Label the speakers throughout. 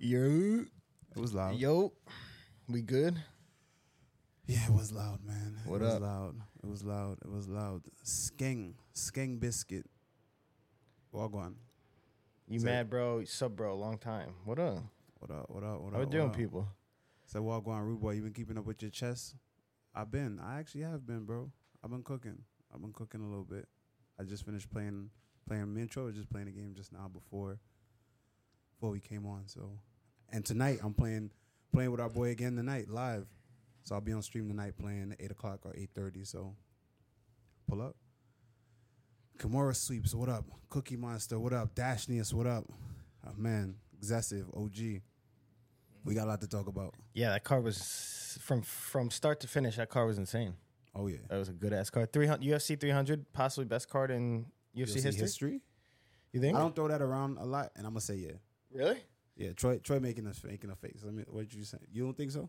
Speaker 1: Yo.
Speaker 2: It was loud.
Speaker 1: Yo. We good?
Speaker 2: Yeah, it was loud, man.
Speaker 1: What
Speaker 2: it was
Speaker 1: up?
Speaker 2: loud. It was loud. It was loud. Skeng biscuit. Wagwan.
Speaker 1: You
Speaker 2: Say-
Speaker 1: mad, bro? Sub, bro. Long time. What up?
Speaker 2: What up? What up? What up?
Speaker 1: How we
Speaker 2: what
Speaker 1: doing,
Speaker 2: up?
Speaker 1: people?
Speaker 2: Said Wagwan, rude boy. You been keeping up with your chest? I actually have been, bro. I've been cooking. I've been cooking a little bit. I just finished playing. Me and Troy were just playing a game just now before we came on. So, and tonight I'm playing with our boy again tonight live. So I'll be on stream tonight playing at 8 o'clock or 8:30. So pull up. Kimura Sweeps, what up? Cookie Monster, what up? Dashnius, what up? Oh, man, Excessive, OG. We got a lot to talk about.
Speaker 1: Yeah, that card was from start to finish. That card was insane.
Speaker 2: Oh yeah,
Speaker 1: That was a good ass card. 300 UFC 300, possibly best card in UFC history. You think?
Speaker 2: I don't throw that around a lot, and I'm gonna say yeah.
Speaker 1: Really?
Speaker 2: Yeah, Troy making a face. What did you say? You don't think so?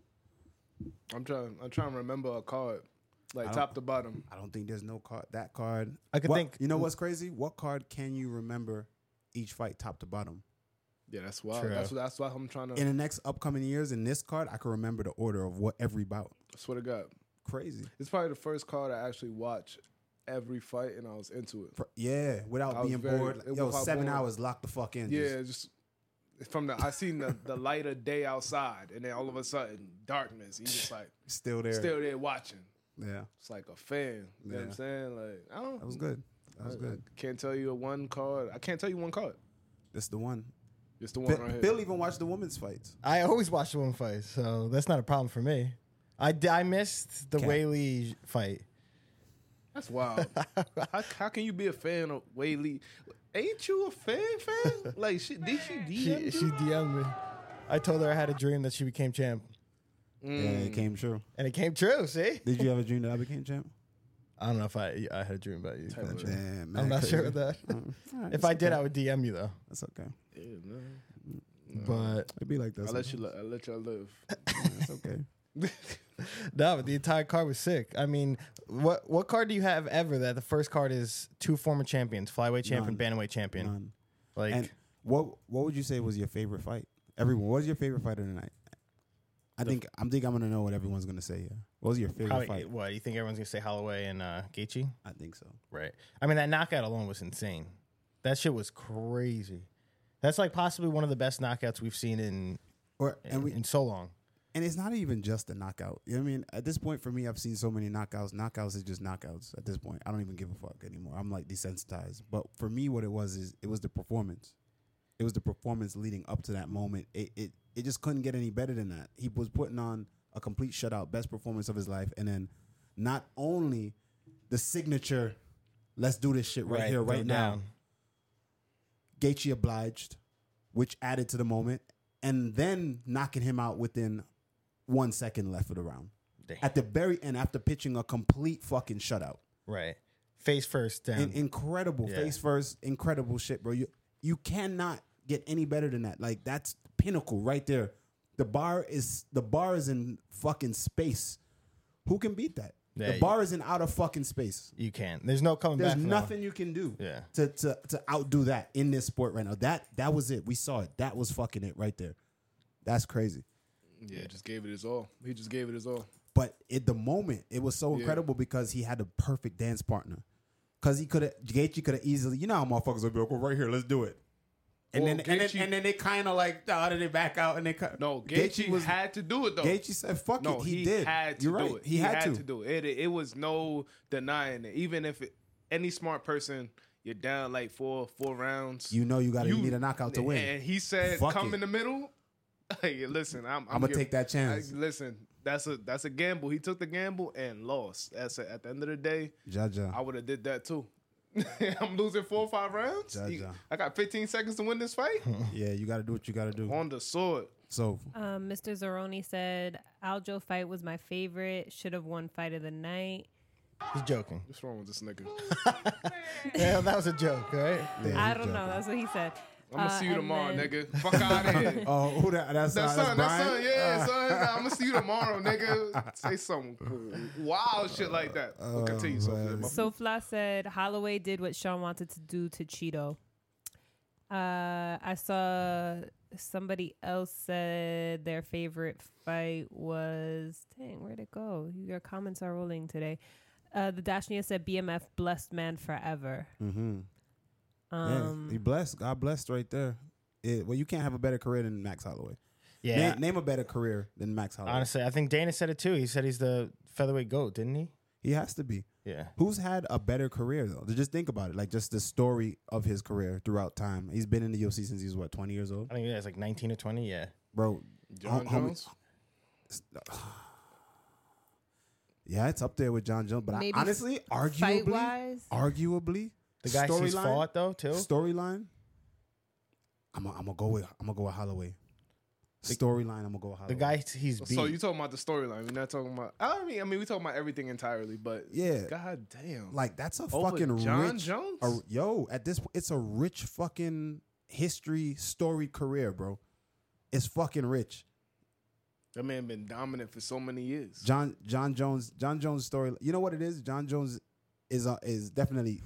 Speaker 3: I'm trying to remember a card, like top to bottom.
Speaker 2: I don't think there's no card. That card.
Speaker 1: I could think.
Speaker 2: You know what's crazy? What card can you remember each fight top to bottom?
Speaker 3: Yeah, that's wild.
Speaker 1: True.
Speaker 3: That's why I'm trying to.
Speaker 2: In the next upcoming years, in this card, I can remember the order of what every bout.
Speaker 3: I swear to God,
Speaker 2: Crazy.
Speaker 3: it's probably the first card I actually watched every fight, and I was into it.
Speaker 2: Yeah, without
Speaker 3: I was
Speaker 2: being
Speaker 3: very-
Speaker 2: bored.
Speaker 3: it
Speaker 2: Yo,
Speaker 3: without
Speaker 2: 7
Speaker 3: bored.
Speaker 2: hours, lock the fuck in.
Speaker 3: Yeah, just from I seen the light of day outside, and then all of a sudden darkness. He's just like
Speaker 2: Still there.
Speaker 3: still there watching.
Speaker 2: Yeah,
Speaker 3: It's like a fan. You know what
Speaker 2: Yeah.
Speaker 3: I'm saying? Like I don't.
Speaker 2: that was good. That was good.
Speaker 3: I can't tell you one card. I can't tell you one card.
Speaker 2: That's the one.
Speaker 3: It's the one right here.
Speaker 2: Bill even watched the women's fights.
Speaker 1: I always watch the women fight, so that's not a problem for me. I missed the
Speaker 2: Cat.
Speaker 1: Weili fight.
Speaker 3: That's wild. how can you be a fan of Weili? Ain't you a fan? Like, did she DM you?
Speaker 1: She DM'd me. I told her I had a dream that she became champ,
Speaker 2: Yeah, it came true.
Speaker 1: and it came true. See,
Speaker 2: Did you have a dream that I became champ?
Speaker 1: I don't know if I had a dream about you.
Speaker 3: Type of-
Speaker 2: Damn,
Speaker 1: I'm not
Speaker 2: crazy.
Speaker 1: sure of that.
Speaker 2: All right,
Speaker 1: If
Speaker 2: that's
Speaker 1: I did,
Speaker 2: okay.
Speaker 1: I would DM you though.
Speaker 2: That's okay.
Speaker 3: Yeah, man.
Speaker 1: But
Speaker 2: It'd be like that.
Speaker 3: I let
Speaker 2: sometimes.
Speaker 3: y'all live.
Speaker 2: That's okay.
Speaker 1: no, but the entire card was sick. I mean, what card do you have ever that the first card is two former champions, flyweight champion,
Speaker 2: None.
Speaker 1: bantamweight champion?
Speaker 2: None.
Speaker 1: Like,
Speaker 2: And what would you say was your favorite fight? Everyone, what was your favorite fight of the night? I'm gonna know what everyone's gonna say here. What was your favorite
Speaker 1: probably,
Speaker 2: fight?
Speaker 1: what you think everyone's gonna say? Holloway and Gaethje,
Speaker 2: I think so.
Speaker 1: right? I mean, that knockout alone was insane. That shit was crazy. That's like possibly one of the best knockouts we've seen in so long.
Speaker 2: And it's not even just a knockout. You know what I mean? At this point, for me, I've seen so many knockouts. Knockouts is just knockouts at this point. I don't even give a fuck anymore. I'm like desensitized. But for me, what it was the performance. It was the performance leading up to that moment. It just couldn't get any better than that. He was putting on a complete shutout, best performance of his life. And then not only the signature, let's do this shit right here, right now. Gaethje obliged, which added to the moment. And then knocking him out within 1 second left of the round.
Speaker 1: Damn.
Speaker 2: At the very end, after pitching a complete fucking shutout.
Speaker 1: Right. Face first down.
Speaker 2: Incredible.
Speaker 1: Yeah.
Speaker 2: Face first, incredible shit, bro. You cannot get any better than that. Like, that's pinnacle right there. The bar is in fucking space. Who can beat that?
Speaker 1: Yeah,
Speaker 2: the bar is in outer fucking space.
Speaker 1: You can't. There's no coming
Speaker 2: There's
Speaker 1: back.
Speaker 2: nothing you can do
Speaker 1: Yeah.
Speaker 2: to outdo that in this sport right now. That was it. We saw it. That was fucking it right there. That's crazy.
Speaker 3: Yeah, just gave it his all. He just gave it his all.
Speaker 2: But at the moment, it was so incredible because he had the perfect dance partner. Because Gaethje could have easily, you know how motherfuckers would be like, well, right here, let's do it. And
Speaker 3: Well,
Speaker 2: then they kind of like, how did they back out? And they
Speaker 3: No, Gaethje had to do it though.
Speaker 2: Gaethje said, fuck
Speaker 3: No,
Speaker 2: it. He did.
Speaker 3: had to
Speaker 2: You're
Speaker 3: do
Speaker 2: right.
Speaker 3: it.
Speaker 2: He had to.
Speaker 3: do it. It was no denying it. Even if any smart person, you're down like four rounds.
Speaker 2: You know you need a knockout to win.
Speaker 3: And he said,
Speaker 2: Fuck
Speaker 3: come
Speaker 2: it.
Speaker 3: in the middle. Hey, listen, I'm
Speaker 2: I'ma take that chance.
Speaker 3: Listen, that's a gamble. He took the gamble and lost. At the end of the day,
Speaker 2: Jaja.
Speaker 3: I would have did that too. I'm losing 4 or 5 rounds.
Speaker 2: Jaja.
Speaker 3: I got 15 seconds to win this fight.
Speaker 2: Yeah, you got to do what you got to do.
Speaker 3: On the sword.
Speaker 2: So,
Speaker 4: Mr. Zeroni said Aljo fight was my favorite. Should have won fight of the night.
Speaker 1: He's joking.
Speaker 3: What's wrong with this nigga?
Speaker 1: Yeah, that was a joke, right?
Speaker 2: yeah,
Speaker 4: I
Speaker 2: he's
Speaker 4: don't know.
Speaker 2: joking.
Speaker 4: That's what he said.
Speaker 3: I'm gonna see you
Speaker 4: and
Speaker 3: tomorrow,
Speaker 4: then-
Speaker 3: nigga. Fuck out of here.
Speaker 2: Oh, who that? That's
Speaker 3: That son,
Speaker 2: Brian?
Speaker 3: yeah, son. I'm gonna see you tomorrow, nigga. Say some wild shit like that. We'll continue,
Speaker 2: man.
Speaker 3: Sophia.
Speaker 4: Sofla said Holloway did what Sean wanted to do to Cheeto. I saw somebody else said their favorite fight was, dang, where'd it go? Your comments are rolling today. The Dashnia said BMF blessed man forever.
Speaker 2: Mm-hmm. He blessed. God blessed right there. Well, you can't have a better career than Max Holloway.
Speaker 1: Yeah.
Speaker 2: Name a better career than Max Holloway.
Speaker 1: Honestly, I think Dana said it too. He said he's the featherweight GOAT, didn't he?
Speaker 2: He has to be.
Speaker 1: Yeah.
Speaker 2: Who's had a better career, though? Just think about it. Like, just the story of his career throughout time. He's been in the UFC since he was, 20 years old?
Speaker 1: I think it's like 19 or 20, yeah.
Speaker 2: Bro.
Speaker 3: John Jones?
Speaker 2: Yeah, it's up there with John Jones. But
Speaker 4: Maybe
Speaker 2: honestly,
Speaker 4: fight-wise?
Speaker 2: arguably,
Speaker 1: The guys he's fought, though, too.
Speaker 2: Storyline, I'm gonna go with Holloway. Storyline, I'm gonna go with Holloway.
Speaker 1: The guy he's beat.
Speaker 3: So you talking about the storyline? We're not talking about. I mean, we talking about everything entirely. But
Speaker 2: Yeah.
Speaker 3: God damn,
Speaker 2: Like, that's a
Speaker 3: over
Speaker 2: fucking
Speaker 3: John
Speaker 2: rich.
Speaker 3: Jones.
Speaker 2: At this point, it's a rich fucking history, storied career, bro. It's fucking rich.
Speaker 3: That man been dominant for so many years.
Speaker 2: John Jones' story. You know what it is? John Jones is definitely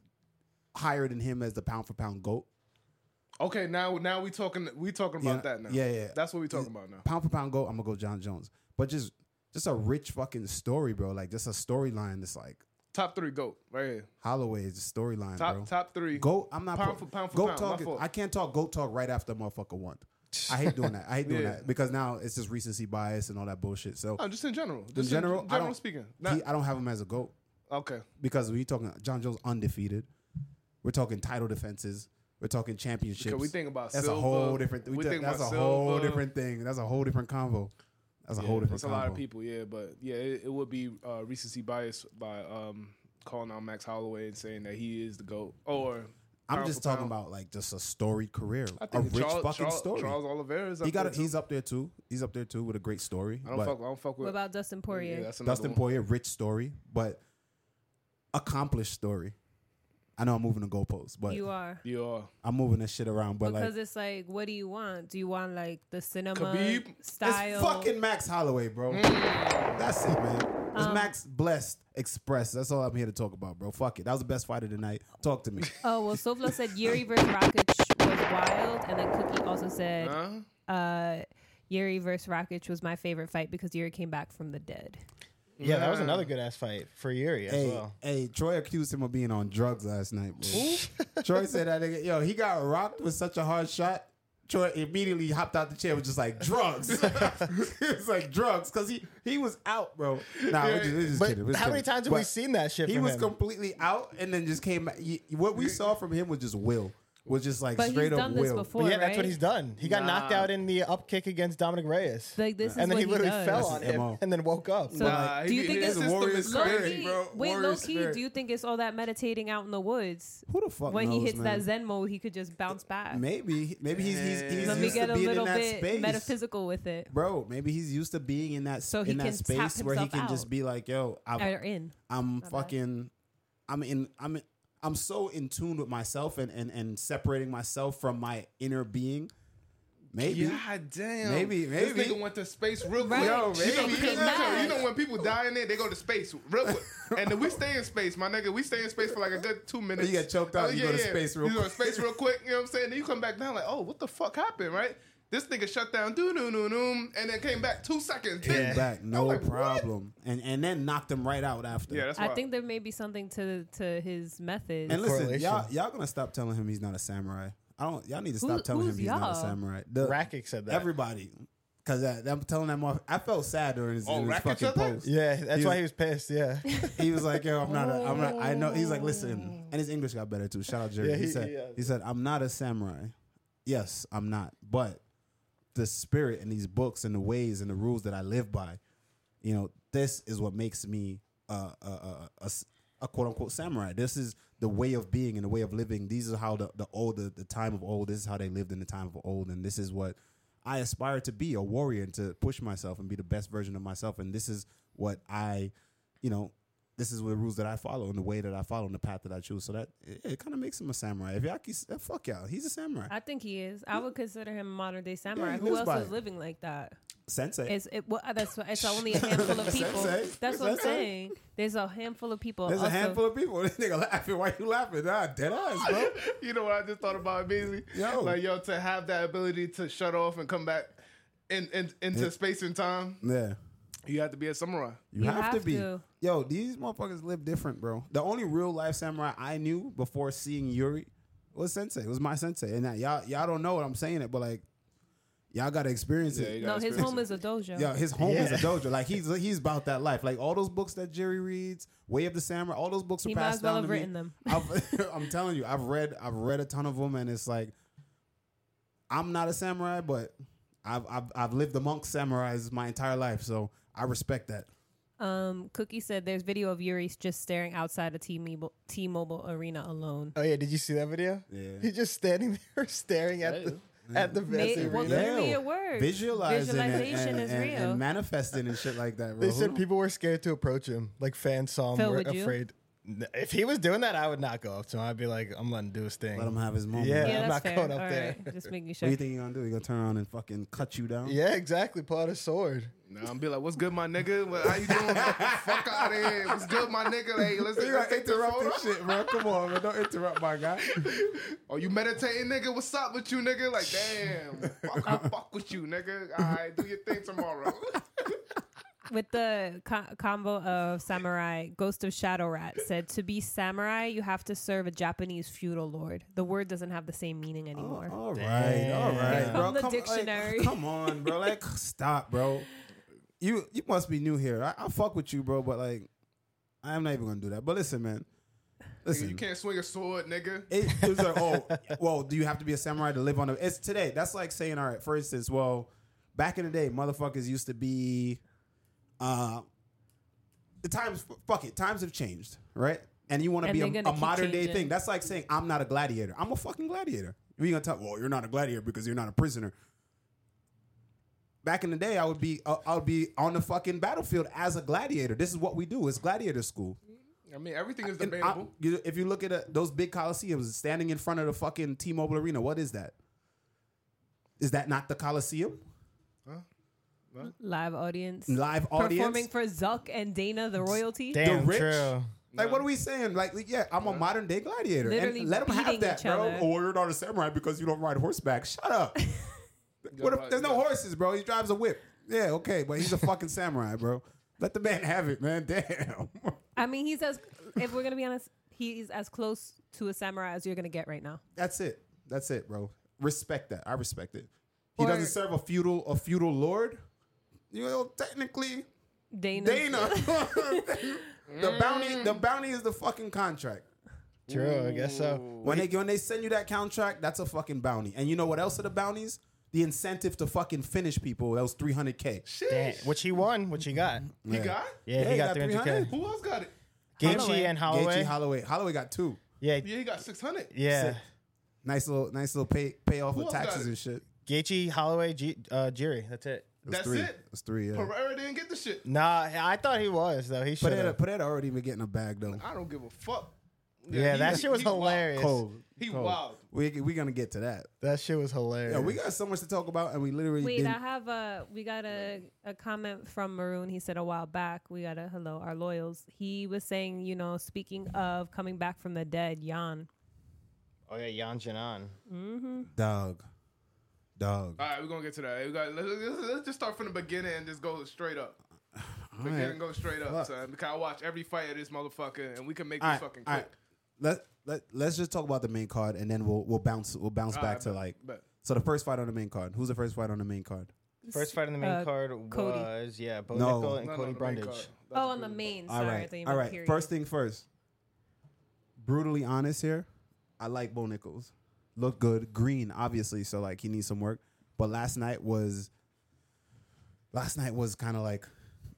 Speaker 2: higher than him as the pound for pound GOAT.
Speaker 3: Okay, now we talking about that now.
Speaker 2: Yeah.
Speaker 3: That's what we talking about now.
Speaker 2: Pound for pound GOAT, I'm gonna go John Jones. But just a rich fucking story, bro. Like, just a storyline that's like
Speaker 3: Top 3 GOAT right here.
Speaker 2: Holloway is a storyline, bro.
Speaker 3: Top 3
Speaker 2: GOAT. I'm not
Speaker 3: pound for pound.
Speaker 2: GOAT
Speaker 3: My
Speaker 2: talk.
Speaker 3: fault.
Speaker 2: I can't talk GOAT talk right after a motherfucker won. I hate doing that.
Speaker 3: Yeah.
Speaker 2: that because now it's just recency bias and all that bullshit. So
Speaker 3: Oh, just in general.
Speaker 2: in general, I don't
Speaker 3: speaking.
Speaker 2: I don't have him as a GOAT
Speaker 3: Okay.
Speaker 2: because when you're talking John Jones undefeated, we're talking title defenses. We're talking championships.
Speaker 3: Because we think about
Speaker 2: that's
Speaker 3: Silva.
Speaker 2: a whole different. That's a whole
Speaker 3: Silva.
Speaker 2: different thing. That's a whole different convo. That's a whole different.
Speaker 3: It's a lot of people, yeah, but yeah, it would be recency bias by calling out Max Holloway and saying that he is the GOAT. Or
Speaker 2: I'm
Speaker 3: pound
Speaker 2: just
Speaker 3: for
Speaker 2: talking
Speaker 3: pound.
Speaker 2: about like just a storied career,
Speaker 3: I
Speaker 2: a
Speaker 3: think
Speaker 2: rich fucking story.
Speaker 3: Charles Oliveira's up
Speaker 2: He got
Speaker 3: there
Speaker 2: it. He's up there too. He's up there too with a great story.
Speaker 3: I don't fuck with.
Speaker 4: What about Dustin Poirier?
Speaker 3: Yeah, that's another
Speaker 2: Dustin
Speaker 3: one.
Speaker 2: Poirier, rich story, but accomplished story. I know I'm moving the goalposts, but
Speaker 4: You are.
Speaker 3: You are.
Speaker 2: I'm moving this shit around. But
Speaker 4: Because
Speaker 2: like,
Speaker 4: it's like, what do you want? Do you want like the cinema
Speaker 3: Khabib?
Speaker 4: style?
Speaker 2: it's fucking Max Holloway, bro. That's it, man. It's Max Blessed Express. That's all I'm here to talk about, bro. Fuck it. That was the best fight of the night. Talk to me.
Speaker 4: Oh, well, Sofla said Yuri versus Rakic was wild. And then Cookie also said Yuri versus Rakic was my favorite fight because Yuri came back from the dead.
Speaker 1: Yeah, that was another good ass fight for Yuri as well.
Speaker 2: Hey, Troy accused him of being on drugs last night, bro. Troy said that nigga, he got rocked with such a hard shot. Troy immediately hopped out the chair, was just like, drugs. It's like drugs, because he was out, bro. Nah, we're just
Speaker 1: But
Speaker 2: kidding. We're just
Speaker 1: how many
Speaker 2: kidding.
Speaker 1: times have we seen that shit
Speaker 2: He
Speaker 1: from
Speaker 2: was
Speaker 1: him?
Speaker 2: completely out and then just came back. What we saw from him was just will. Was just like
Speaker 4: But he's
Speaker 2: straight up
Speaker 4: done this
Speaker 2: will.
Speaker 4: before,
Speaker 1: But yeah,
Speaker 4: right?
Speaker 1: that's what he's done. He got knocked out in the up kick against Dominic Reyes.
Speaker 4: Like, this is
Speaker 1: And then
Speaker 4: what
Speaker 1: he literally
Speaker 4: does.
Speaker 1: fell
Speaker 2: That's
Speaker 1: on
Speaker 2: his
Speaker 1: him
Speaker 2: MO.
Speaker 1: and then woke up.
Speaker 4: So
Speaker 3: Nah,
Speaker 4: do you think
Speaker 3: his
Speaker 4: it's
Speaker 3: system
Speaker 2: warrior
Speaker 3: is
Speaker 2: spirit,
Speaker 3: crazy.
Speaker 2: bro.
Speaker 4: Wait,
Speaker 2: Warrior
Speaker 4: low key,
Speaker 2: spirit.
Speaker 4: do you think it's all that meditating out in the woods?
Speaker 2: Who the fuck
Speaker 4: When
Speaker 2: knows,
Speaker 4: he hits
Speaker 2: man?
Speaker 4: that Zen mode, he could just bounce back.
Speaker 2: Maybe he's
Speaker 4: Let me
Speaker 2: used
Speaker 4: get
Speaker 2: to
Speaker 4: a
Speaker 2: being
Speaker 4: little
Speaker 2: in that
Speaker 4: bit
Speaker 2: space.
Speaker 4: metaphysical with it.
Speaker 2: Bro, maybe he's used to being in that
Speaker 4: So he
Speaker 2: in that
Speaker 4: can tap
Speaker 2: space where he
Speaker 4: himself
Speaker 2: can just
Speaker 4: out.
Speaker 2: be like, yo, I'm so in tune with myself and separating myself from my inner being. Maybe.
Speaker 3: God damn.
Speaker 2: Maybe.
Speaker 3: This nigga went to space real quick.
Speaker 4: Right.
Speaker 2: Yo,
Speaker 3: You know,
Speaker 2: maybe.
Speaker 3: you know when people die in there, they go to space real quick. And then we stay in space, my nigga. We stay in space for like a good 2 minutes.
Speaker 2: You get choked out, you go to space real
Speaker 3: You go to
Speaker 2: quick.
Speaker 3: space real quick, you know what I'm saying? Then you come back down like, oh, what the fuck happened, right? This nigga shut down, and then came back 2 seconds.
Speaker 2: Came back, no
Speaker 3: like, what?
Speaker 2: problem. And then knocked him right out after.
Speaker 3: Yeah, that's
Speaker 4: I
Speaker 3: why.
Speaker 4: think there may be something to his methods.
Speaker 2: And listen,
Speaker 1: Correlation.
Speaker 2: y'all gonna stop telling him he's not a samurai. Y'all need to stop
Speaker 4: Who-
Speaker 2: telling him
Speaker 4: who's
Speaker 2: he's not a
Speaker 4: y'all?
Speaker 2: samurai.
Speaker 1: Rakic said that.
Speaker 2: Everybody. Because I'm telling that motherfucker, I felt sad during his, in his
Speaker 3: Rakic
Speaker 2: fucking
Speaker 3: said that?
Speaker 2: post.
Speaker 1: Yeah, that's
Speaker 2: He
Speaker 1: why
Speaker 2: was-
Speaker 1: he was pissed. Yeah.
Speaker 2: He was like, yo, I'm not, I know. He's like, listen. And his English got better too. Shout out Jerry.
Speaker 1: Yeah,
Speaker 2: he said, I'm not a samurai. Yes, I'm not. But the spirit and these books and the ways and the rules that I live by, this is what makes me a quote unquote samurai. This is the way of being and the way of living. These are how the time of old, this is how they lived in the time of old. And this is what I aspire to be, a warrior, and to push myself and be the best version of myself. And this is what I, this is the rules that I follow and the way that I follow and the path that I choose. So that it kind of makes him a samurai. If y'all, fuck y'all, he's a samurai.
Speaker 4: I think he is. I would consider him a modern day samurai.
Speaker 2: he
Speaker 4: Who
Speaker 2: lives
Speaker 4: else
Speaker 2: by
Speaker 4: is
Speaker 2: it.
Speaker 4: living like that?
Speaker 2: Sensei.
Speaker 4: It's only a handful of people.
Speaker 2: Sensei.
Speaker 4: That's what I'm
Speaker 2: Sensei.
Speaker 4: saying. There's a handful of people.
Speaker 2: There's
Speaker 4: also,
Speaker 2: a handful of people. This nigga laughing. Why you laughing? Nah, dead eyes, bro.
Speaker 3: You know what I just thought about immediately?
Speaker 2: Yo.
Speaker 3: To have that ability to shut off and come back into space and time,
Speaker 2: Yeah.
Speaker 3: you have to be a samurai.
Speaker 2: You have to be.
Speaker 4: to.
Speaker 2: Yo, these motherfuckers live different, bro. The only real life samurai I knew before seeing Yuri was Sensei. It was my Sensei. And that y'all don't know what I'm saying it, but like y'all gotta experience
Speaker 3: Yeah,
Speaker 2: it.
Speaker 3: you
Speaker 4: No,
Speaker 3: gotta
Speaker 4: his
Speaker 3: experience
Speaker 4: home
Speaker 3: it.
Speaker 4: is a dojo.
Speaker 2: Yeah, his home is a
Speaker 1: Yeah.
Speaker 2: dojo. Like he's about that life. Like all those books that Jerry reads, Way of the Samurai, all those books are
Speaker 4: He might
Speaker 2: passed
Speaker 4: as well
Speaker 2: down
Speaker 4: have
Speaker 2: to me.
Speaker 4: written them.
Speaker 2: I'm telling you, I've read a ton of them, and it's like I'm not a samurai, but I've lived amongst samurais my entire life, so I respect that.
Speaker 4: Cookie said there's video of Yuri just staring outside a T-Mobile arena alone.
Speaker 1: Oh yeah, did you see that video?
Speaker 2: Yeah.
Speaker 1: He's just standing there staring at the
Speaker 4: What
Speaker 1: arena.
Speaker 4: could be a word?
Speaker 2: Visualizing
Speaker 4: Visualization is real.
Speaker 2: and manifesting and shit like that, bro.
Speaker 1: They
Speaker 2: Who
Speaker 1: said
Speaker 2: knows?
Speaker 1: people were scared to approach him. Like fans saw him,
Speaker 4: Phil,
Speaker 1: were
Speaker 4: would you?
Speaker 1: afraid. If he was doing that, I would not go up to him. I'd be like, I'm letting him do his thing.
Speaker 2: Let him have his moment.
Speaker 1: Yeah.
Speaker 4: Yeah,
Speaker 1: I'm
Speaker 4: that's
Speaker 1: not
Speaker 4: fair.
Speaker 1: going up
Speaker 4: All
Speaker 1: there.
Speaker 4: right, just making
Speaker 2: What
Speaker 4: sure.
Speaker 2: do you think you're gonna do? You gonna turn around and fucking cut you down?
Speaker 1: Yeah, exactly. Pull out a sword.
Speaker 3: Nah, I'm be like, what's good, my nigga? How you doing? Fuck out of here. What's good, my nigga? Hey, let's take this photo.
Speaker 2: shit, bro. Come on, man. Don't interrupt my guy.
Speaker 3: Oh, you meditating, nigga? What's up with you, nigga? Like, damn. Fuck with you, nigga. All right, do your thing tomorrow.
Speaker 4: With the combo of samurai, Ghost of Shadow Rat said, to be samurai, you have to serve a Japanese feudal lord. The word doesn't have the same meaning anymore.
Speaker 2: All right,
Speaker 1: Damn.
Speaker 2: bro.
Speaker 4: From the
Speaker 2: Come-
Speaker 4: dictionary.
Speaker 2: Like, come on, bro. Like, stop, bro. You must be new here. I fuck with you, bro, but like, I'm not even gonna do that. But listen, man. Listen,
Speaker 3: You can't swing a sword, nigga.
Speaker 2: It's like, oh, well, do you have to be a samurai to live on a? It's today. That's like saying, all right, for instance, well, back in the day, motherfuckers used to be, the times, fuck it, times have changed, right? And you want to
Speaker 4: And
Speaker 2: be
Speaker 4: they're
Speaker 2: a
Speaker 4: gonna keep
Speaker 2: modern day
Speaker 4: changing.
Speaker 2: thing. That's like saying, I'm not a gladiator. I'm a fucking gladiator. You're gonna tell, well, you're not a gladiator because you're not a prisoner. Back in the day, I would be on the fucking battlefield as a gladiator. This is what we do. It's gladiator school.
Speaker 3: I mean, everything is
Speaker 2: And
Speaker 3: debatable.
Speaker 2: if you look at those big coliseums standing in front of the fucking T-Mobile Arena, what is that? Is that not the Coliseum?
Speaker 4: Live audience.
Speaker 2: Live audience?
Speaker 4: Performing for Zuck and Dana, the royalty.
Speaker 1: Damn,
Speaker 2: rich?
Speaker 1: true.
Speaker 2: Like, what are we saying? Like, yeah, I'm a modern day gladiator.
Speaker 4: Literally
Speaker 2: And let them have
Speaker 4: beating
Speaker 2: that,
Speaker 4: each
Speaker 2: bro.
Speaker 4: other.
Speaker 2: Oh, you're not a samurai because you don't ride horseback. Shut up. What if there's no horses, bro? He drives a whip. Yeah, okay, but he's a fucking samurai, bro. Let the man have it, man. Damn.
Speaker 4: I mean, if we're going to be honest, he's as close to a samurai as you're going to get right now.
Speaker 2: That's it. That's it, bro. Respect that. I respect it. He
Speaker 4: Or-
Speaker 2: doesn't serve a feudal lord. You know, technically,
Speaker 4: Dana.
Speaker 2: the bounty is the fucking contract.
Speaker 1: True, I guess so.
Speaker 2: When they send you that contract, that's a fucking bounty. And you know what else are the bounties? The incentive to fucking finish people. That was $300K.
Speaker 1: Damn, which he won, which he got.
Speaker 3: He got?
Speaker 1: Yeah, he got 300K.
Speaker 3: Who else got it?
Speaker 1: Gaethje and Holloway.
Speaker 2: Holloway got 2.
Speaker 1: Yeah,
Speaker 3: Yeah, he got 600.
Speaker 1: yeah.
Speaker 2: Nice little payoff
Speaker 3: Who
Speaker 2: of
Speaker 3: else got
Speaker 2: taxes
Speaker 3: it?
Speaker 2: and shit.
Speaker 1: Gaethje, Holloway, Jiri. That's it.
Speaker 3: That's
Speaker 2: 3.
Speaker 3: it.
Speaker 2: That's 3. Yeah.
Speaker 3: Pereira didn't get the shit.
Speaker 1: Nah, I thought he was though. He should have.
Speaker 2: Pereira already been getting a bag though.
Speaker 3: I don't give a fuck.
Speaker 1: Yeah, that shit was
Speaker 3: he wild.
Speaker 1: hilarious.
Speaker 2: Cold.
Speaker 3: He
Speaker 2: Cold.
Speaker 3: wild.
Speaker 2: We gonna get to that.
Speaker 1: That shit was hilarious.
Speaker 2: Yeah, we got so much to talk about, and we literally
Speaker 4: Wait,
Speaker 2: didn't.
Speaker 4: I have we got a comment from Maroon. He said a while back, we got a hello, our loyals. He was saying, speaking of coming back from the dead, Jan.
Speaker 1: Oh yeah, Yan Janan.
Speaker 2: Dog.
Speaker 3: All right, we're gonna get to that. Let's just start from the beginning and just go straight up. Beginning, go straight up, son. Because I watch every fight of this motherfucker, and we can make this fucking quick.
Speaker 2: Let's just talk about the main card, and then we'll bounce back to like.
Speaker 3: bet.
Speaker 2: So the first fight on the main card. Who's the first fight on the main card?
Speaker 1: First fight in the main card
Speaker 4: Cody.
Speaker 1: was Bo
Speaker 2: No.
Speaker 1: Nickel and Cody
Speaker 3: the main card.
Speaker 1: Brundage.
Speaker 3: That's
Speaker 4: On
Speaker 3: good.
Speaker 4: the main.
Speaker 2: All
Speaker 4: Sorry, I
Speaker 2: right,
Speaker 4: thought you
Speaker 2: all
Speaker 4: meant
Speaker 2: right.
Speaker 4: period.
Speaker 2: First thing first. Brutally honest here, I like Bo Nichols. Looked good, green obviously, so like he needs some work. But last night was kind of like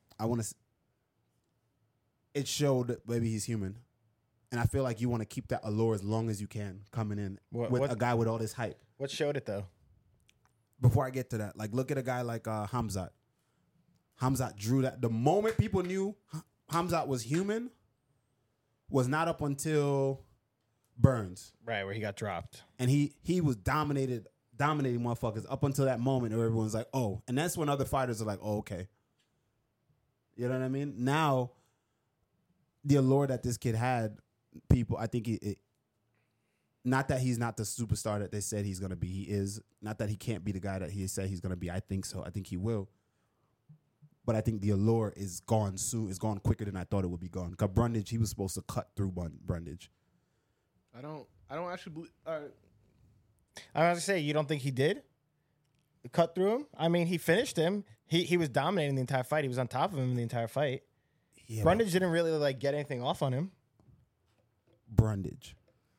Speaker 2: it showed that maybe he's human, and I feel like you want to keep that allure as long as you can coming in with a guy with all this hype.
Speaker 1: What showed it though?
Speaker 2: Before I get to that, like look at a guy like Hamzat. Hamzat drew that. The moment people knew Hamzat was human, was not up until Burns.
Speaker 1: Right, where he got dropped.
Speaker 2: And he was dominating motherfuckers up until that moment where everyone's like, oh. And that's when other fighters are like, oh, okay. You know what I mean? Now, the allure that this kid had, people, I think not that he's not the superstar that they said he's going to be. He is. Not that he can't be the guy that he said he's going to be. I think so. I think he will. But I think the allure is gone soon. It's gone quicker than I thought it would be gone. Because Brundage, he was supposed to cut through Brundage.
Speaker 3: I don't actually believe.
Speaker 1: I was going to say, you don't think he did cut through him? I mean, he finished him. He was dominating the entire fight. He was on top of him in the entire fight. Yeah, Brundage didn't really get anything off on him.
Speaker 2: Brundage.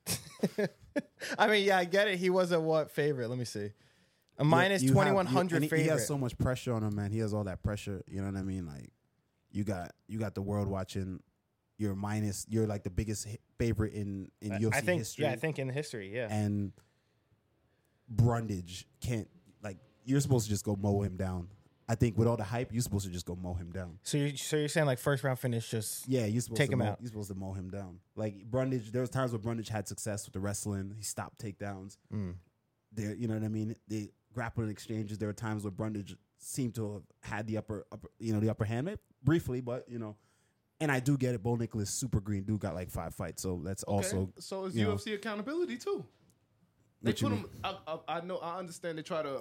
Speaker 1: I mean, yeah, I get it. He was a favorite? Let me see. A minus 2,100 favorite.
Speaker 2: He has so much pressure on him, man. He has all that pressure. You know what I mean? Like, you got the world watching. You're like the biggest favorite in UFC history.
Speaker 1: Yeah, I think in history, yeah.
Speaker 2: And Brundage can't, you're supposed to just go mow him down. I think with all the hype, you're supposed to just go mow him down.
Speaker 1: So you're saying first round finish, just you're supposed take him out.
Speaker 2: You're supposed to mow him down. Like Brundage, there was times where Brundage had success with the wrestling. He stopped takedowns. There, you know what I mean? The grappling exchanges. There were times where Brundage seemed to have had the upper hand, briefly, but And I do get it. Bo Nicholas, super green dude, got 5 fights. So that's also.
Speaker 3: So it's UFC accountability too. They put him. I know. I understand. They try to.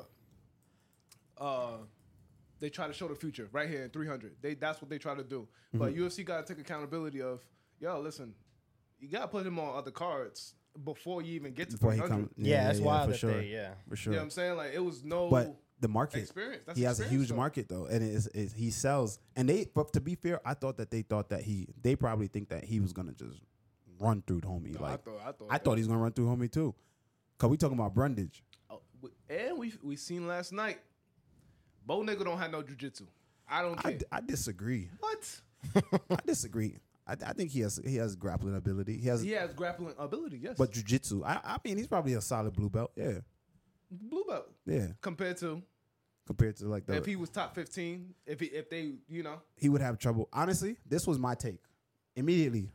Speaker 3: They try to show the future right here in 300. That's what they try to do. But UFC got to take accountability of, listen, you got to put him on other cards before you even get to 300.
Speaker 1: That's wild.
Speaker 2: For sure.
Speaker 1: For sure.
Speaker 3: You know what I'm saying? It was no.
Speaker 2: But the market
Speaker 3: experience.
Speaker 2: He has a huge market though, and he sells. And but to be fair, I thought that they probably think that he was gonna just run through homie.
Speaker 3: No,
Speaker 2: I thought he was gonna run through homie too. Cause we talking about Brundage.
Speaker 3: And we seen last night. Bo nigga don't have no jiu-jitsu. I don't care.
Speaker 2: I disagree.
Speaker 3: What?
Speaker 2: I disagree. I think he has grappling ability. He has
Speaker 3: grappling ability, yes.
Speaker 2: But jiu-jitsu, I mean, he's probably a solid blue belt. Yeah.
Speaker 3: Blue belt.
Speaker 2: Yeah.
Speaker 3: Compared to
Speaker 2: if
Speaker 3: he was top 15, if they
Speaker 2: he would have trouble. Honestly, this was my take. Immediately,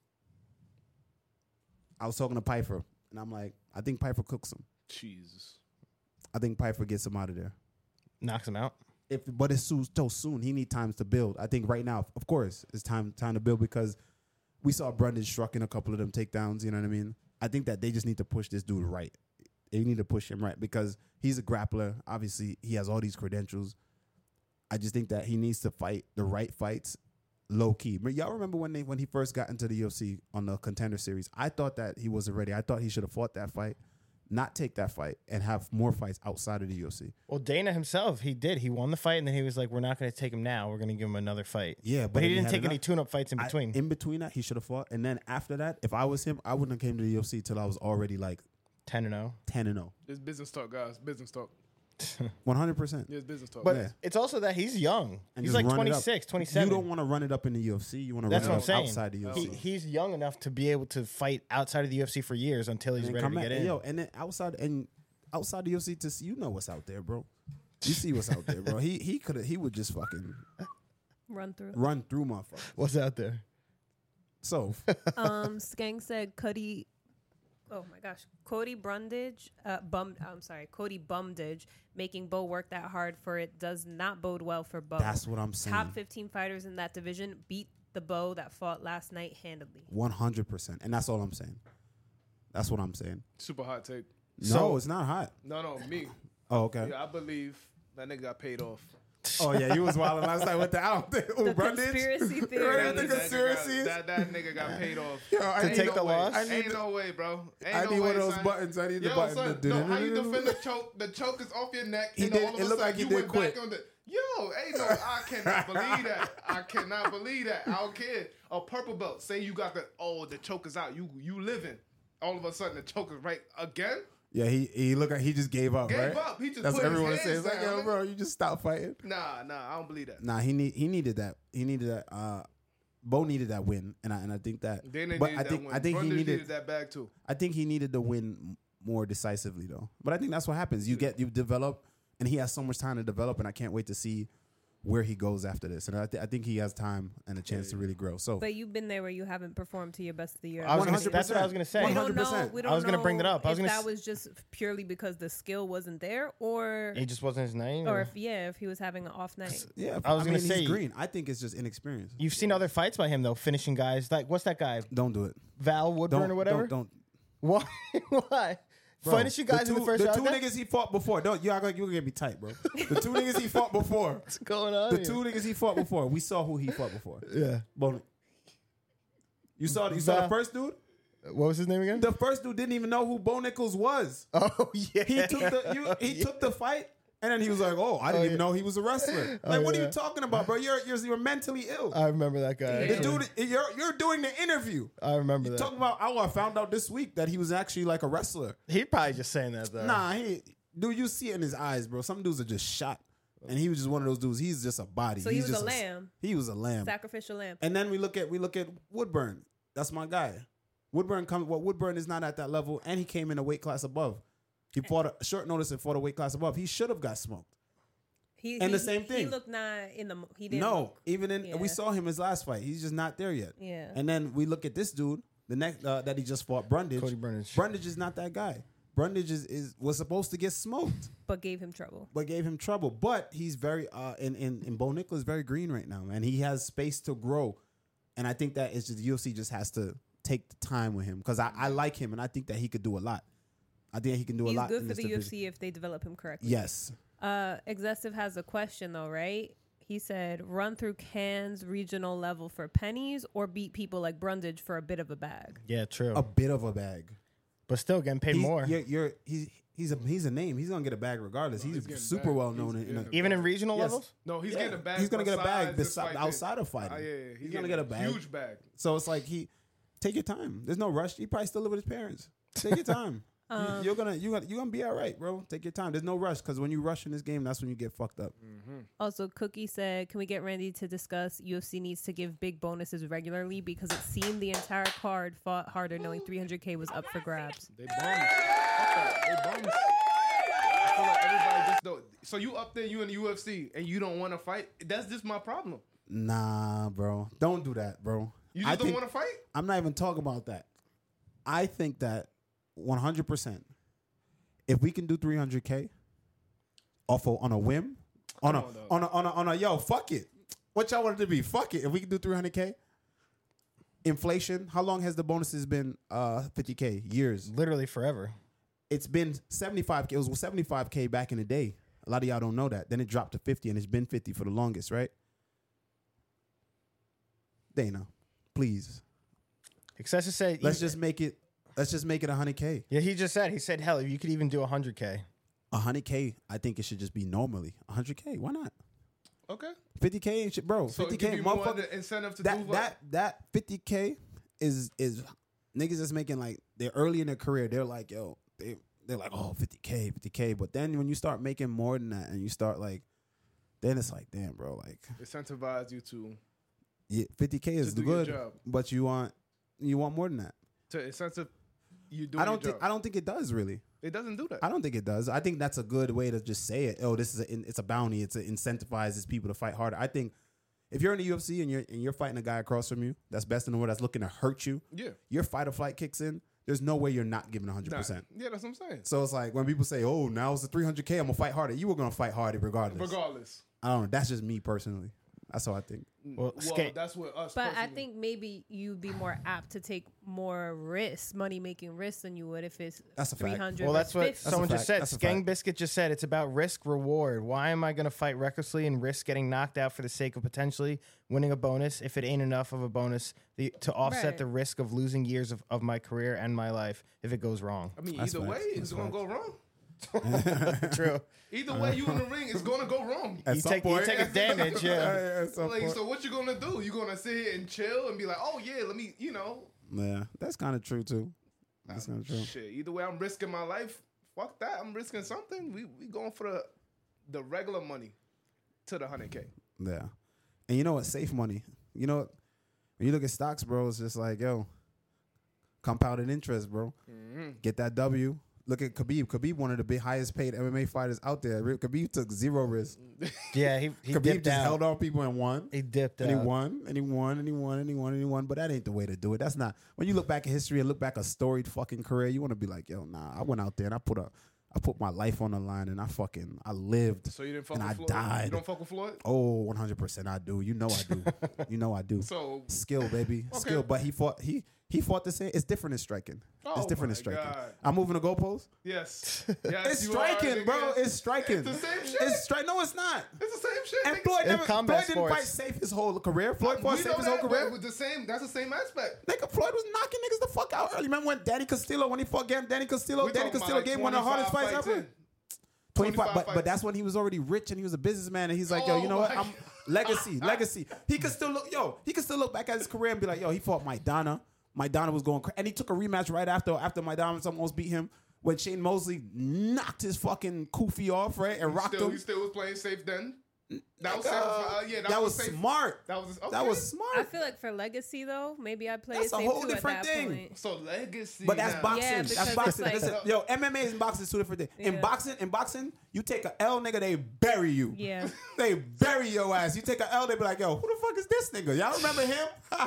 Speaker 2: I was talking to Pyfer, and I'm like, I think Pyfer cooks him.
Speaker 3: Jesus.
Speaker 2: I think Pyfer gets him out of there.
Speaker 1: Knocks him out.
Speaker 2: But it's so soon. He need times to build. I think right now, of course, it's time to build because we saw Brundage struck in a couple of them takedowns. You know what I mean? I think that they just need to push this dude right. They need to push him right because he's a grappler. Obviously, he has all these credentials. I just think that he needs to fight the right fights, low key. But y'all remember when he first got into the UFC on the Contender Series? I thought that he wasn't ready. I thought he should have fought that fight. Not take that fight and have more fights outside of the UFC.
Speaker 1: Well, Dana himself, he did. He won the fight, and then he was like, we're not going to take him now. We're going to give him another fight.
Speaker 2: Yeah,
Speaker 1: but he didn't take any tune-up fights in between.
Speaker 2: In between that, he should have fought. And then after that, if I was him, I wouldn't have came to the UFC till I was already
Speaker 1: 10-0.
Speaker 2: 10-0.
Speaker 3: It's business talk, guys. Business talk.
Speaker 2: 100%.
Speaker 3: Yeah, it's business talk.
Speaker 1: But it's also that he's young.
Speaker 2: And
Speaker 1: he's 26, 27.
Speaker 2: You don't want to run it up in the UFC. You want to run it up outside the UFC.
Speaker 1: He's young enough to be able to fight outside of the UFC for years until he's ready to get in.
Speaker 2: And then outside the UFC, to see, what's out there, bro. You see what's out there, bro. He would just fucking
Speaker 4: run through
Speaker 2: motherfuckers.
Speaker 1: What's out there?
Speaker 2: So,
Speaker 4: Skang said Cody. Oh my gosh, Cody Brundage, Cody Bumdage making Bo work that hard for it does not bode well for Bo.
Speaker 2: That's what I'm saying.
Speaker 4: Top 15 fighters in that division beat the Bo that fought last night handily.
Speaker 2: 100%, and that's all I'm saying. That's what I'm saying.
Speaker 3: Super hot take.
Speaker 2: No, it's not hot.
Speaker 3: No, me.
Speaker 2: Oh, okay.
Speaker 3: Yeah, I believe that nigga got paid off.
Speaker 2: Oh yeah, you was wilding last night with the
Speaker 4: conspiracy theory.
Speaker 3: That nigga got paid off.
Speaker 2: Yo,
Speaker 1: to take the loss.
Speaker 3: Ain't no way, bro.
Speaker 2: I need one of those buttons. I need the button.
Speaker 3: No, how you defend the choke? The choke is off your neck.
Speaker 2: He did. It looked like he did quick.
Speaker 3: I cannot believe that. I cannot believe that. I don't care. A purple belt. Say you got the choke is out. You living. All of a sudden the choke is right again.
Speaker 2: Yeah, he looked like he just gave up.
Speaker 3: Gave up. He just
Speaker 2: that's
Speaker 3: put
Speaker 2: what everyone
Speaker 3: his hands
Speaker 2: says. Like, yo, bro, you just stop fighting.
Speaker 3: Nah, I don't believe that.
Speaker 2: Nah, he needed that. He needed that. Bo needed that win, and I think that. I think he needed
Speaker 3: that bag too.
Speaker 2: I think he needed the win more decisively though. But I think that's what happens. You develop, and he has so much time to develop, and I can't wait to see where he goes after this. And I think he has time and a chance to really grow. So,
Speaker 4: but you've been there where you haven't performed to your best of the year.
Speaker 1: That's what I was going to say.
Speaker 2: 100%.
Speaker 4: We don't
Speaker 1: I was going to bring that up. I was
Speaker 4: if that was just purely because the skill wasn't there, or
Speaker 1: he just wasn't his name,
Speaker 4: or if he was having an off night.
Speaker 2: Yeah,
Speaker 1: I was going to say
Speaker 2: he's green. I think it's just inexperience.
Speaker 1: You've seen other fights by him though, finishing guys like what's that guy?
Speaker 2: Don't do it.
Speaker 1: Val Woodburn or whatever.
Speaker 2: Don't.
Speaker 1: Why? Why?
Speaker 2: Bro,
Speaker 1: finishing guys in the first
Speaker 2: round.
Speaker 1: round.
Speaker 2: The two niggas he fought before. Don't you act like you're gonna be tight, bro. The two niggas he fought before.
Speaker 1: What's going on?
Speaker 2: The two niggas he fought before. We saw who he fought before.
Speaker 1: Yeah.
Speaker 2: You saw the first dude?
Speaker 1: What was his name again?
Speaker 2: The first dude didn't even know who Bo Nickals was.
Speaker 1: Oh yeah.
Speaker 2: He took the fight. And then he was like, "Oh, I didn't even know he was a wrestler." Like, what are you talking about, bro? You're mentally ill.
Speaker 1: I remember that guy.
Speaker 2: The dude, you're doing the interview.
Speaker 1: I remember that.
Speaker 2: Talking about, I found out this week that he was actually like a wrestler.
Speaker 1: He probably just saying that though.
Speaker 2: Nah, dude, you see it in his eyes, bro. Some dudes are just shot, and he was just one of those dudes. He's just a body.
Speaker 4: So
Speaker 2: He's
Speaker 4: he was
Speaker 2: just
Speaker 4: a lamb.
Speaker 2: He was a lamb,
Speaker 4: Sacrificial lamb.
Speaker 2: And then we look at Woodburn. That's my guy. Woodburn is not at that level, and he came in a weight class above. He fought a short notice and fought a weight class above. He should have got smoked. The same thing.
Speaker 4: He looked not in the. He didn't.
Speaker 2: No, we saw him his last fight. He's just not there yet.
Speaker 4: Yeah.
Speaker 2: And then we look at this dude, the next that he just fought, Brundage.
Speaker 1: Cody Brundage.
Speaker 2: Brundage is not that guy. Brundage was supposed to get smoked,
Speaker 4: but gave him trouble.
Speaker 2: But he's very in Bo Nickal is very green right now, and he has space to grow. And I think that it's just UFC just has to take the time with him because I like him and I think that he could do a lot. I think he can do a lot.
Speaker 4: He's good
Speaker 2: in
Speaker 4: for
Speaker 2: this
Speaker 4: the
Speaker 2: division.
Speaker 4: UFC if they develop him correctly.
Speaker 2: Yes.
Speaker 4: Excessive has a question though, right? He said, run through cans regional level for pennies or beat people like Brundage for a bit of a bag.
Speaker 1: Yeah, true.
Speaker 2: A bit of a bag.
Speaker 1: But still getting paid more.
Speaker 2: He's a name. He's gonna get a bag regardless. He's super well known.
Speaker 1: Even in regional levels?
Speaker 3: No, he's getting a bag.
Speaker 2: He's gonna get a bag outside of fighting.
Speaker 3: Yeah.
Speaker 2: He's gonna get a bag.
Speaker 3: Huge bag.
Speaker 2: So it's like take your time. There's no rush. He probably still live with his parents. Take your time. You're gonna be all right, bro. Take your time. There's no rush because when you rush in this game, that's when you get fucked up.
Speaker 3: Mm-hmm.
Speaker 4: Also, Cookie said, "Can we get Randy to discuss UFC needs to give big bonuses regularly because it seemed the entire card fought harder, knowing 300K was up for grabs."
Speaker 3: They bums. They bums. I feel like everybody just don't. So you up there, you in the UFC, and you don't want to fight? That's just my problem.
Speaker 2: Nah, bro. Don't do that, bro.
Speaker 3: You just don't want to fight?
Speaker 2: I'm not even talking about that. I think that 100%. If we can do 300K on a whim, on a yo, fuck it. What y'all want it to be? Fuck it. If we can do 300K, inflation. How long has the bonuses been? 50K years.
Speaker 1: Literally forever.
Speaker 2: It's been 75K. It was 75K back in the day. A lot of y'all don't know that. Then it dropped to 50, and it's been 50 for the longest, right? Dana, please.
Speaker 1: Excessive said,
Speaker 2: Let's just make it 100K.
Speaker 1: Yeah, he said, hell, if you could even do 100K.
Speaker 2: 100K, I think it should just be normally 100K. Why not?
Speaker 3: Okay.
Speaker 2: 50K ain't shit, bro.
Speaker 3: So
Speaker 2: 50K,
Speaker 3: give you more the incentive to do what?
Speaker 2: That 50K is niggas that's making like they're early in their career. They're like, yo, they're like, oh, 50K. But then when you start making more than that, and you start like, then it's like, damn, bro, like
Speaker 3: incentivize you to.
Speaker 2: Yeah, 50K is good, but you want more than that.
Speaker 3: To incentive.
Speaker 2: I don't think it does really.
Speaker 3: It doesn't do that.
Speaker 2: I don't think it does. I think that's a good way to just say it. Oh, it's a bounty. It's incentivizes people to fight harder. I think if you're in the UFC and you're fighting a guy across from you that's best in the world that's looking to hurt you, your fight or flight kicks in. There's no way you're not giving 100%.
Speaker 3: Yeah, that's what I'm saying.
Speaker 2: So it's like when people say, "Oh, now it's the 300K, I'm gonna fight harder." You were gonna fight harder regardless.
Speaker 3: Regardless.
Speaker 2: I don't know. That's just me personally. That's how I think.
Speaker 3: Well, that's what us.
Speaker 4: But I think maybe you'd be more apt to take more risks, money making risks, than you would if it's 300.
Speaker 1: Well, that's what someone just said.
Speaker 2: That's
Speaker 1: Skeng Biscuit just said it's about risk reward. Why am I going to fight recklessly and risk getting knocked out for the sake of potentially winning a bonus if it ain't enough of a bonus to offset the risk of losing years of my career and my life if it goes wrong?
Speaker 3: I mean, either way, it's going to go wrong.
Speaker 1: True.
Speaker 3: Either way, you in the ring, it's gonna go wrong.
Speaker 1: You take a damage, yeah.
Speaker 3: Like, so what you gonna do? You gonna sit here and chill and be like, oh yeah, let me,
Speaker 2: Yeah, that's kind of true too. That's kind of true.
Speaker 3: Shit. Either way, I'm risking my life. Fuck that. I'm risking something. We going for the regular money to the 100K.
Speaker 2: Yeah, and you know what? Safe money. You know, when you look at stocks, bro, it's just like, yo, compounded interest, bro. Mm-hmm. Get that W. Look at Khabib. Khabib, one of the highest paid MMA fighters out there. Khabib took zero risk.
Speaker 1: Yeah, he
Speaker 2: Khabib
Speaker 1: dipped
Speaker 2: just
Speaker 1: out.
Speaker 2: held on people and won.
Speaker 1: He dipped
Speaker 2: and
Speaker 1: out.
Speaker 2: he won, and he won, and he won, and he won, and he won. But that ain't the way to do it. That's not. When you look back at history and look back a storied fucking career, you want to be like, yo, nah, I went out there and I put my life on the line and I lived.
Speaker 3: So you didn't fuck
Speaker 2: and
Speaker 3: with
Speaker 2: I
Speaker 3: Floyd?
Speaker 2: died.
Speaker 3: You don't fuck with Floyd?
Speaker 2: Oh, 100% I do. You know I do. You know I do.
Speaker 3: So
Speaker 2: skill, baby,
Speaker 3: Okay.
Speaker 2: skill. But he fought the same. It's different in striking. It's different in striking.
Speaker 3: God.
Speaker 2: I'm moving the goalpost.
Speaker 3: Yes.
Speaker 2: It's
Speaker 3: you
Speaker 2: striking,
Speaker 3: are,
Speaker 2: bro.
Speaker 3: nigga.
Speaker 2: It's striking.
Speaker 3: It's the same shit.
Speaker 2: It's no, it's not.
Speaker 3: It's the same shit.
Speaker 2: And
Speaker 3: nigga.
Speaker 2: Floyd,
Speaker 1: In combat
Speaker 2: Floyd didn't fight
Speaker 1: sports.
Speaker 2: safe his whole career. Floyd fought
Speaker 3: We
Speaker 2: safe
Speaker 3: know
Speaker 2: his whole
Speaker 3: that,
Speaker 2: career.
Speaker 3: but with the same. That's the same aspect.
Speaker 2: Nigga, Floyd was knocking niggas the fuck out early. Remember when Danny Castillo, when he fought Danny Castillo?
Speaker 3: We
Speaker 2: Danny
Speaker 3: talking
Speaker 2: Castillo
Speaker 3: about like
Speaker 2: gave one of the hardest
Speaker 3: 25
Speaker 2: fights
Speaker 3: fights
Speaker 2: ever.
Speaker 3: in.
Speaker 2: 25, but
Speaker 3: fights.
Speaker 2: that's when he was already rich and he was a businessman and he's like, yo, you know what?
Speaker 3: my
Speaker 2: I'm legacy. He could still look back at his career and be like, yo, he fought Maidana. Maidana was going crazy. And he took a rematch right after Maidana almost beat him when Shane Mosley knocked his fucking Kofi off, right? And rocked him.
Speaker 3: He still was playing safe then. That was safe.
Speaker 2: That was
Speaker 3: safe.
Speaker 2: smart.
Speaker 3: That was okay.
Speaker 2: That was smart.
Speaker 4: I feel like for legacy though, maybe I play
Speaker 2: That's
Speaker 4: it
Speaker 2: a
Speaker 4: safe
Speaker 2: whole
Speaker 4: too
Speaker 2: different
Speaker 4: at that
Speaker 2: thing.
Speaker 4: point.
Speaker 3: So legacy.
Speaker 2: But that's
Speaker 3: now.
Speaker 2: boxing.
Speaker 4: Yeah,
Speaker 2: That's
Speaker 4: because
Speaker 2: boxing.
Speaker 4: it's like-
Speaker 2: Listen, yo, MMA and boxing is two different things. In
Speaker 4: Yeah.
Speaker 2: boxing, you take a L, nigga, they bury you.
Speaker 4: Yeah.
Speaker 2: They bury your ass. You take a L, they be like, yo, who the fuck is this nigga? Y'all remember him?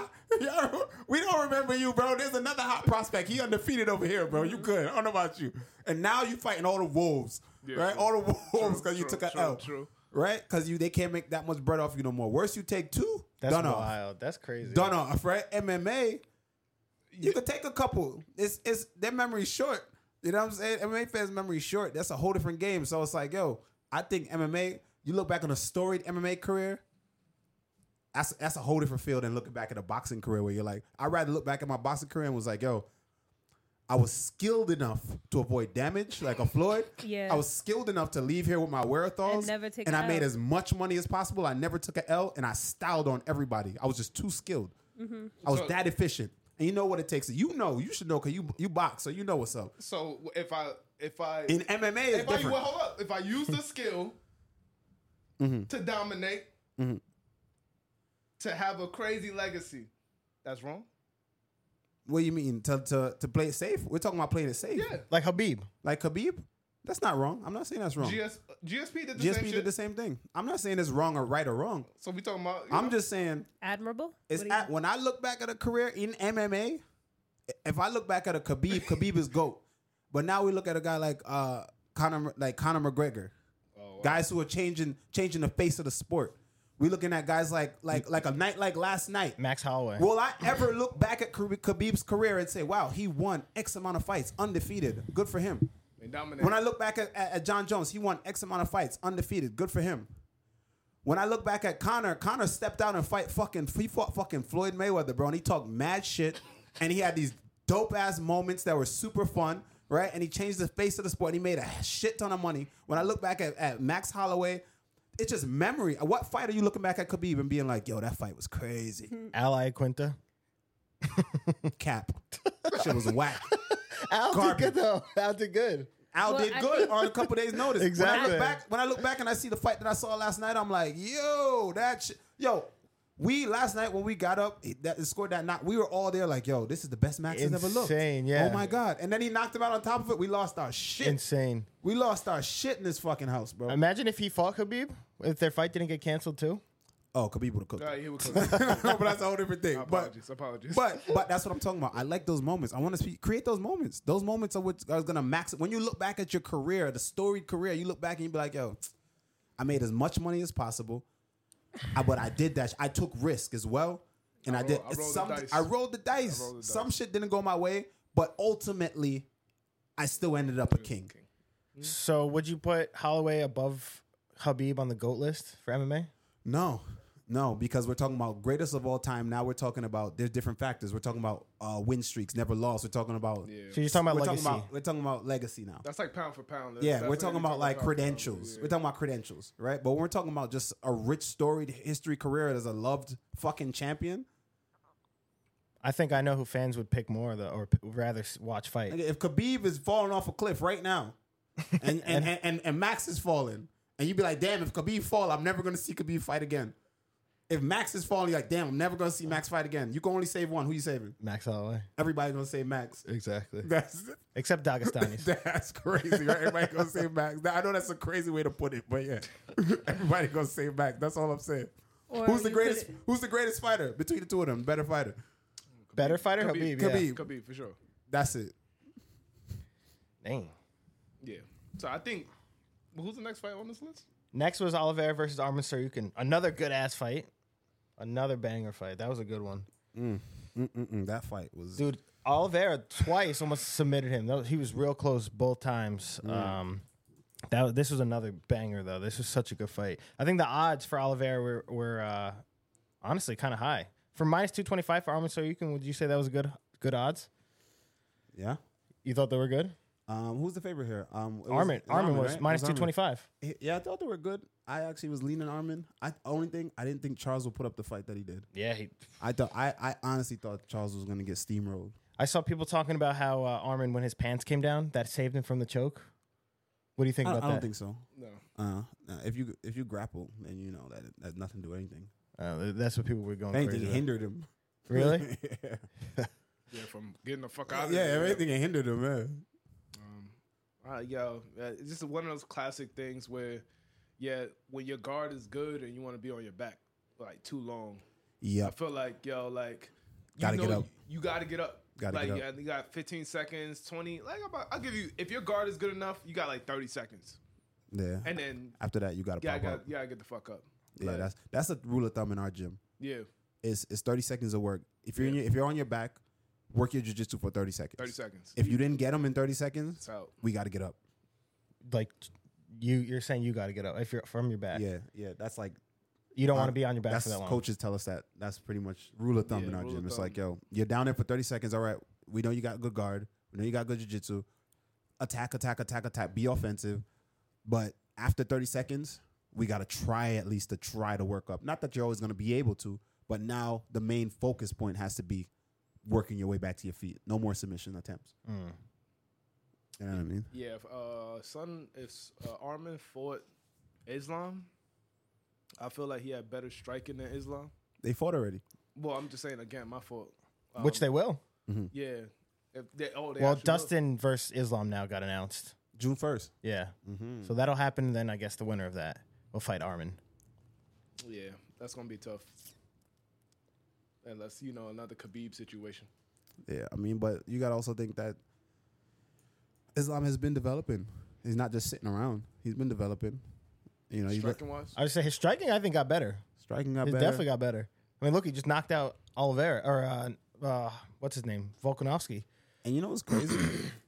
Speaker 2: We don't remember you, bro. There's another hot prospect. He undefeated over here, bro. You good. I don't know about you. And now you fighting all the wolves,
Speaker 3: Yeah,
Speaker 2: right?
Speaker 3: true.
Speaker 2: All the wolves because you
Speaker 3: True,
Speaker 2: took a
Speaker 3: true,
Speaker 2: L.
Speaker 3: true.
Speaker 2: Right? Because they can't make that much bread off you no more. Worse, you take two,
Speaker 1: That's
Speaker 2: done off.
Speaker 1: wild. That's crazy.
Speaker 2: Done off, right? MMA, you could take a couple. It's their memory's short. You know what I'm saying? MMA fans' memory's short. That's a whole different game. So it's like, yo, I think MMA, you look back on a storied MMA career, that's a whole different field than looking back at a boxing career where you're like, I'd rather look back at my boxing career and was like, yo, I was skilled enough to avoid damage like a Floyd.
Speaker 4: Yeah.
Speaker 2: I was skilled enough to leave here with my wherewithals.
Speaker 4: And never take
Speaker 2: and
Speaker 4: a
Speaker 2: I made
Speaker 4: L.
Speaker 2: as much money as possible. I never took an L and I styled on everybody. I was just too skilled.
Speaker 4: Mm-hmm.
Speaker 2: I was that efficient. And you know what it takes. You should know because you box, so you know what's up.
Speaker 3: So if I
Speaker 2: In MMA, it's different.
Speaker 3: hold up. If I use the skill to dominate, to have a crazy legacy, that's wrong.
Speaker 2: What do you mean? To play it safe? We're talking about playing it safe.
Speaker 3: Yeah.
Speaker 1: Like Habib.
Speaker 2: Like Khabib? That's not wrong. I'm not saying that's wrong.
Speaker 3: GSP did the
Speaker 2: GSP
Speaker 3: same
Speaker 2: did
Speaker 3: shit.
Speaker 2: the same thing. I'm not saying it's wrong or right or wrong.
Speaker 3: So we talking about.
Speaker 2: I'm just saying
Speaker 4: Admirable.
Speaker 2: when I look back at a career in MMA, if I look back at a Khabib is GOAT. But now we look at a guy like Conor McGregor. Guys who are changing the face of the sport. We looking at guys like a night like last night.
Speaker 1: Max Holloway.
Speaker 2: Will I ever look back at Khabib's career and say, wow, he won X amount of fights, undefeated. Good for him. When I look back at John Jones, he won X amount of fights, undefeated. Good for him. When I look back at Conor stepped out and he fought fucking Floyd Mayweather, bro, and he talked mad shit, and he had these dope-ass moments that were super fun, right? And he changed the face of the sport, and he made a shit ton of money. When I look back at Max Holloway, it's just memory. What fight are you looking back at Khabib and being like, yo, that fight was crazy?
Speaker 1: Ally Quinta.
Speaker 2: Cap. Shit was whack.
Speaker 1: Al
Speaker 2: Garbage.
Speaker 1: did good though. Al did good.
Speaker 2: Al did good on a couple days' notice.
Speaker 1: Exactly.
Speaker 2: When I look back and I see the fight that I saw last night, I'm like, yo, that shit. Yo, we last night when we got up, scored that knock, we were all there like, yo, this is the best Max has ever looked.
Speaker 1: Insane, yeah.
Speaker 2: Oh my God. And then he knocked him out on top of it. We lost our shit.
Speaker 1: Insane.
Speaker 2: We lost our shit in this fucking house, bro.
Speaker 1: Imagine if he fought Khabib, if their fight didn't get canceled too.
Speaker 2: Oh, Khabib would have cooked.
Speaker 3: He would cook.
Speaker 2: But that's a whole different thing.
Speaker 3: Apologies.
Speaker 2: But that's what I'm talking about. I like those moments. I want to create those moments. Those moments are what's gonna max it. When you look back at your career, the storied career, you look back and you be like, yo, I made as much money as possible. But I did that. I took risk as well. And I rolled the dice. Some shit didn't go my way, but ultimately, I still ended up a king.
Speaker 1: So would you put Holloway above Khabib on the GOAT list for MMA?
Speaker 2: No, because we're talking about greatest of all time. Now we're talking about, there's different factors. We're talking about win streaks, never lost. We're talking about.
Speaker 3: Yeah.
Speaker 1: So you're talking about legacy.
Speaker 2: We're talking about legacy now.
Speaker 3: That's like pound for pound.
Speaker 2: Yeah, we're talking about like credentials. We're talking about credentials, right? But when we're talking about just a rich, storied history career as a loved fucking champion.
Speaker 1: I think I know who fans would pick more, or rather watch fight.
Speaker 2: If Khabib is falling off a cliff right now, and Max is falling, and you'd be like, damn, if Khabib fall, I'm never going to see Khabib fight again. If Max is falling, you're like, damn, I'm never gonna see Max fight again. You can only save one. Who you saving?
Speaker 1: Max Holloway.
Speaker 2: Everybody gonna save Max.
Speaker 1: Exactly.
Speaker 2: That's
Speaker 1: Except Dagestanis.
Speaker 2: That's crazy, right? Everybody gonna save Max. I know that's a crazy way to put it, but yeah, everybody gonna save Max. That's all I'm saying.
Speaker 4: Or
Speaker 2: Who's the greatest? Who's the greatest fighter between the two of them? Better fighter.
Speaker 1: Better fighter? Khabib.
Speaker 3: Khabib for sure.
Speaker 2: That's it.
Speaker 1: Dang.
Speaker 3: Yeah. So I think who's the next fight on this list?
Speaker 1: Next was Oliveira versus Arman Tsarukyan. Another good ass fight. Another banger fight. That was a good one.
Speaker 2: That fight was...
Speaker 1: Dude, Oliveira twice almost submitted him. He was real close both times. This was another banger, though. This was such a good fight. I think the odds for Oliveira were honestly kind of high. For minus 225 for Arman Tsarukyan, would you say that was good odds?
Speaker 2: Yeah.
Speaker 1: You thought they were good?
Speaker 2: Who's the favorite here?
Speaker 1: Arman was
Speaker 2: right?
Speaker 1: minus 225.
Speaker 2: Yeah, I thought they were good. I actually was leaning Arman. Only thing, I didn't think Charles would put up the fight that he did.
Speaker 1: Yeah,
Speaker 2: I honestly thought Charles was going to get steamrolled.
Speaker 1: I saw people talking about how Arman, when his pants came down, that saved him from the choke. What do you think about that?
Speaker 2: I don't think so.
Speaker 3: No.
Speaker 2: If you grapple, then you know that it has nothing to do with anything.
Speaker 1: That's what people were going
Speaker 2: anything
Speaker 1: crazy about.
Speaker 2: Hindered him.
Speaker 1: Really?
Speaker 3: Yeah, from getting the fuck out of
Speaker 2: Yeah,
Speaker 3: there.
Speaker 2: everything hindered him, man.
Speaker 3: It's just one of those classic things where, when your guard is good and you want to be on your back like too long.
Speaker 2: Yeah,
Speaker 3: I feel like
Speaker 2: gotta get up.
Speaker 3: You gotta get up.
Speaker 2: Gotta get up.
Speaker 3: You got 15 seconds, 20. I'll give you, if your guard is good enough, you got like 30 seconds.
Speaker 2: Yeah,
Speaker 3: and then
Speaker 2: after that, you gotta pop up.
Speaker 3: You gotta get the fuck up.
Speaker 2: Yeah,
Speaker 3: like,
Speaker 2: that's a rule of thumb in our gym.
Speaker 3: Yeah,
Speaker 2: it's 30 seconds of work. If you're on your back, work your jiu-jitsu for 30 seconds.
Speaker 3: 30 seconds.
Speaker 2: If you didn't get them in 30 seconds,
Speaker 3: it's out.
Speaker 2: We got to get up.
Speaker 1: Like you're saying you got to get up if you're from your back.
Speaker 2: Yeah, that's like
Speaker 1: you don't want to be on your back for that long.
Speaker 2: Coaches tell us that. That's pretty much rule of thumb in our gym. It's like, yo, you're down there for 30 seconds. All right, we know you got good guard. We know you got good jiu-jitsu. Attack. Be offensive. But after 30 seconds, we got to try at least to work up. Not that you're always going to be able to, but now the main focus point has to be working your way back to your feet. No more submission attempts. You know what I mean?
Speaker 3: Yeah. If Arman fought Islam, I feel like he had better striking than Islam.
Speaker 2: They fought already.
Speaker 3: Well, I'm just saying again, my fault.
Speaker 1: Which they will.
Speaker 2: Mm-hmm.
Speaker 3: Yeah.
Speaker 1: Dustin versus Islam now got announced.
Speaker 2: June 1st.
Speaker 1: Yeah.
Speaker 2: Mm-hmm.
Speaker 1: So that'll happen. Then I guess the winner of that will fight Arman.
Speaker 3: Yeah, that's gonna be tough. Unless another Khabib situation.
Speaker 2: Yeah, I mean, but you gotta also think that Islam has been developing. He's not just sitting around. He's been developing.
Speaker 3: Striking wise,
Speaker 1: I would say his striking, I think, got better. Definitely got better. I mean, look, he just knocked out Oliveira or what's his name, Volkanovski.
Speaker 2: And you know what's crazy?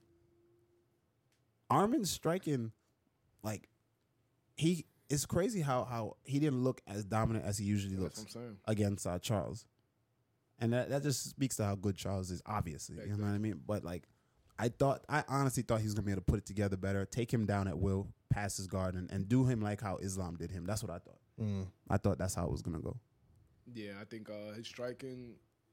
Speaker 2: Arman's striking, like it's crazy how he didn't look as dominant as he usually looks against Charles. And that just speaks to how good Charles is, obviously. Yeah, exactly. You know what I mean? But like, I honestly thought he was gonna be able to put it together better, take him down at will, pass his guard, and do him like how Islam did him. That's what I thought. I thought that's how it was gonna go.
Speaker 3: Yeah, I think his striking.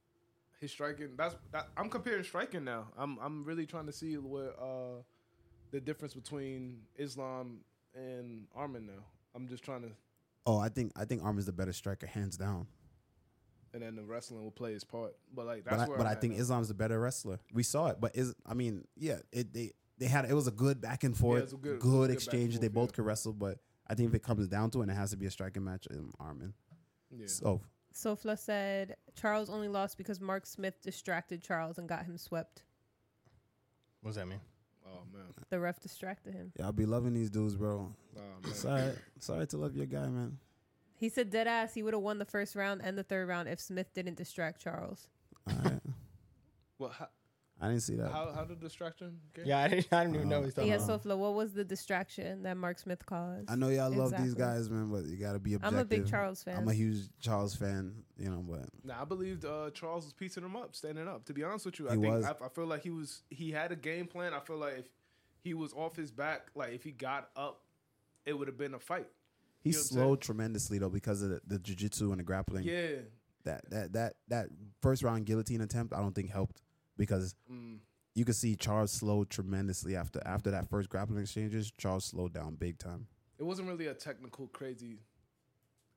Speaker 3: I'm comparing striking now. I'm really trying to see where the difference between Islam and Arman now. I'm just trying to.
Speaker 2: Oh, I think Arman's the better striker, hands down.
Speaker 3: And then the wrestling will play its part, but like
Speaker 2: I think Islam's the better wrestler. We saw it, but they had it was a good back and forth, good exchange. They both could wrestle, but I think if it comes down to it, and it has to be a striking match, Arman.
Speaker 3: Yeah.
Speaker 2: So
Speaker 4: Sofla said Charles only lost because Mark Smith distracted Charles and got him swept.
Speaker 1: What does that mean?
Speaker 3: Oh man,
Speaker 4: the ref distracted him.
Speaker 2: Yeah, I'll be loving these dudes, bro.
Speaker 3: Oh, man.
Speaker 2: Sorry to love your guy, man.
Speaker 4: He said dead ass he would have won the first round and the third round if Smith didn't distract Charles.
Speaker 2: All right.
Speaker 3: Well,
Speaker 2: I didn't see that.
Speaker 3: How did distraction?
Speaker 1: Yeah, I didn't even know he's talking about.
Speaker 4: Sofla, what was the distraction that Mark Smith caused?
Speaker 2: I know y'all love these guys, man, but you got to be objective.
Speaker 4: I'm a big Charles fan.
Speaker 2: I'm a huge Charles fan, but.
Speaker 3: Nah, I believed Charles was piecing him up, standing up. To be honest with you,
Speaker 2: I
Speaker 3: feel like he had a game plan. I feel like if he was off his back, like if he got up, it would have been a fight.
Speaker 2: He slowed tremendously though because of the jiu-jitsu and the grappling.
Speaker 3: Yeah.
Speaker 2: That first round guillotine attempt I don't think helped because you could see Charles slowed tremendously after that first grappling exchanges. Charles slowed down big time.
Speaker 3: It wasn't really a technical crazy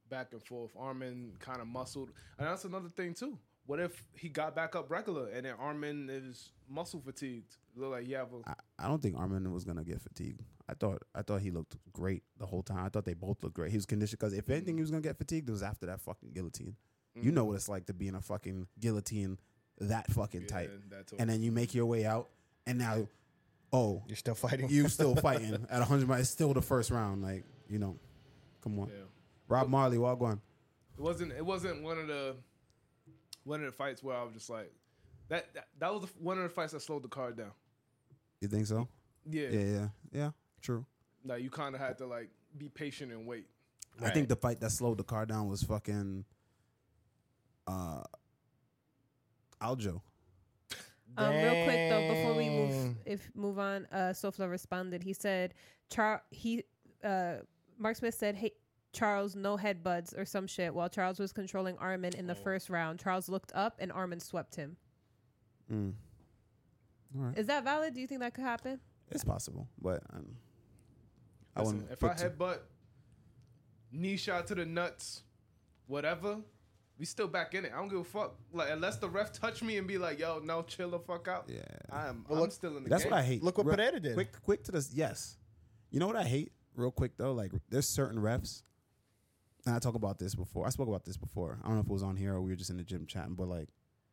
Speaker 3: back and forth. Armin kind of muscled. And that's another thing, too. What if he got back up regular and then Armin is muscle fatigued? Look like
Speaker 2: I don't think Armin was going to get fatigued. I thought he looked great the whole time. I thought they both looked great. He was conditioned because if anything he was going to get fatigued, it was after that fucking guillotine. You know what it's like to be in a fucking guillotine that fucking tight. And then you make your way out and now,
Speaker 1: you're still fighting.
Speaker 2: You still fighting at 100 miles. It's still the first round. Like, come on. Yeah. Rob Marley, walk on.
Speaker 3: It wasn't one of the fights where I was just like, that was one of the fights that slowed the card down.
Speaker 2: You think so?
Speaker 3: Yeah.
Speaker 2: Yeah, true.
Speaker 3: Like, you kind of had to, like, be patient and wait.
Speaker 2: I think the fight that slowed the card down was fucking Aljo.
Speaker 4: Real quick though, before we move on, Sofla responded. He said, Mark Smith said, "Hey, Charles, no headbutts or some shit." While Charles was controlling Armin in the first round, Charles looked up and Armin swept him.
Speaker 2: All right.
Speaker 4: Is that valid? Do you think that could happen?
Speaker 2: It's possible, but I wouldn't.
Speaker 3: If I headbutt, knee shot to the nuts, whatever. We still back in it. I don't give a fuck. Like, unless the ref touch me and be like, "Yo, no, chill the fuck out."
Speaker 2: Yeah,
Speaker 3: I'm still in the game.
Speaker 2: That's what I hate.
Speaker 1: Look what Pereira did.
Speaker 2: Quick to this. Yes, you know what I hate. Real quick though, like there's certain refs, and I spoke about this before. I don't know if it was on here or we were just in the gym chatting, but like,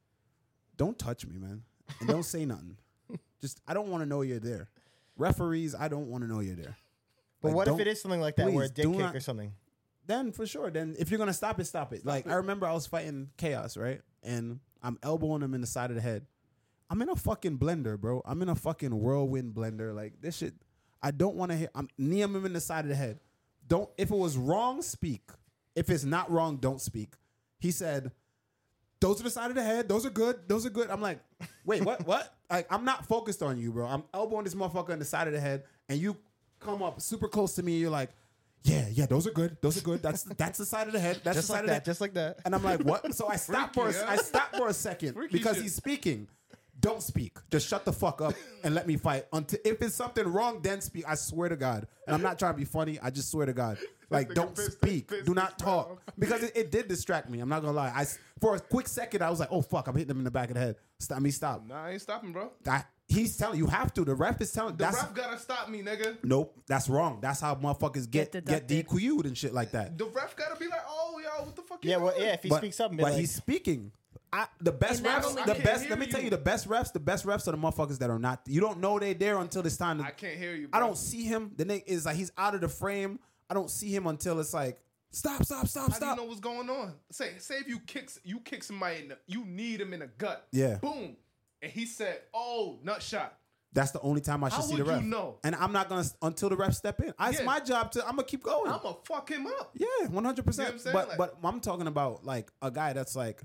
Speaker 2: don't touch me, man, and don't say nothing. Just I don't want to know you're there. Referees, I don't want to know you're there.
Speaker 1: But like, what if it is something like that, where a dick kick or something?
Speaker 2: Then for sure. Then if you're gonna stop it, stop it. I remember I was fighting Chaos, right? And I'm elbowing him in the side of the head. I'm in a fucking blender, bro. I'm in a fucking whirlwind blender. Like this shit, I don't want to hit. I'm kneeing him in the side of the head. Don't. If it was wrong, speak. If it's not wrong, don't speak. He said, "Those are the side of the head. Those are good. Those are good." I'm like, wait, what? What? Like I'm not focused on you, bro. I'm elbowing this motherfucker in the side of the head, and you come up super close to me. And you're like, yeah, those are good. Those are good. That's the side of the head. That's
Speaker 1: just
Speaker 2: the
Speaker 1: like
Speaker 2: side
Speaker 1: that.
Speaker 2: Of the head.
Speaker 1: Just like that.
Speaker 2: And I'm like, what? So I stopped for a second because he's speaking. Don't speak. Just shut the fuck up and let me fight. Until if it's something wrong, then speak. I swear to God. And I'm not trying to be funny. I just swear to God. Like, don't speak. Do not talk. Because it did distract me. I'm not gonna lie. For a quick second, I was like, oh fuck, I'm hitting him in the back of the head. Stop.
Speaker 3: Nah, I ain't stopping, bro.
Speaker 2: He's telling you have to. The ref is telling.
Speaker 3: The ref gotta stop me, nigga.
Speaker 2: Nope, that's wrong. That's how motherfuckers get DQ'd and shit like that.
Speaker 3: The ref gotta be like, oh, yo, what the fuck?
Speaker 1: If he speaks up,
Speaker 2: but he's speaking. The best refs, let me tell you, the best refs are the motherfuckers that are not. You don't know they're there until it's time.
Speaker 3: I can't hear you, bro.
Speaker 2: I don't see him. The nigga is like he's out of the frame. I don't see him until it's like stop.
Speaker 3: How do you know what's going on? Say if you kick somebody you need him in the gut.
Speaker 2: Yeah.
Speaker 3: Boom. And he said, "Oh, nut shot."
Speaker 2: That's the only time I should see the ref.
Speaker 3: How would you know?
Speaker 2: And I'm not gonna until the ref step in. It's my job to. I'm gonna keep going.
Speaker 3: I'm gonna fuck him up.
Speaker 2: Yeah, 100%. But I'm talking about like a guy that's like,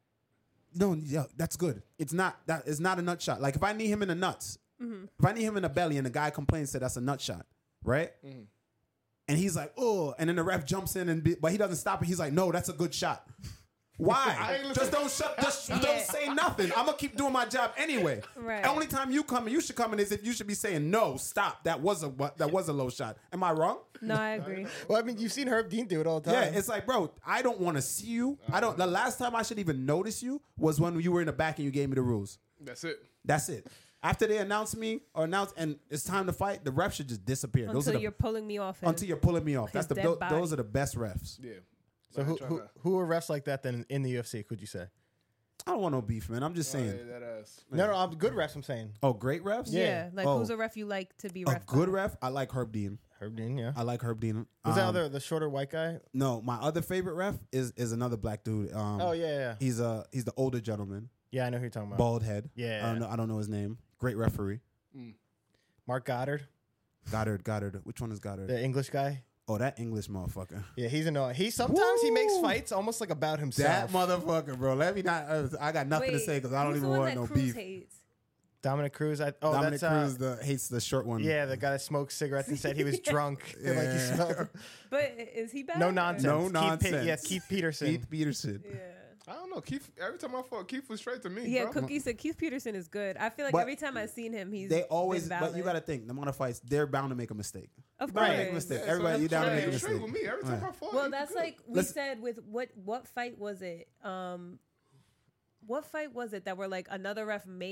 Speaker 2: no, yeah, that's good. It's not a nut shot. Like if I knee him in the nuts, if I knee him in the belly, and the guy complains, said that's a nut shot, right? Mm-hmm. And he's like, oh, and then the ref jumps in but he doesn't stop it. He's like, no, that's a good shot. Why? Just don't say nothing. I'm gonna keep doing my job anyway.
Speaker 4: Right.
Speaker 2: The only time you should come in is if you should be saying no, stop. That was a low shot. Am I wrong?
Speaker 4: No, I agree.
Speaker 1: Well, I mean, you've seen Herb Dean do it all the time.
Speaker 2: Yeah, it's like, bro, I don't want to see you. The last time I should even notice you was when you were in the back and you gave me the rules.
Speaker 3: That's it.
Speaker 2: After they announce and it's time to fight, the ref should just disappear.
Speaker 4: Until you're pulling me off.
Speaker 2: Until you're pulling me off. Those are the best refs.
Speaker 3: Yeah.
Speaker 1: So who are refs like that then in the UFC? Could you say?
Speaker 2: I don't want no beef, man. I'm just saying.
Speaker 3: Yeah, that ass.
Speaker 1: No, I'm good refs. I'm saying.
Speaker 2: Oh, great refs.
Speaker 4: Yeah. Like who's a ref you like to be ref?
Speaker 2: A good ref. I like Herb Dean.
Speaker 1: Herb Dean, yeah.
Speaker 2: I like Herb Dean.
Speaker 1: Who's that the shorter white guy?
Speaker 2: No, my other favorite ref is another black dude.
Speaker 1: Yeah.
Speaker 2: He's the older gentleman.
Speaker 1: Yeah, I know who you're talking about.
Speaker 2: Bald head.
Speaker 1: Yeah.
Speaker 2: I don't know his name. Great referee.
Speaker 1: Mark Goddard.
Speaker 2: Goddard. Which one is Goddard?
Speaker 1: The English guy.
Speaker 2: Oh, that English motherfucker.
Speaker 1: Yeah, he's annoying. Sometimes he makes fights almost like about himself.
Speaker 2: That motherfucker, bro. Let me not. I got nothing to say because I don't even want no beef.
Speaker 4: Hates?
Speaker 1: Dominic Cruz.
Speaker 2: Dominic Cruz hates the short one.
Speaker 1: Yeah, the guy that smoked cigarettes and said he was drunk.
Speaker 2: Yeah.
Speaker 1: Like he smelled.
Speaker 4: But is he bad?
Speaker 1: No nonsense.
Speaker 2: No nonsense.
Speaker 1: Keith Peterson.
Speaker 2: Keith Peterson.
Speaker 4: Yeah.
Speaker 3: I don't know. Keith. Every time I fought, Keith was straight to me.
Speaker 4: Yeah,
Speaker 3: bro.
Speaker 4: Cookie said Keith Peterson is good. I feel like
Speaker 2: But
Speaker 4: every time I've seen him, he's
Speaker 2: They always,
Speaker 4: been
Speaker 2: but
Speaker 4: valid.
Speaker 2: you got to think, the amount of fights, they're bound to make a mistake.
Speaker 4: Of
Speaker 1: Right.
Speaker 4: course.
Speaker 2: Make a mistake.
Speaker 3: Yeah,
Speaker 2: Everybody,
Speaker 3: so
Speaker 2: you down to
Speaker 3: that's
Speaker 2: make a
Speaker 3: straight
Speaker 2: mistake.
Speaker 3: with me. Every time I fought.
Speaker 4: Well,
Speaker 3: he
Speaker 4: that's
Speaker 3: good.
Speaker 4: like we
Speaker 2: Listen.
Speaker 4: said with what fight was it? What fight was it that were like another ref may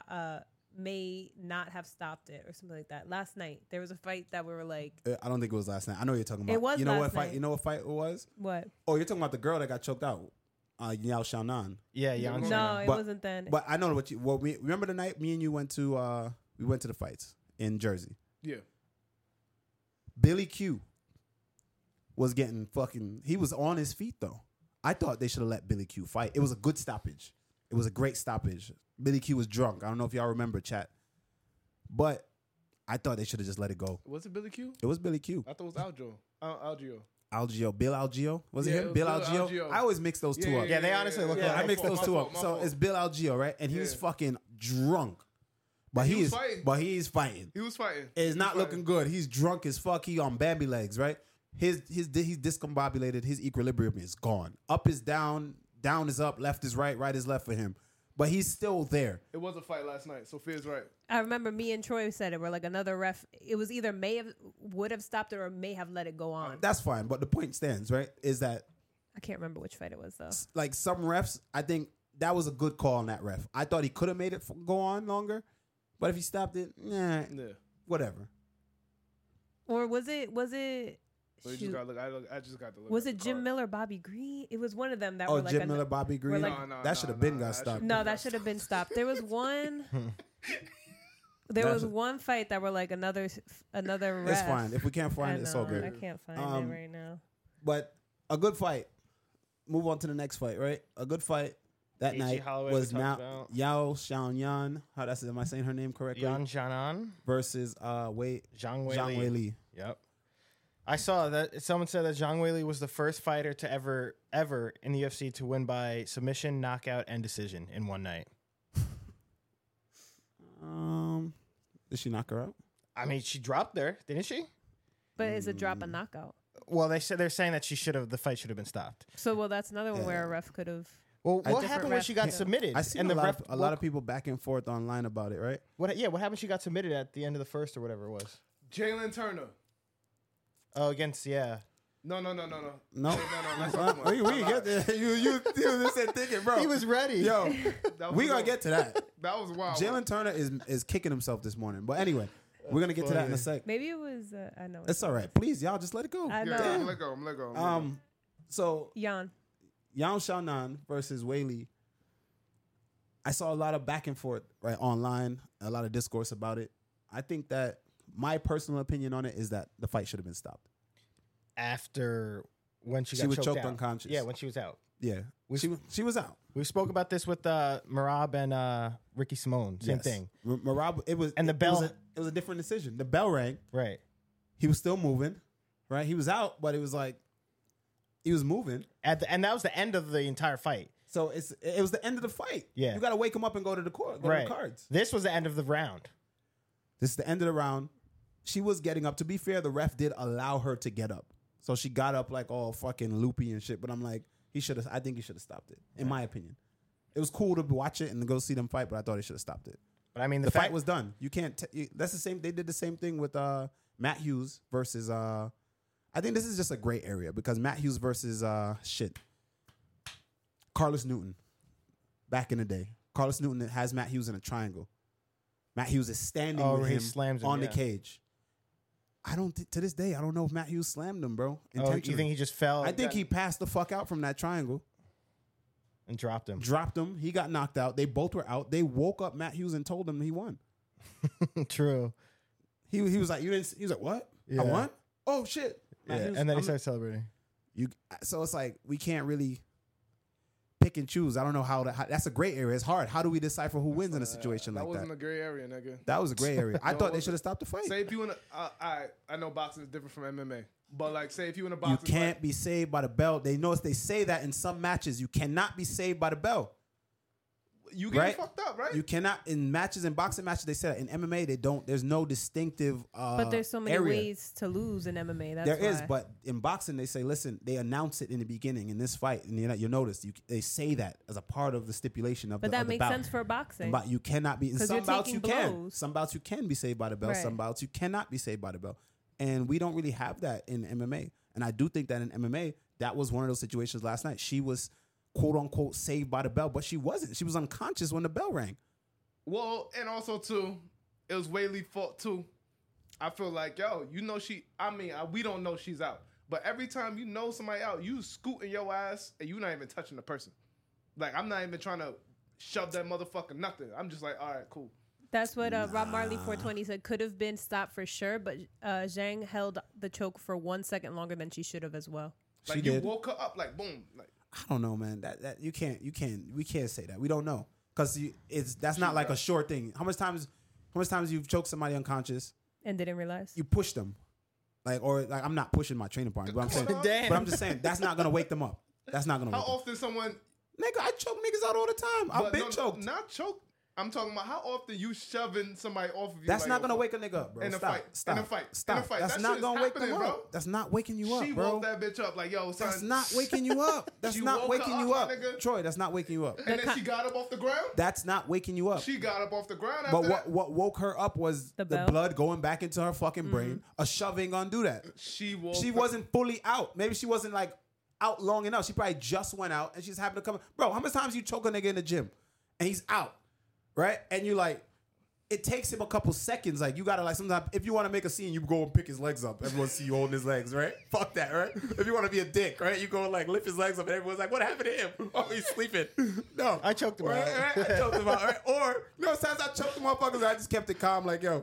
Speaker 4: not have stopped it or something like that? Last night there was a fight that we were like,
Speaker 2: I don't think it was last night. I know what you're talking about.
Speaker 4: It was
Speaker 2: You know
Speaker 4: last
Speaker 2: what fight?
Speaker 4: night.
Speaker 2: You know what fight it was?
Speaker 4: what?
Speaker 2: Oh, you're talking about the girl that got choked out. Yao Xiaonan.
Speaker 1: Yeah, Jan.
Speaker 4: No, it
Speaker 2: But-
Speaker 4: wasn't then.
Speaker 2: But I know what you. Well, we remember the night me and you went to. We went to the fights in Jersey.
Speaker 3: Yeah.
Speaker 2: Billy Q was getting fucking. He was on his feet though. I thought they should have let Billy Q fight. It was a good stoppage. It was a great stoppage. Billy Q was drunk. I don't know if y'all remember, chat. But I thought they should have just let it go.
Speaker 3: Was it Billy Q?
Speaker 2: It was Billy Q.
Speaker 3: I thought it was Algio. Algio.
Speaker 2: Algio. Bill Algio? Was it
Speaker 3: Yeah,
Speaker 2: him?
Speaker 3: it was
Speaker 2: Bill
Speaker 3: Bill
Speaker 2: Algio?
Speaker 3: Algio.
Speaker 2: I always mix those two up.
Speaker 1: Yeah, they honestly look
Speaker 2: Yeah,
Speaker 1: like
Speaker 2: I mixed those two up.
Speaker 3: My
Speaker 2: So
Speaker 3: fault.
Speaker 2: it's Bill Algio, right? And he was
Speaker 3: Yeah.
Speaker 2: fucking drunk. But
Speaker 3: He
Speaker 2: he
Speaker 3: was
Speaker 2: is
Speaker 3: fighting.
Speaker 2: but he is fighting.
Speaker 3: He was fighting.
Speaker 2: It's
Speaker 3: He
Speaker 2: not
Speaker 3: was
Speaker 2: looking good. He's drunk as fuck. He on Bambi legs, right? He's discombobulated. His equilibrium is gone. Up is down, down is up, left is right, right is left for him. But he's still there.
Speaker 3: It was a fight last night. Sophia's right.
Speaker 4: I remember me and Troy said it. We're like another ref. It was either would have stopped it or may have let it go on.
Speaker 2: That's fine. But the point stands, right? Is that
Speaker 4: I can't remember which fight it was though.
Speaker 2: like some refs, I think that was a good call on that ref. I thought he could have made it go on longer. But if he stopped it,
Speaker 3: Yeah.
Speaker 2: whatever.
Speaker 4: Or was it?
Speaker 3: So you just
Speaker 4: shoot.
Speaker 3: got to look. I just got to look.
Speaker 4: Was
Speaker 3: at
Speaker 4: it
Speaker 3: the
Speaker 4: Jim
Speaker 3: card.
Speaker 4: Miller, Bobby Green? It was one of them that
Speaker 2: Oh,
Speaker 4: were like
Speaker 2: Jim Miller, Bobby Green.
Speaker 4: like-
Speaker 2: That should have been got
Speaker 3: that
Speaker 2: stopped.
Speaker 3: should've
Speaker 4: No,
Speaker 3: been
Speaker 4: that
Speaker 3: got
Speaker 4: should have been stopped. There was one. There
Speaker 2: That's
Speaker 4: was one fight that were like another ref.
Speaker 2: It's fine. If we can't
Speaker 4: I
Speaker 2: find it, it's all
Speaker 4: know,
Speaker 2: good.
Speaker 4: I can't find
Speaker 2: Um,
Speaker 4: it right now.
Speaker 2: But a good fight. Move on to the next fight, right? A good fight that
Speaker 1: A.G.
Speaker 2: night
Speaker 1: Holloway
Speaker 2: was
Speaker 1: we talked about.
Speaker 2: Yao Xiaonan. Am I saying her name correctly?
Speaker 1: Yan Xiaonan,
Speaker 2: Versus
Speaker 1: Zhang Wei
Speaker 2: Zhang
Speaker 1: Li.
Speaker 2: Weili.
Speaker 1: Yep. I saw that someone said that Zhang Weili was the first fighter to ever in the UFC to win by submission, knockout, and decision in one night.
Speaker 2: Did she knock her out?
Speaker 1: I mean, she dropped there, didn't she?
Speaker 4: But is a drop a knockout?
Speaker 1: Well, they're saying that the fight should have been stopped.
Speaker 4: So well, that's another one where a ref could have.
Speaker 1: Well, what
Speaker 4: different
Speaker 1: happened when
Speaker 4: ref
Speaker 1: she got
Speaker 4: could-
Speaker 1: submitted?
Speaker 2: I seen
Speaker 1: and
Speaker 2: a
Speaker 1: the
Speaker 2: lot,
Speaker 1: ref,
Speaker 2: of, a lot of people back and forth online about it, right?
Speaker 1: What happened when she got submitted at the end of the first or whatever it was?
Speaker 3: Jalen Turner.
Speaker 1: Oh, against
Speaker 3: No.
Speaker 2: No.
Speaker 3: That's not the one.
Speaker 2: we get there. You this and thinking, bro.
Speaker 1: he was ready.
Speaker 2: Yo,
Speaker 3: That was
Speaker 2: we
Speaker 3: the
Speaker 2: gonna
Speaker 3: one.
Speaker 2: get to that.
Speaker 3: That was wild.
Speaker 2: Jalen Turner is kicking himself this morning. But anyway, we're gonna get to that in a sec.
Speaker 4: Maybe it was. I know.
Speaker 2: It's all right. Please, y'all, just let it go.
Speaker 4: I know.
Speaker 3: Yeah, I'm let go.
Speaker 2: So
Speaker 4: Jan.
Speaker 2: Yao Xiaonan versus Weili. I saw a lot of back and forth right online, a lot of discourse about it. I think that my personal opinion on it is that the fight should have been stopped.
Speaker 1: After when she
Speaker 2: She
Speaker 1: got
Speaker 2: was
Speaker 1: choked
Speaker 2: choked
Speaker 1: out.
Speaker 2: unconscious.
Speaker 1: Yeah, when she was out.
Speaker 2: Yeah, she was out.
Speaker 1: We spoke about this with Marab and Ricky Simone. Same
Speaker 2: Yes.
Speaker 1: thing.
Speaker 2: Marab, it was
Speaker 1: And the bell-
Speaker 2: It was a different decision. The bell rang.
Speaker 1: Right.
Speaker 2: He was still moving. Right. He was out, but it was like he was moving.
Speaker 1: And that was the end of the entire fight.
Speaker 2: So it was the end of the fight.
Speaker 1: Yeah.
Speaker 2: You got to wake him up and go to the court. Go to
Speaker 1: Right.
Speaker 2: the cards.
Speaker 1: This was the end of the round.
Speaker 2: This is the end of the round. She was getting up. To be fair, the ref did allow her to get up. So she got up like all fucking loopy and shit. But I'm like, I think he should have stopped it, in my opinion. It was cool to watch it and to go see them fight, but I thought he should have stopped it.
Speaker 1: But I mean,
Speaker 2: The fight was done. You can't. That's the same. They did the same thing with Matt Hughes versus. I think this is just a gray area because Matt Hughes versus Carlos Newton. Back in the day, Carlos Newton has Matt Hughes in a triangle. Matt Hughes is standing with
Speaker 1: he
Speaker 2: him
Speaker 1: slams him,
Speaker 2: on the
Speaker 1: yeah.
Speaker 2: cage. I don't. To this day, I don't know if Matt Hughes slammed him, bro.
Speaker 1: Oh, you
Speaker 2: Intentionally.
Speaker 1: think he just fell?
Speaker 2: I think he passed the fuck out from that triangle.
Speaker 1: and dropped him.
Speaker 2: Dropped him. He got knocked out. They both were out. They woke up Matt Hughes and told him he won.
Speaker 1: True.
Speaker 2: He was like, you didn't. He was like, what?
Speaker 1: Yeah.
Speaker 2: I won? Oh shit!
Speaker 1: Yeah.
Speaker 2: Matt Hughes,
Speaker 1: And then he
Speaker 2: I'm-
Speaker 1: started celebrating.
Speaker 2: So it's like we can't really pick and choose. I don't know how that's a gray area. It's hard. How do we decipher who wins in a situation
Speaker 3: That
Speaker 2: like
Speaker 3: wasn't
Speaker 2: that?
Speaker 3: a gray area, nigga.
Speaker 2: That was a gray area. I
Speaker 3: No,
Speaker 2: thought
Speaker 3: it
Speaker 2: they
Speaker 3: wasn't.
Speaker 2: should have stopped the fight.
Speaker 3: Say if you in a, I know boxing is different from MMA, but like say if you in a
Speaker 2: You
Speaker 3: boxing
Speaker 2: can't
Speaker 3: fight,
Speaker 2: be saved by the bell. They say that in some matches. You cannot be saved by the bell.
Speaker 3: you get fucked up, right?
Speaker 2: You cannot in boxing matches. They said in MMA they don't. There's no distinctive.
Speaker 4: But there's so many ways to lose in MMA. That's
Speaker 2: why. But in boxing they say, listen, they announce it in the beginning in this fight, and you'll notice they say that as a part of the stipulation of.
Speaker 4: But that makes sense for boxing.
Speaker 2: But you cannot be in some bouts. You can. Some bouts you can be saved by the bell. Right. Some bouts you cannot be saved by the bell, and we don't really have that in MMA. And I do think that in MMA that was one of those situations last night. She was, quote unquote, saved by the bell, but she wasn't. She was unconscious when the bell rang.
Speaker 3: Well, and also too, it was Weili's fault too. I feel like, we don't know she's out, but every time you know somebody out, you scooting your ass and you not even touching the person. Like, I'm not even trying to shove that motherfucker nothing. I'm just like, all right, cool.
Speaker 4: That's what Rob Marley 420 said. Could have been stopped for sure, but Zhang held the choke for 1 second longer than she should have as well.
Speaker 3: Like,
Speaker 2: she
Speaker 3: did. Woke her up like boom. Like,
Speaker 2: I don't know, man. That we can't say that. We don't know because that's not like a short thing. How much times you've choked somebody unconscious
Speaker 4: and didn't realize?
Speaker 2: You pushed them, I'm not pushing my training partner, but I'm saying, but I'm just saying that's not gonna wake them up. That's not gonna.
Speaker 3: How often someone?
Speaker 2: Nigga, I choke niggas out all the time. I've been choked.
Speaker 3: Not choked. I'm talking about how often you shoving somebody off of you.
Speaker 2: That's not gonna wake a nigga up, bro.
Speaker 3: In a fight.
Speaker 2: Stop. That's not gonna wake them up. That's not waking you up, bro.
Speaker 3: She woke that bitch up like, yo, son.
Speaker 2: That's not waking you up. That's not waking you up, Troy. That's not waking you up.
Speaker 3: And then she got up off the ground.
Speaker 2: That's not waking you up.
Speaker 3: She got up off the ground.
Speaker 2: But what woke her up was the blood going back into her fucking brain. A shove ain't gonna do that. She wasn't fully out. Maybe she wasn't like out long enough. She probably just went out and she's happy to come. Bro, how many times you choke a nigga in the gym and he's out? Right? And you like, it takes him a couple seconds. Like, you gotta like, sometimes if you want to make a scene, you go and pick his legs up. Everyone see you holding his legs, right? Fuck that, right? If you want to be a dick, right? You go and like lift his legs up and everyone's like, what happened to him? Oh, he's sleeping. No.
Speaker 1: I choked him out.
Speaker 2: Right? I choked him out, right? Or, sometimes I choked the motherfuckers, I just kept it calm, like, yo.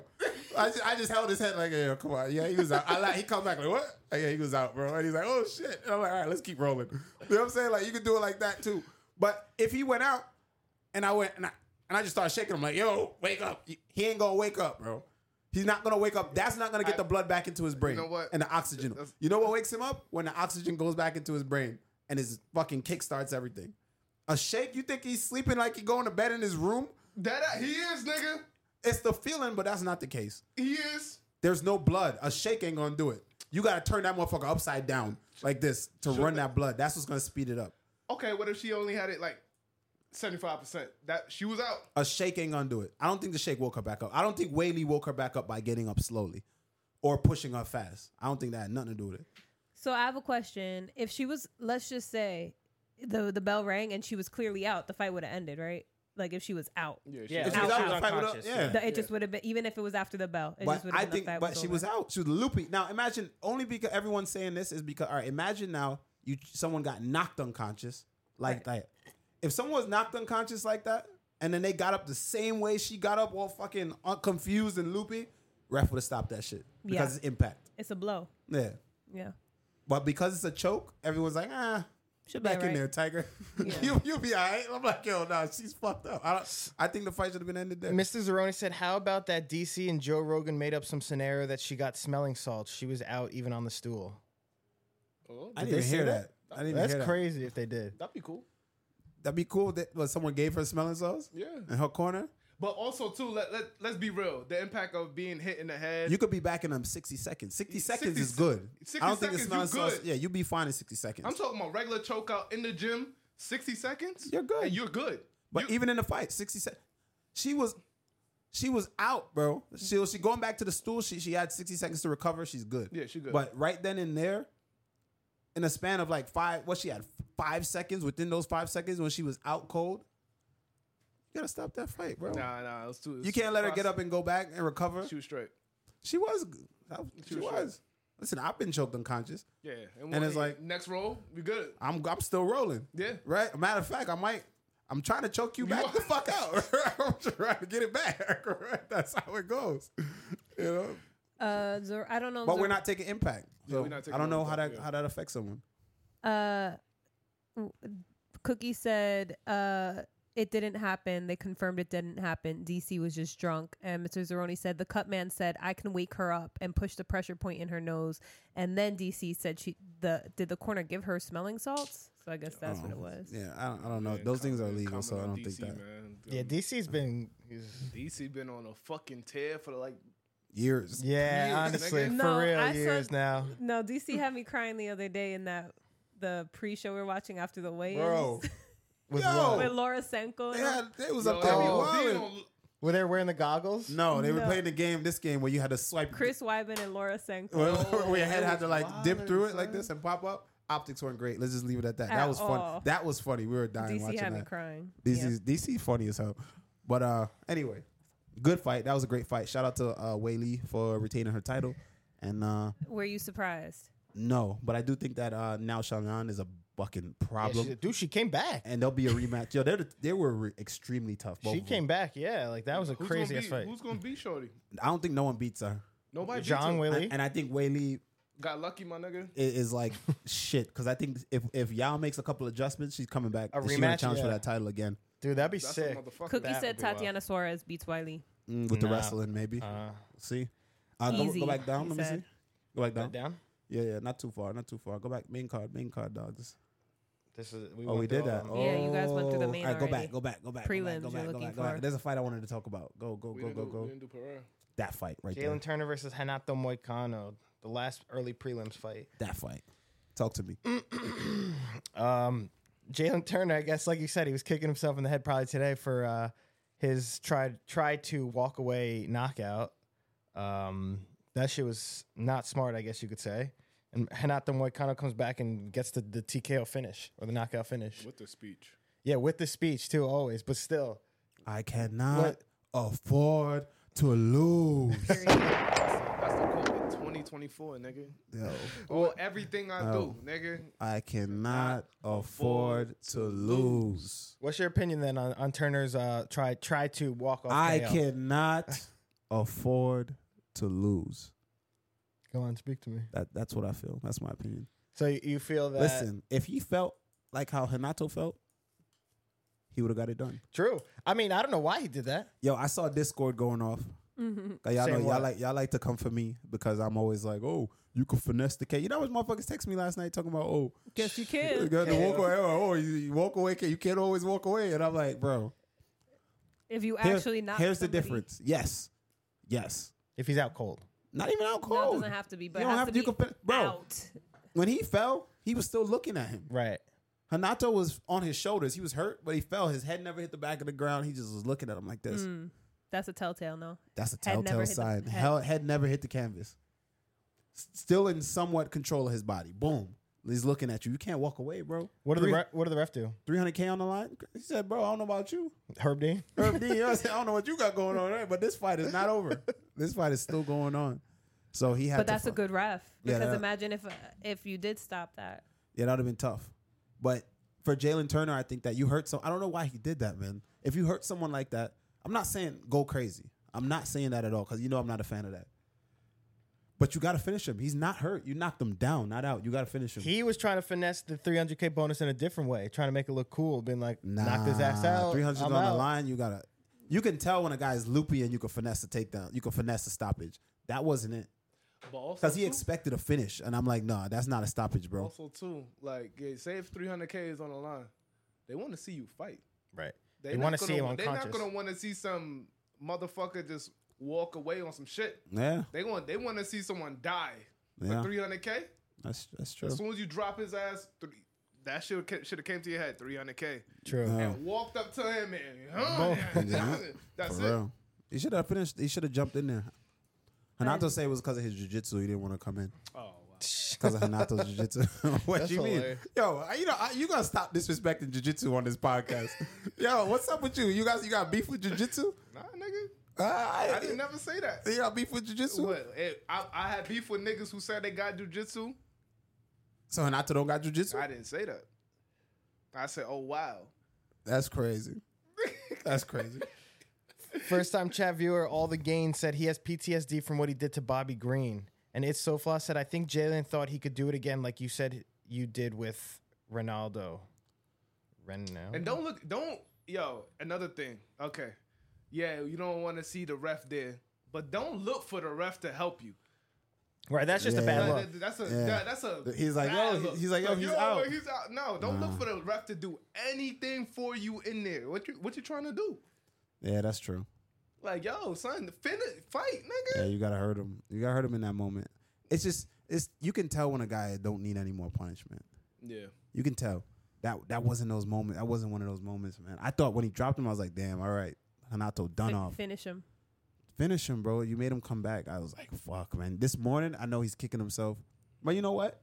Speaker 2: I just held his head like, yo, come on. Yeah, he was out. He comes back like, what? Like, yeah, he was out, bro. And he's like, oh, shit. And I'm like, all right, let's keep rolling. You know what I'm saying? Like, you can do it like that, too. But if he went out and I went and I just started shaking him like, yo, wake up. He ain't going to wake up, bro. He's not going to wake up. That's not going to get the blood back into his brain.
Speaker 3: You know what?
Speaker 2: And the oxygen. You know what wakes him up? When the oxygen goes back into his brain and his fucking kick starts everything. A shake, you think he's sleeping like he going to bed in his room?
Speaker 3: He is, nigga.
Speaker 2: It's the feeling, but that's not the case.
Speaker 3: He is.
Speaker 2: There's no blood. A shake ain't going to do it. You got to turn that motherfucker upside down like this to run that blood. That's what's going to speed it up.
Speaker 3: Okay, what if she only had it like 75%? That she was out.
Speaker 2: A shake ain't gonna do it. I don't think the shake woke her back up. I don't think Weili woke her back up by getting up slowly or pushing her fast. I don't think that had nothing to do with it.
Speaker 4: So I have a question. If she was, let's just say, the bell rang and she was clearly out, the fight would have ended, right? Like if she was out.
Speaker 1: Yeah,
Speaker 4: if
Speaker 1: she was unconscious.
Speaker 4: It just would have been, even if it was after the bell.
Speaker 2: But I think, but she was out. She was loopy. Now imagine, only because everyone's saying this is because, all right, imagine now someone got knocked unconscious like that. If someone was knocked unconscious like that, and then they got up the same way she got up, all fucking confused and loopy, ref would have stopped that shit because it's impact.
Speaker 4: It's a blow.
Speaker 2: Yeah.
Speaker 4: Yeah.
Speaker 2: But because it's a choke, everyone's like, should back in there, Tiger. Yeah. You'll be all right. I'm like, yo, nah, she's fucked up. I think the fight should have been ended there.
Speaker 1: Mr. Zeroni said, how about that DC and Joe Rogan made up some scenario that she got smelling salts? She was out even on the stool.
Speaker 2: Oh, I didn't even hear that.
Speaker 1: That's crazy if they did.
Speaker 3: That'd be cool.
Speaker 2: That'd be cool that someone gave her smelling salts?
Speaker 3: Yeah.
Speaker 2: In her corner?
Speaker 3: But also, too, let's be real. The impact of being hit in the head.
Speaker 2: You could be back in them 60 seconds. 60 seconds is good. 60 I don't think it's smelling salts. Yeah, you'll be fine in 60 seconds.
Speaker 3: I'm talking about regular choke out in the gym. 60 seconds?
Speaker 2: You're good.
Speaker 3: And you're good.
Speaker 2: But even in the fight, 60 seconds. She was out, bro. She going back to the stool. She had 60 seconds to recover. She's good.
Speaker 3: Yeah, she's good.
Speaker 2: But right then and there, in a span of like 5 seconds, within those 5 seconds when she was out cold, you gotta stop that fight, bro.
Speaker 3: Nah, it was too.
Speaker 2: You can't let her get up and go back and recover.
Speaker 3: She was straight.
Speaker 2: She was. She was. Listen, I've been choked unconscious.
Speaker 3: Yeah,
Speaker 2: and it's like
Speaker 3: next roll, we good.
Speaker 2: I'm still rolling.
Speaker 3: Yeah.
Speaker 2: Right. Matter of fact, I'm trying to choke you back the fuck out. I'm trying to get it back. Right. That's how it goes. You know.
Speaker 4: I don't know.
Speaker 2: But we're not taking impact. So
Speaker 3: we're not taking
Speaker 2: I don't know how that affects someone.
Speaker 4: Cookie said, it didn't happen. They confirmed it didn't happen. DC was just drunk. And Mr. Zeroni said the cut man said, I can wake her up and push the pressure point in her nose. And then DC said did the corner give her smelling salts? So I guess that's what it was.
Speaker 2: Yeah, I don't know. Those things are illegal, so I don't think that.
Speaker 3: Man.
Speaker 1: Yeah, DC been
Speaker 3: on a fucking tear for like
Speaker 2: years.
Speaker 1: Yeah,
Speaker 3: Years,
Speaker 1: honestly,
Speaker 3: nigga.
Speaker 1: for
Speaker 4: No,
Speaker 1: real,
Speaker 4: I
Speaker 1: years
Speaker 4: saw-
Speaker 1: now.
Speaker 4: No, DC had me crying the other day in the pre-show we were watching after the weigh-ins.
Speaker 2: Bro.
Speaker 1: With
Speaker 2: Yo.
Speaker 1: what?
Speaker 4: With Laura Senko.
Speaker 2: They was
Speaker 3: Yo,
Speaker 2: up there
Speaker 1: Oh.
Speaker 2: wilding.
Speaker 1: Were they wearing the goggles?
Speaker 2: No, they were
Speaker 4: No.
Speaker 2: playing this game where you had to swipe.
Speaker 4: Chris Weidman and Laura Senko.
Speaker 2: Where your head had to like
Speaker 3: was
Speaker 2: dip
Speaker 3: wildin',
Speaker 2: through it like
Speaker 3: son.
Speaker 2: this and pop up. Optics weren't great. Let's just leave it at that.
Speaker 4: At
Speaker 2: That was fun.
Speaker 4: all.
Speaker 2: That was funny. We were dying
Speaker 4: DC
Speaker 2: watching
Speaker 4: had me
Speaker 2: that.
Speaker 4: crying. Yeah.
Speaker 2: DC funny as hell. But anyway, good fight. That was a great fight. Shout out to Wei Li for retaining her title. And
Speaker 4: Were you surprised?
Speaker 2: no, but I do think that now Xiaonan is a fucking problem.
Speaker 1: Dude, she came back.
Speaker 2: And there'll be a rematch. Yo, they were extremely tough. Both
Speaker 1: She
Speaker 2: of them.
Speaker 1: came back. Yeah, like that was a
Speaker 3: Who's
Speaker 1: crazy
Speaker 3: gonna
Speaker 1: ass
Speaker 3: be,
Speaker 1: fight.
Speaker 3: Who's gonna beat Shorty?
Speaker 2: I don't think no one beats her.
Speaker 3: Nobody. beats
Speaker 1: Zhang
Speaker 3: her.
Speaker 1: Weili.
Speaker 2: And I think Wei Li
Speaker 3: Got lucky, my nigga.
Speaker 2: is like shit because I think if Yao makes a couple adjustments, she's coming back.
Speaker 1: A
Speaker 2: and she's gonna
Speaker 1: rematch?
Speaker 2: challenge for
Speaker 1: Yeah.
Speaker 2: that title again
Speaker 1: Dude, that'd be
Speaker 3: That's
Speaker 1: sick.
Speaker 3: a motherfucker.
Speaker 4: Cookie
Speaker 1: That
Speaker 4: said
Speaker 1: would be wild.
Speaker 4: Tatiana Suarez beats Wiley.
Speaker 2: with the
Speaker 1: Nah.
Speaker 2: wrestling. Maybe see. Go
Speaker 4: Easy,
Speaker 2: back down.
Speaker 4: he
Speaker 2: Let me
Speaker 4: said.
Speaker 2: see. Go back down.
Speaker 1: Down.
Speaker 2: Yeah, not too far. Go back. Main card, dogs.
Speaker 1: This is.
Speaker 2: We
Speaker 1: went through
Speaker 2: did that.
Speaker 1: all of them.
Speaker 4: Yeah, you guys went through the main
Speaker 2: All right, go
Speaker 4: already.
Speaker 2: back. Go back.
Speaker 4: Prelims
Speaker 2: Go
Speaker 4: you're
Speaker 2: back.
Speaker 4: looking
Speaker 2: Go back.
Speaker 4: for.
Speaker 2: There's a fight I wanted to talk about. Go.
Speaker 3: We didn't do Pereira.
Speaker 2: That fight right
Speaker 1: Jalen
Speaker 2: there.
Speaker 1: Turner versus Renato Moicano, the last early prelims fight.
Speaker 2: That fight. Talk to me.
Speaker 1: Jalen Turner, I guess, like you said, he was kicking himself in the head probably today for his try to walk away knockout. That shit was not smart, I guess you could say. And Renato Moicano comes back and gets the TKO finish or the knockout finish.
Speaker 3: With the speech.
Speaker 1: Yeah, with the speech too, always. But still,
Speaker 2: I cannot
Speaker 1: What?
Speaker 2: afford to lose.
Speaker 3: That's the quote of 2024, nigga.
Speaker 2: Yo,
Speaker 3: Well, everything I do, nigga.
Speaker 2: I cannot afford to lose.
Speaker 1: what's your opinion then on Turner's try to walk off?
Speaker 2: I
Speaker 1: KO?
Speaker 2: cannot afford to lose.
Speaker 1: Go on, speak to me.
Speaker 2: That's what I feel. That's my opinion.
Speaker 1: So you feel that?
Speaker 2: Listen, if he felt like how Renato felt, he would have got it done.
Speaker 1: True. I mean, I don't know why he did that.
Speaker 2: Yo, I saw Discord going off. Like, y'all
Speaker 1: Say
Speaker 2: know
Speaker 1: what?
Speaker 2: y'all like to come for me because I'm always like, oh, you can finesse the K. You know what motherfuckers text me last night talking about, oh,
Speaker 4: Guess you
Speaker 2: you
Speaker 4: can.
Speaker 2: got to walk away. Oh, you walk away. You can't always walk away. And I'm like, bro,
Speaker 4: If you
Speaker 2: here-
Speaker 4: actually knock
Speaker 2: here's
Speaker 4: somebody,
Speaker 2: the difference. Yes.
Speaker 1: If he's out cold.
Speaker 2: Not even out
Speaker 4: No,
Speaker 2: cold.
Speaker 4: it doesn't have to be, but
Speaker 2: You
Speaker 4: it
Speaker 2: don't
Speaker 4: has
Speaker 2: have
Speaker 4: to
Speaker 2: to- you
Speaker 4: be
Speaker 2: can bro.
Speaker 4: out.
Speaker 2: When he fell, he was still looking at him.
Speaker 1: Right.
Speaker 2: Hanato was on his shoulders. He was hurt, but he fell. His head never hit the back of the ground. He just was looking at him like this.
Speaker 4: That's a telltale, no?
Speaker 2: That's a
Speaker 4: Head never
Speaker 2: telltale
Speaker 4: hit the
Speaker 2: sign.
Speaker 4: head.
Speaker 2: Head never hit the canvas. Still in somewhat control of his body. Boom. He's looking at you. You can't walk away, bro.
Speaker 1: What did the ref do?
Speaker 2: 300K on the line? He said, bro, I don't know about you.
Speaker 1: Herb Dean?
Speaker 2: Herb Dean, I don't know what you got going on there, but this fight is not over. This fight is still going on. So he had
Speaker 4: But
Speaker 2: to
Speaker 4: that's a good ref.
Speaker 2: Yeah,
Speaker 4: Because
Speaker 2: that-
Speaker 4: imagine if you did stop that.
Speaker 2: Yeah, that would have been tough. But for Jalen Turner, I think that you hurt I don't know why he did that, man. If you hurt someone like that, I'm not saying go crazy. I'm not saying that at all because you know I'm not a fan of that. But you got to finish him. He's not hurt. You knocked him down, not out. You got to finish him.
Speaker 1: He was trying to finesse the 300K bonus in a different way, trying to make it look cool, being like, knock his ass out.
Speaker 2: 300
Speaker 1: I'm
Speaker 2: on the
Speaker 1: out.
Speaker 2: line. You can tell when a guy is loopy and you can finesse a takedown. You can finesse a stoppage. That wasn't it.
Speaker 3: But also,
Speaker 2: Because he
Speaker 3: too-
Speaker 2: expected a finish. And I'm like, nah, that's not a stoppage, bro.
Speaker 3: Also, too, like, yeah, say if 300K is on the line, they want to see you fight.
Speaker 1: Right.
Speaker 3: They
Speaker 1: They
Speaker 3: not
Speaker 1: want to see him
Speaker 3: gonna- They're
Speaker 1: unconscious.
Speaker 3: not gonna want to see some motherfucker just walk away on some shit.
Speaker 2: Yeah,
Speaker 3: They want to see someone die
Speaker 2: Yeah.
Speaker 3: for 300K.
Speaker 2: that's true.
Speaker 3: As soon as you drop his ass, that shit should have came to your head. 300K.
Speaker 1: True.
Speaker 3: And walked up to him and that's
Speaker 2: For
Speaker 3: it.
Speaker 2: real. He should have finished. He should have jumped in there. Hanato say it was because of his jiu-jitsu. He didn't want to come in.
Speaker 3: Oh wow.
Speaker 2: Because of Hanato's jiu-jitsu. What
Speaker 1: That's
Speaker 2: you mean?
Speaker 1: hilarious.
Speaker 2: Yo, you gotta stop disrespecting jiu-jitsu on this podcast. Yo, what's up with you? You got beef with jiu-jitsu?
Speaker 3: Nah, nigga.
Speaker 2: I
Speaker 3: I didn't never say that.
Speaker 2: You got beef with jiu-jitsu?
Speaker 3: What? I had beef with niggas who said they got jujitsu.
Speaker 2: So Hanato don't got jiu-jitsu?
Speaker 3: I didn't say that. I said, oh wow.
Speaker 2: That's crazy. That's crazy.
Speaker 1: First time chat viewer, All the Gain said he has PTSD from what he did to Bobby Green. And It's So Flaw said, I think Jalen thought he could do it again like you said you did with Ronaldo.
Speaker 3: And don't yo, another thing. Okay. Yeah, you don't want to see the ref there, but don't look for the ref to help you.
Speaker 1: Right, that's just a bad look.
Speaker 3: That's a.
Speaker 2: He's like,
Speaker 3: bad
Speaker 2: yo,
Speaker 3: look.
Speaker 2: he's like, yo, he's out.
Speaker 3: He's out. No, don't look for the ref to do anything for you in there. What you trying to do?
Speaker 2: Yeah, that's true.
Speaker 3: Like, yo, son, fight, nigga.
Speaker 2: Yeah, you gotta hurt him. You gotta hurt him in that moment. It's you can tell when a guy don't need any more punishment.
Speaker 3: Yeah.
Speaker 2: You can tell. That wasn't those moments. That wasn't one of those moments, man. I thought when he dropped him, I was like, damn, all right, Hanato done off.
Speaker 4: Finish him.
Speaker 2: Finish him, bro. You made him come back. I was like, fuck, man. This morning, I know he's kicking himself. But you know what?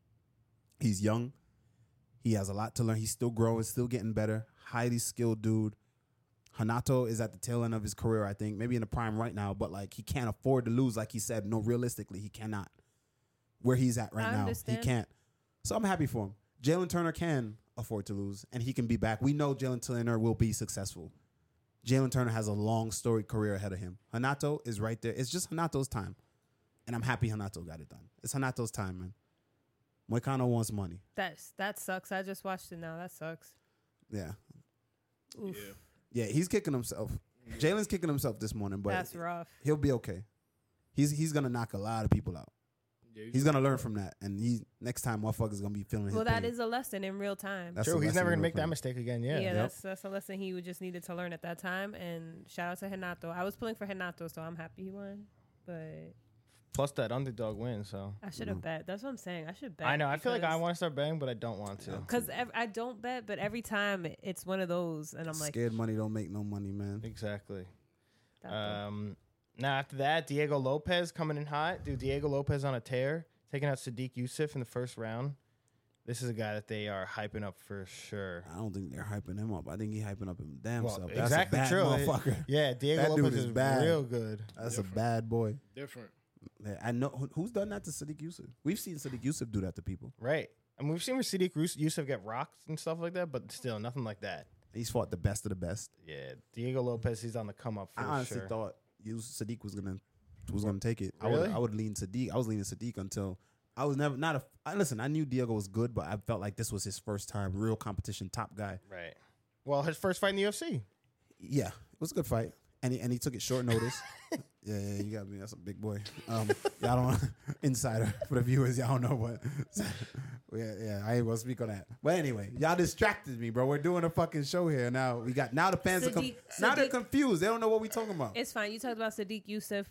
Speaker 2: He's young. He has a lot to learn. He's still growing, still getting better. Highly skilled dude. Hanato is at the tail end of his career, I think. Maybe in the prime right now, but like he can't afford to lose, like he said. No, realistically, he cannot. Where he's at right now,
Speaker 4: understand.
Speaker 2: he can't. So I'm happy for him. Jalen Turner can afford to lose, and he can be back. We know Jalen Turner will be successful. Jalen Turner has a long, storied career ahead of him. Hanato is right there. It's just Hanato's time. And I'm happy Hanato got it done. It's Hanato's time, man. Moicano wants money.
Speaker 4: That sucks. I just watched it now. That sucks.
Speaker 2: Yeah.
Speaker 4: Oof.
Speaker 2: Yeah, he's kicking himself. Jalen's kicking himself this morning, but
Speaker 4: That's rough.
Speaker 2: he'll be okay. He's going to knock a lot of people out.
Speaker 3: Yeah,
Speaker 2: He's going to learn from that. And next time, motherfuckers going to be feeling his
Speaker 4: Well, that
Speaker 2: pain.
Speaker 4: is a lesson in real time.
Speaker 2: That's
Speaker 1: True,
Speaker 2: a
Speaker 1: he's
Speaker 2: lesson
Speaker 1: never
Speaker 2: in
Speaker 1: gonna
Speaker 2: real
Speaker 1: make that
Speaker 2: time.
Speaker 1: mistake again. Yeah.
Speaker 4: Yeah, that's a lesson he just needed to learn at that time. And shout out to Hanato. I was pulling for Hanato, so I'm happy he won. But
Speaker 1: Plus that underdog win. So
Speaker 4: I should have bet. That's what I'm saying. I should bet.
Speaker 1: I know. I feel like I want to start betting, but I don't want to.
Speaker 4: because I don't bet, but every time it's one of those, and I'm like,
Speaker 2: Scared money don't make no money, man.
Speaker 1: Exactly.
Speaker 4: that don't-
Speaker 1: Now after that, Diego Lopez coming in hot. Dude, Diego Lopez on a tear, taking out Sadiq Youssef in the first round. This is a guy that they are hyping up for sure.
Speaker 2: I don't think they're hyping him up. I think he's hyping up him damn
Speaker 1: Well,
Speaker 2: self. That's
Speaker 1: exactly
Speaker 2: a bad
Speaker 1: true.
Speaker 2: motherfucker.
Speaker 1: Yeah, Diego
Speaker 2: That dude
Speaker 1: Lopez
Speaker 2: is
Speaker 1: is
Speaker 2: bad.
Speaker 1: real good.
Speaker 2: That's a bad boy.
Speaker 3: different.
Speaker 2: Yeah, I know who's done that to Sadiq Youssef. We've seen Sadiq Youssef do that to people.
Speaker 1: Right. I mean, we've seen where Sadiq Youssef get rocked and stuff like that, but still nothing like that.
Speaker 2: He's fought the best of the best.
Speaker 1: Yeah, Diego Lopez, he's on the come up for
Speaker 2: I honestly
Speaker 1: sure.
Speaker 2: thought Sadiq was gonna take it.
Speaker 1: Really?
Speaker 2: I would lean Sadiq. I was leaning Sadiq until I was never not a. Listen, I knew Diego was good, but I felt like this was his first time real competition, top guy.
Speaker 1: Right. Well, his first fight in the UFC.
Speaker 2: Yeah, it was a good fight, and he took it short notice. Yeah, you got me. That's a big boy. Y'all don't insider for the viewers. Y'all don't know what. Yeah, I ain't gonna speak on that. But anyway, y'all distracted me, bro. We're doing a fucking show here now. Now the fans now they're confused. They don't know what we talking about.
Speaker 4: it's fine. You talked about Sadiq Youssef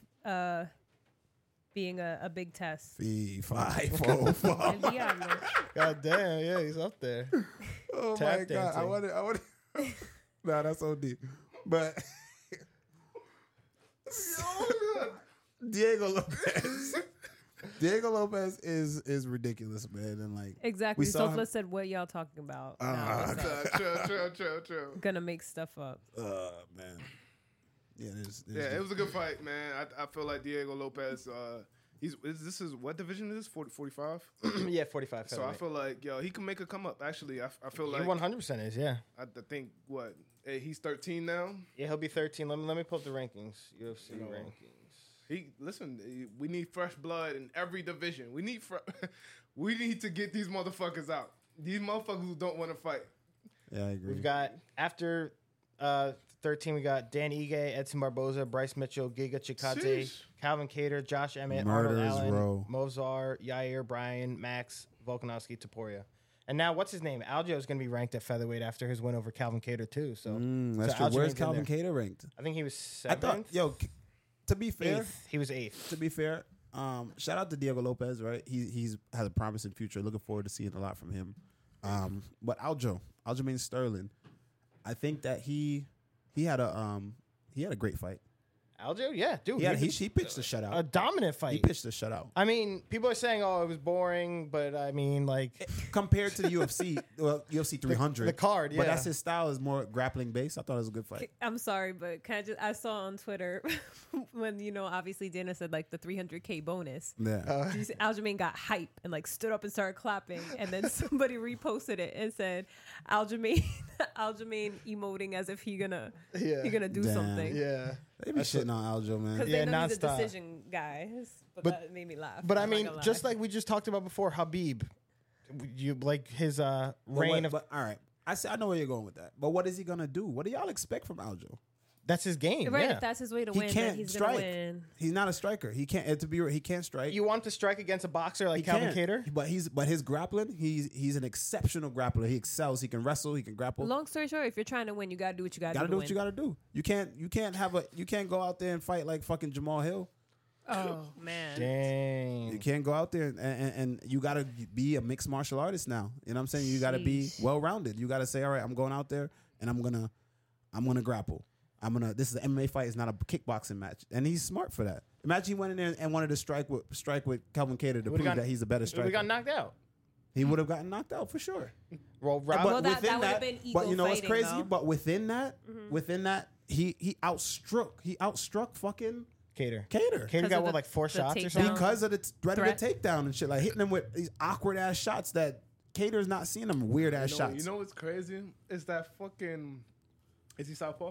Speaker 4: being a big test.
Speaker 2: 5 4 4.
Speaker 4: And Diablo.
Speaker 1: God damn, yeah, he's up there.
Speaker 2: Oh
Speaker 1: Tap
Speaker 2: my god!
Speaker 1: dancing.
Speaker 2: I want. Nah, that's so deep. But Diego Lopez. Diego Lopez is ridiculous, man, and like
Speaker 4: Exactly.
Speaker 2: we saw
Speaker 4: Sofla
Speaker 2: him-
Speaker 4: said, "What y'all talking about?" Nah, what's up?
Speaker 3: Chill.
Speaker 4: Gonna make stuff up.
Speaker 2: man. Yeah,
Speaker 3: Yeah, it was a good fight, man. I feel like Diego Lopez. This is what division is this? 45.
Speaker 1: Yeah, 45.
Speaker 3: So I feel like he can make a come up. Actually, I feel
Speaker 1: he
Speaker 3: like
Speaker 1: 100% is, yeah.
Speaker 3: I think he's 13 now.
Speaker 1: Yeah, he'll be 13. Let me pull up the rankings. UFC rankings.
Speaker 3: We need fresh blood in every division. We need we need to get these motherfuckers out. These motherfuckers who don't want to fight.
Speaker 2: Yeah, I agree.
Speaker 1: We've got after 13, we got Dan Ige, Edson Barboza, Bryce Mitchell, Giga Chikadze,
Speaker 3: Sheesh.
Speaker 1: Calvin Cater, Josh Emmett,
Speaker 2: Murderers
Speaker 1: Arnold Allen,
Speaker 2: Row.
Speaker 1: Movzar, Yair, Bryan, Max, Volkanovski, Topuria. And now, what's his name? Aljo is going to be ranked at featherweight after his win over Calvin Cater, too. So
Speaker 2: That's
Speaker 1: so
Speaker 2: true.
Speaker 1: Aljamain's
Speaker 2: Where's
Speaker 1: in
Speaker 2: Calvin
Speaker 1: there.
Speaker 2: Cater ranked?
Speaker 1: I think he was
Speaker 2: I
Speaker 1: 7th.
Speaker 2: thought, to be fair,
Speaker 1: 8th. He was 8th.
Speaker 2: to be fair, shout out to Diego Lopez, right? He's has a promising future. Looking forward to seeing a lot from him. But Aljamain Sterling, I think that he had a great fight.
Speaker 1: Aljo? Yeah, dude.
Speaker 2: He pitched a shutout.
Speaker 1: a dominant
Speaker 2: He
Speaker 1: fight.
Speaker 2: pitched a shutout.
Speaker 1: I mean, people are saying, oh, it was boring, but I mean, like,
Speaker 2: Compared to the UFC, well, UFC 300.
Speaker 1: the card,
Speaker 2: But
Speaker 1: yeah.
Speaker 2: that's his style, is more grappling based. I thought it was a good fight.
Speaker 4: I'm sorry, but I saw on Twitter when obviously Dana said like the 300K bonus.
Speaker 2: Yeah.
Speaker 4: You see Aljamain got hype and like stood up and started clapping, and then somebody reposted it and said Aljamain emoting as if he gonna do
Speaker 2: Damn.
Speaker 4: something.
Speaker 1: yeah.
Speaker 2: They be shitting on Aljo, man.
Speaker 4: Because
Speaker 1: Yeah,
Speaker 4: they know he's a
Speaker 1: nonstop.
Speaker 4: decision guy. But that made me laugh.
Speaker 1: But I
Speaker 4: I'm not
Speaker 1: mean,
Speaker 4: gonna
Speaker 1: just
Speaker 4: lie.
Speaker 1: like we just talked about before, Habib, you like his reign of
Speaker 2: But all right. I know where you're going with that. But what is he gonna do? What do y'all expect from Aljo?
Speaker 1: That's his game.
Speaker 4: Right,
Speaker 1: Yeah.
Speaker 4: if that's his way to
Speaker 2: He
Speaker 4: win,
Speaker 2: can't
Speaker 4: then he's
Speaker 2: strike.
Speaker 4: gonna win.
Speaker 2: He's not a striker. He can't. He can't strike.
Speaker 1: You want to strike against a boxer like
Speaker 2: He
Speaker 1: Calvin
Speaker 2: can't.
Speaker 1: Kattar?
Speaker 2: But his grappling, he's an exceptional grappler. He excels. He can wrestle. He can grapple.
Speaker 4: Long story short, if you're trying to win, you gotta do what you gotta
Speaker 2: Gotta
Speaker 4: do.
Speaker 2: do what you gotta do. You can't go out there and fight like fucking Jamal Hill.
Speaker 4: Oh man.
Speaker 1: Dang.
Speaker 2: You can't go out there and you gotta be a mixed martial artist now. You know what I'm saying? You gotta be
Speaker 4: Sheesh.
Speaker 2: well rounded. You gotta say, all right, I'm going out there and I'm gonna grapple. This is an MMA fight. It's not a kickboxing match, and he's smart for that. Imagine he went in there and wanted to strike with Calvin Kattar to prove that he's a better
Speaker 1: We
Speaker 2: striker.
Speaker 1: got knocked out.
Speaker 2: He would have gotten knocked out for sure.
Speaker 1: Well, Rob,
Speaker 4: Well, that would have been ego
Speaker 2: but you know what's
Speaker 4: fighting,
Speaker 2: crazy?
Speaker 4: though.
Speaker 2: But within that, he outstruck fucking
Speaker 1: Cater.
Speaker 2: Kattar.
Speaker 1: Cater
Speaker 4: 'Cause
Speaker 1: got
Speaker 4: of
Speaker 1: what,
Speaker 4: the-
Speaker 1: like 4
Speaker 4: the
Speaker 1: shots or
Speaker 4: takedown.
Speaker 1: something?
Speaker 2: Because of the threat of
Speaker 4: Threat.
Speaker 2: the takedown and shit, like hitting him with these awkward ass shots that Cater's not seeing them weird ass
Speaker 3: You
Speaker 2: shots.
Speaker 3: know what's crazy? Is that fucking. Is he southpaw?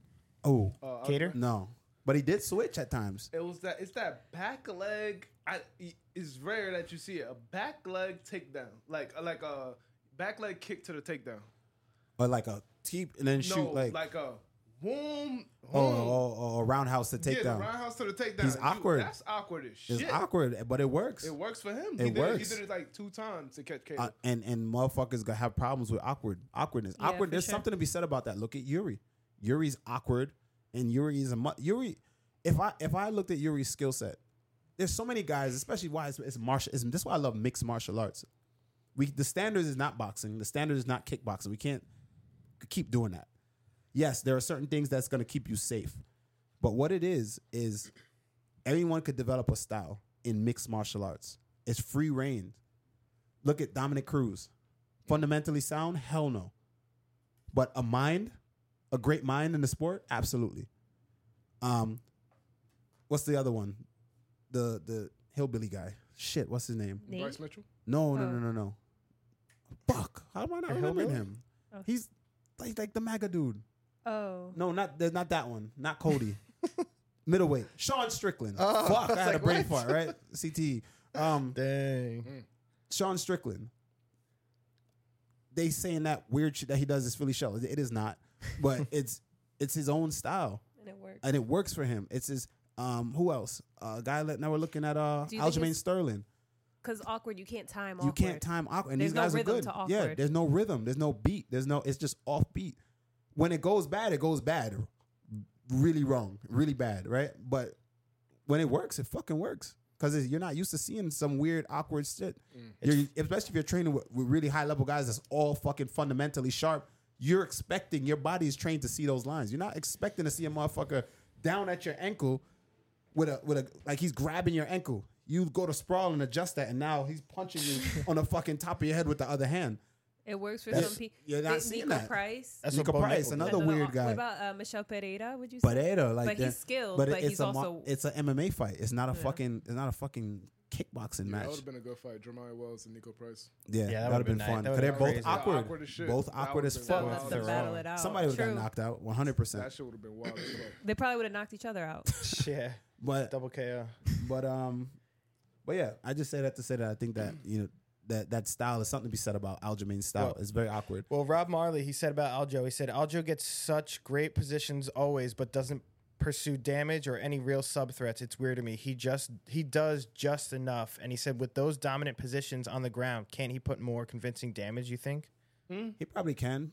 Speaker 2: Oh
Speaker 1: Cater?
Speaker 2: no, but he did switch at times.
Speaker 3: It's that back leg. It's rare that you see it. A back leg takedown, like a back leg kick to the takedown.
Speaker 2: Or like a teep and then shoot like
Speaker 3: a boom.
Speaker 2: a roundhouse to take
Speaker 3: Yeah,
Speaker 2: down.
Speaker 3: the roundhouse to the takedown.
Speaker 2: He's awkward.
Speaker 3: That's awkward as shit.
Speaker 2: It's awkward, but it works.
Speaker 3: It works for him.
Speaker 2: It works.
Speaker 3: He did it like 2 times to catch Cater.
Speaker 2: And motherfuckers gonna have problems with awkwardness.
Speaker 4: Yeah, for
Speaker 2: There's
Speaker 4: sure.
Speaker 2: something to be said about that. Look at Yuri. Yuri's awkward, and Yuri's Yuri. If I looked at Yuri's skill set, there's so many guys, especially why it's martial. That's why I love mixed martial arts. The standard is not boxing. The standard is not kickboxing. We can't keep doing that. Yes, there are certain things that's gonna keep you safe, but what it is anyone could develop a style in mixed martial arts. It's free reign. Look at Dominic Cruz. Fundamentally sound? Hell no. But a great mind in the sport? Absolutely. What's the other one? The hillbilly guy. Shit, what's his name?
Speaker 4: Nate?
Speaker 3: Bryce Mitchell.
Speaker 2: No. Fuck. How am I not remembering
Speaker 1: hillbilly?
Speaker 2: him?
Speaker 4: Oh.
Speaker 2: He's like the MAGA dude.
Speaker 4: Oh.
Speaker 2: No, not that one. Not Cody. Middleweight. Sean Strickland.
Speaker 1: Oh,
Speaker 2: Fuck,
Speaker 1: I
Speaker 2: I
Speaker 1: was
Speaker 2: had a
Speaker 1: like,
Speaker 2: brain
Speaker 1: what?
Speaker 2: fart, right? CTE.
Speaker 1: Dang.
Speaker 2: Sean Strickland. They saying that weird shit that he does is Philly shell. It is not, but it's his own style
Speaker 4: And it works.
Speaker 2: and it works for him. It's his who else? Guy now we're looking at
Speaker 4: Do you think
Speaker 2: Aljamain
Speaker 4: it's-
Speaker 2: Sterling.
Speaker 4: Because awkward, you can't time
Speaker 2: You
Speaker 4: awkward.
Speaker 2: can't time awkward, and
Speaker 4: There's
Speaker 2: these
Speaker 4: no
Speaker 2: guys are
Speaker 4: rhythm
Speaker 2: good.
Speaker 4: to
Speaker 2: Yeah,
Speaker 4: awkward.
Speaker 2: there's no rhythm. There's no beat. It's just off beat. When it goes bad, it goes bad. Really wrong, really bad, right? But when it works, it fucking works. Because you're not used to seeing some weird, awkward shit. Especially if you're training with really high level guys that's all fucking fundamentally sharp. You're expecting, your body is trained to see those lines. You're not expecting to see a motherfucker down at your ankle with a like he's grabbing your ankle. You go to sprawl and adjust that, and now he's punching you on the fucking top of your head with the other hand.
Speaker 4: It works for
Speaker 2: That's-
Speaker 4: some people.
Speaker 2: you're not seeing
Speaker 4: Nico
Speaker 2: that.
Speaker 4: Price.
Speaker 1: That's
Speaker 2: Nico
Speaker 1: what Bo
Speaker 2: Price,
Speaker 1: Nickal
Speaker 2: another
Speaker 1: did.
Speaker 2: weird guy.
Speaker 4: What about Michelle Pereira? Would you say?
Speaker 2: Pereira, like
Speaker 4: But
Speaker 2: that.
Speaker 4: he's skilled,
Speaker 2: But,
Speaker 4: but
Speaker 2: it's
Speaker 4: he's
Speaker 2: a
Speaker 4: also-
Speaker 2: it's an MMA fight. It's not a
Speaker 4: Yeah.
Speaker 2: fucking kickboxing
Speaker 3: That
Speaker 2: match.
Speaker 3: would have been a good fight. Jeremiah Wells and Nico Price.
Speaker 2: Yeah,
Speaker 1: that
Speaker 2: that would
Speaker 1: would've
Speaker 2: have been
Speaker 1: been
Speaker 2: fun.
Speaker 1: nice. That
Speaker 2: Because they're
Speaker 1: would've
Speaker 2: both
Speaker 1: been crazy.
Speaker 2: awkward.
Speaker 3: Awkward as shit.
Speaker 2: Both
Speaker 3: That
Speaker 2: awkward as
Speaker 3: would've
Speaker 2: fuck.
Speaker 3: been
Speaker 4: Let
Speaker 3: wild
Speaker 4: them
Speaker 3: as
Speaker 4: battle
Speaker 3: fuck.
Speaker 4: it out.
Speaker 2: Somebody would have
Speaker 4: True.
Speaker 2: got knocked out, 100%.
Speaker 3: That shit would have been wild as fuck.
Speaker 4: They probably would have knocked each other out.
Speaker 1: Yeah.
Speaker 2: But
Speaker 1: Double KO.
Speaker 2: but yeah, I just say that to say that I think that that style is something to be said about Aljamain's style.
Speaker 1: Well-
Speaker 2: It's very awkward.
Speaker 1: Well, Rob Marley, he said about Aljo, he said Aljo gets such great positions always, but doesn't pursue damage or any real sub threats. It's weird to me. He does just enough. And he said with those dominant positions on the ground, can't he put more convincing damage, you think?
Speaker 2: He probably can.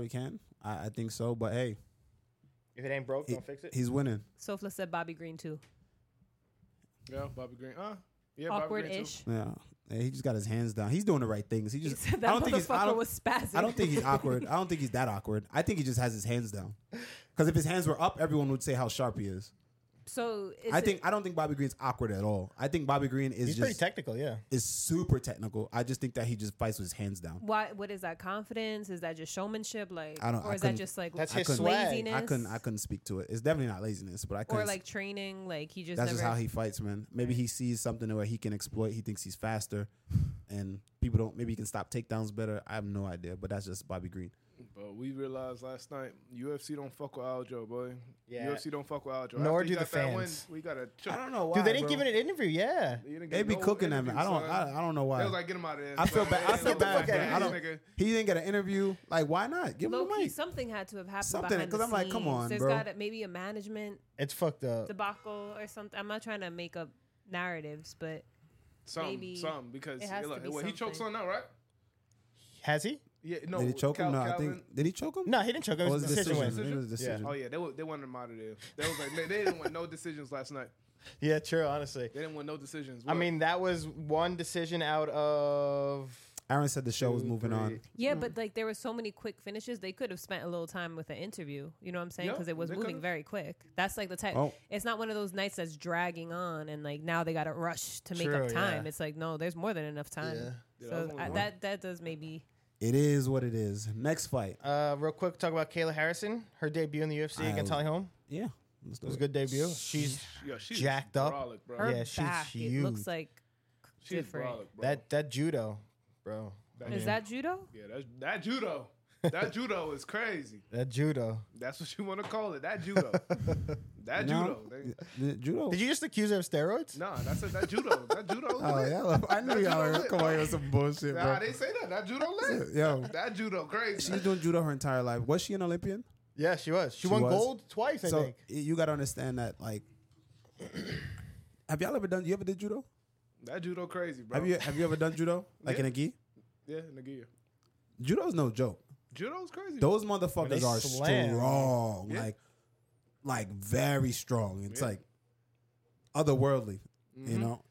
Speaker 2: I think so. But hey,
Speaker 1: If it ain't broke, don't fix it.
Speaker 2: he's winning.
Speaker 4: Sofla said Bobby Green too.
Speaker 3: Yeah, Bobby Green. Yeah, Bobby Green too.
Speaker 4: Awkward-ish.
Speaker 2: Yeah. He just got his hands down. He's doing the right things. He
Speaker 4: He
Speaker 2: just
Speaker 4: said that motherfucker was spazzing.
Speaker 2: I don't think he's awkward. I don't think he's that awkward. I think he just has his hands down. Because if his hands were up, everyone would say how sharp he is.
Speaker 4: So
Speaker 2: I don't think Bobby Green's awkward at all. I think Bobby Green is
Speaker 1: He's pretty technical, yeah.
Speaker 2: is super technical. I just think that he just fights with his hands down.
Speaker 4: why? What is that? Confidence? Is that just showmanship? Like,
Speaker 2: I don't-
Speaker 4: or
Speaker 2: I
Speaker 4: is that
Speaker 2: couldn't-
Speaker 4: just like
Speaker 1: That's
Speaker 2: I
Speaker 1: his
Speaker 2: couldn't-
Speaker 1: swag.
Speaker 4: laziness?
Speaker 2: I couldn't speak to it. It's definitely not laziness, but I couldn't.
Speaker 4: or like training. Like he just
Speaker 2: that's
Speaker 4: never.
Speaker 2: just how he fights, man. Maybe he sees something where he can exploit. He thinks he's faster, and people don't. Maybe he can stop takedowns better. I have no idea, but that's just Bobby Green.
Speaker 3: But we realized last night UFC don't fuck with Aljo, boy.
Speaker 1: Yeah.
Speaker 3: UFC don't fuck with Aljo.
Speaker 1: Nor
Speaker 3: After he
Speaker 1: do
Speaker 3: got
Speaker 1: the
Speaker 3: that win,
Speaker 1: fans.
Speaker 3: we gotta.
Speaker 2: I don't know why.
Speaker 1: Dude, they didn't
Speaker 2: bro.
Speaker 1: give it an interview. Yeah.
Speaker 2: They be cooking at me. I don't know why.
Speaker 3: They was like, get him out of there.
Speaker 2: I feel bad. I feel
Speaker 1: Get the
Speaker 2: bad.
Speaker 1: fuck
Speaker 2: bro.
Speaker 1: outta
Speaker 2: I don't.
Speaker 3: Nigga.
Speaker 2: He didn't get an interview. Like, why not? Give him
Speaker 4: Low
Speaker 2: the
Speaker 4: key,
Speaker 2: mic.
Speaker 4: something had to have happened.
Speaker 2: Something,
Speaker 4: behind
Speaker 2: 'cause
Speaker 4: the
Speaker 2: I'm like, come
Speaker 4: scenes.
Speaker 2: on,
Speaker 4: There's
Speaker 2: bro.
Speaker 4: got maybe a management
Speaker 1: It's fucked up.
Speaker 4: debacle or something. I'm not trying to make up narratives, but maybe
Speaker 3: Something because
Speaker 4: it has to
Speaker 3: look,
Speaker 4: be
Speaker 3: well, he chokes
Speaker 4: something.
Speaker 3: on now, right?
Speaker 1: Has he?
Speaker 3: Yeah, no.
Speaker 2: Did he choke him? No, I
Speaker 3: Calvin.
Speaker 2: think. Did he choke him?
Speaker 1: No, he didn't choke. It
Speaker 2: Or
Speaker 1: was a
Speaker 2: was it
Speaker 1: decision win.
Speaker 2: It was a decision.
Speaker 3: Oh yeah, they wanted him out of there. They was like they didn't want no decisions last night.
Speaker 1: Yeah, true, honestly.
Speaker 3: They didn't want no decisions.
Speaker 1: I mean, that was one decision out of...
Speaker 2: Aaron said the show was moving on.
Speaker 4: yeah, but like there were so many quick finishes. They could have spent a little time with an interview. You know what I'm saying?
Speaker 3: Yeah,
Speaker 4: Because it was
Speaker 3: they
Speaker 4: moving
Speaker 3: could've.
Speaker 4: very quick. That's like the type.
Speaker 2: Oh.
Speaker 4: It's not one of those nights that's dragging on and like now they got to rush to make
Speaker 1: True,
Speaker 4: up time.
Speaker 1: yeah.
Speaker 4: It's like no, there's more than enough time.
Speaker 1: Yeah.
Speaker 3: Yeah,
Speaker 4: So
Speaker 3: that was only one.
Speaker 4: that does maybe.
Speaker 2: It is what it is. Next fight.
Speaker 1: Real quick, talk about Kayla Harrison. Her debut in the UFC against Holly Holm.
Speaker 2: Yeah. Let's
Speaker 1: It
Speaker 2: do
Speaker 1: was a
Speaker 2: it.
Speaker 1: good debut. She's
Speaker 3: she's
Speaker 1: jacked up.
Speaker 3: brolic, bro.
Speaker 4: Her
Speaker 1: Yeah, she's
Speaker 4: back, it
Speaker 1: huge.
Speaker 4: looks like
Speaker 3: She's
Speaker 4: different.
Speaker 3: brolic, bro.
Speaker 1: that judo, bro.
Speaker 4: Is that judo?
Speaker 3: Yeah, that judo. That judo is crazy.
Speaker 1: That judo.
Speaker 3: That's what you want to call it. That judo. That
Speaker 2: No,
Speaker 3: judo.
Speaker 2: the judo.
Speaker 1: Did you just accuse her of steroids?
Speaker 3: Nah, that's it. That judo. That judo.
Speaker 2: Oh
Speaker 3: lit.
Speaker 2: yeah, I knew y'all were come on here with some bullshit,
Speaker 3: Nah,
Speaker 2: bro.
Speaker 3: I didn't say that. That judo lit.
Speaker 2: Yo,
Speaker 3: That judo crazy.
Speaker 2: she was doing judo her entire life. Was she an Olympian?
Speaker 1: Yeah, she was. She
Speaker 2: She
Speaker 1: won
Speaker 2: was?
Speaker 1: gold twice, I
Speaker 2: So
Speaker 1: think.
Speaker 2: you got to understand that. Like, have y'all ever done? You ever did judo?
Speaker 3: That judo crazy, bro.
Speaker 2: Have you ever done judo? Like
Speaker 3: Yeah.
Speaker 2: in a gi?
Speaker 3: Yeah, nigga.
Speaker 2: Judo's no joke.
Speaker 3: Judo's crazy.
Speaker 2: Those motherfuckers
Speaker 1: They
Speaker 2: are
Speaker 1: slam.
Speaker 2: strong.
Speaker 3: Yeah.
Speaker 2: Like very strong. It's
Speaker 3: Yeah.
Speaker 2: like otherworldly.
Speaker 3: Mm-hmm.
Speaker 2: You know?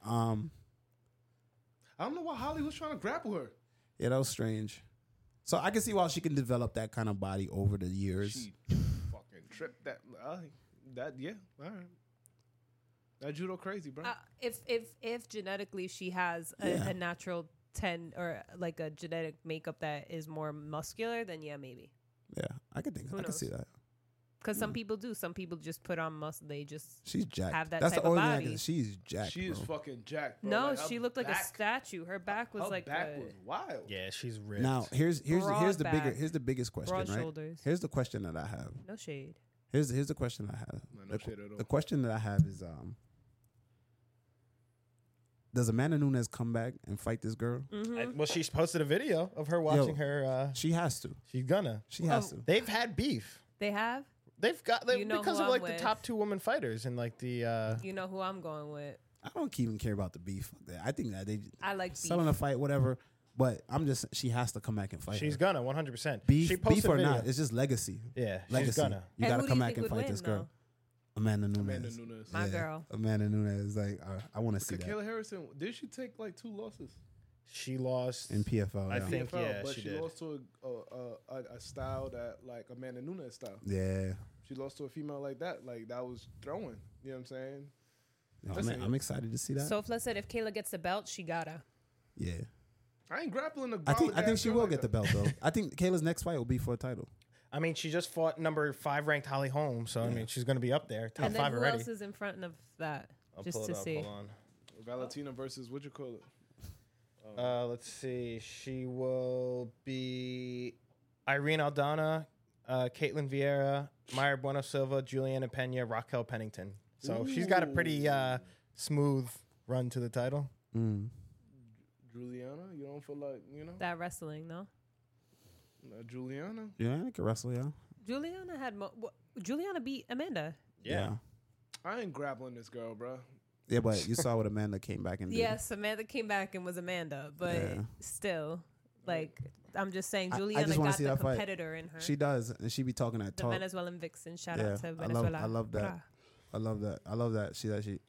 Speaker 3: I don't know why Holly was trying to grapple her.
Speaker 2: Yeah, that was strange. So I can see why she can develop that kind of body over the years.
Speaker 3: She fucking tripped that. Yeah, all right. That judo crazy, bro.
Speaker 4: If genetically she has
Speaker 2: Yeah.
Speaker 4: a natural or like a genetic makeup that is more muscular, then yeah, maybe.
Speaker 2: Yeah, I could think.
Speaker 4: Who
Speaker 2: I can
Speaker 4: knows?
Speaker 2: see that.
Speaker 4: Because some people do. Some people just put on muscle. They just
Speaker 2: She's jacked.
Speaker 4: have that
Speaker 2: That's
Speaker 4: type
Speaker 2: the
Speaker 4: of
Speaker 2: only thing I
Speaker 4: body.
Speaker 2: can. She's jacked.
Speaker 3: She is
Speaker 2: bro.
Speaker 3: fucking jacked, bro.
Speaker 4: no.
Speaker 3: Like,
Speaker 4: She
Speaker 3: her
Speaker 4: looked like a
Speaker 3: back-
Speaker 4: statue. Her back was
Speaker 3: her
Speaker 4: like
Speaker 3: back
Speaker 4: a
Speaker 3: was wild.
Speaker 1: Yeah, she's ripped.
Speaker 2: Now here's
Speaker 4: Broad
Speaker 2: the
Speaker 4: back,
Speaker 2: biggest question,
Speaker 4: broad
Speaker 2: right?
Speaker 4: shoulders.
Speaker 2: Here's the question that I have.
Speaker 4: No shade.
Speaker 2: Here's the question I have.
Speaker 3: No shit at all.
Speaker 2: The question that I have is does Amanda Nunes come back and fight this girl?
Speaker 1: Well, she's posted a video of her watching her.
Speaker 2: She has to.
Speaker 1: She's gonna.
Speaker 2: She has to.
Speaker 1: They've had beef.
Speaker 4: They have.
Speaker 1: They've got
Speaker 4: You know
Speaker 1: because
Speaker 4: who
Speaker 1: of
Speaker 4: I'm
Speaker 1: like the
Speaker 4: with.
Speaker 1: top 2 women fighters and like the.
Speaker 4: You know who I'm going with.
Speaker 2: I don't even care about the beef. Fuck that. I think that they
Speaker 4: I like
Speaker 2: selling
Speaker 4: beef.
Speaker 2: a fight, whatever. But I'm just she has to come back and fight.
Speaker 1: She's
Speaker 2: her.
Speaker 1: gonna 100%.
Speaker 2: beef,
Speaker 1: She
Speaker 2: beef
Speaker 1: posted a
Speaker 2: or
Speaker 1: video.
Speaker 2: not. It's just legacy.
Speaker 1: Yeah, she's
Speaker 2: Legacy.
Speaker 1: gonna.
Speaker 2: You
Speaker 4: And
Speaker 2: got to
Speaker 4: who do
Speaker 2: come
Speaker 4: you
Speaker 2: back
Speaker 4: think
Speaker 2: and
Speaker 4: would
Speaker 2: fight
Speaker 4: win,
Speaker 2: this girl.
Speaker 4: though?
Speaker 2: Amanda Nunes.
Speaker 3: Amanda Nunes.
Speaker 4: My girl.
Speaker 2: Amanda Nunes. Like I want to see that
Speaker 3: Kayla Harrison, did she take like 2 losses?
Speaker 1: She lost.
Speaker 2: in PFL.
Speaker 1: I
Speaker 2: yeah.
Speaker 1: think- yeah,
Speaker 3: but
Speaker 1: she
Speaker 3: she
Speaker 1: did.
Speaker 3: lost to a style that like Amanda Nunes style.
Speaker 2: Yeah.
Speaker 3: She lost to a female like that. Like that was throwing. You know what I'm saying?
Speaker 2: No,
Speaker 3: Listen,
Speaker 2: I'm excited to see that.
Speaker 4: So Fla said if Kayla gets the belt, she gotta.
Speaker 2: yeah.
Speaker 3: I ain't grappling the.
Speaker 2: I think she will get the belt though. I think Kayla's next fight will be for a title.
Speaker 1: I mean, she just fought number 5 ranked Holly Holm, so I mean, she's gonna be up there, top
Speaker 4: And then
Speaker 1: 5
Speaker 4: who
Speaker 1: already.
Speaker 4: else is in front of that?
Speaker 1: I'll
Speaker 4: just
Speaker 1: pull it
Speaker 4: to
Speaker 1: up.
Speaker 4: see.
Speaker 1: Hold on.
Speaker 3: Valentina versus what you call it?
Speaker 1: Let's see. She will be Irene Aldana, Caitlin Vieira, Maya Bueno Silva, Juliana Pena, Raquel Pennington. So she's got a pretty smooth run to the title.
Speaker 3: Juliana, you don't feel like
Speaker 4: That wrestling, no?
Speaker 3: Juliana.
Speaker 2: Yeah, I can wrestle. Yeah.
Speaker 4: Juliana had Juliana beat Amanda.
Speaker 2: Yeah.
Speaker 3: I ain't grappling this girl, bro.
Speaker 2: Yeah, but you saw what Amanda came back and did.
Speaker 4: Yes, Amanda came back and was Amanda, but
Speaker 2: Yeah.
Speaker 4: still, like I'm just saying,
Speaker 2: I
Speaker 4: Juliana
Speaker 2: just wanna
Speaker 4: got
Speaker 2: see
Speaker 4: the
Speaker 2: that fight.
Speaker 4: competitor in her.
Speaker 2: She does, and she be talking that
Speaker 4: the
Speaker 2: talk.
Speaker 4: Venezuelan vixen. Shout
Speaker 2: Yeah,
Speaker 4: out to
Speaker 2: I
Speaker 4: Venezuela.
Speaker 2: love that.
Speaker 4: Bra.
Speaker 2: I love that. I love that.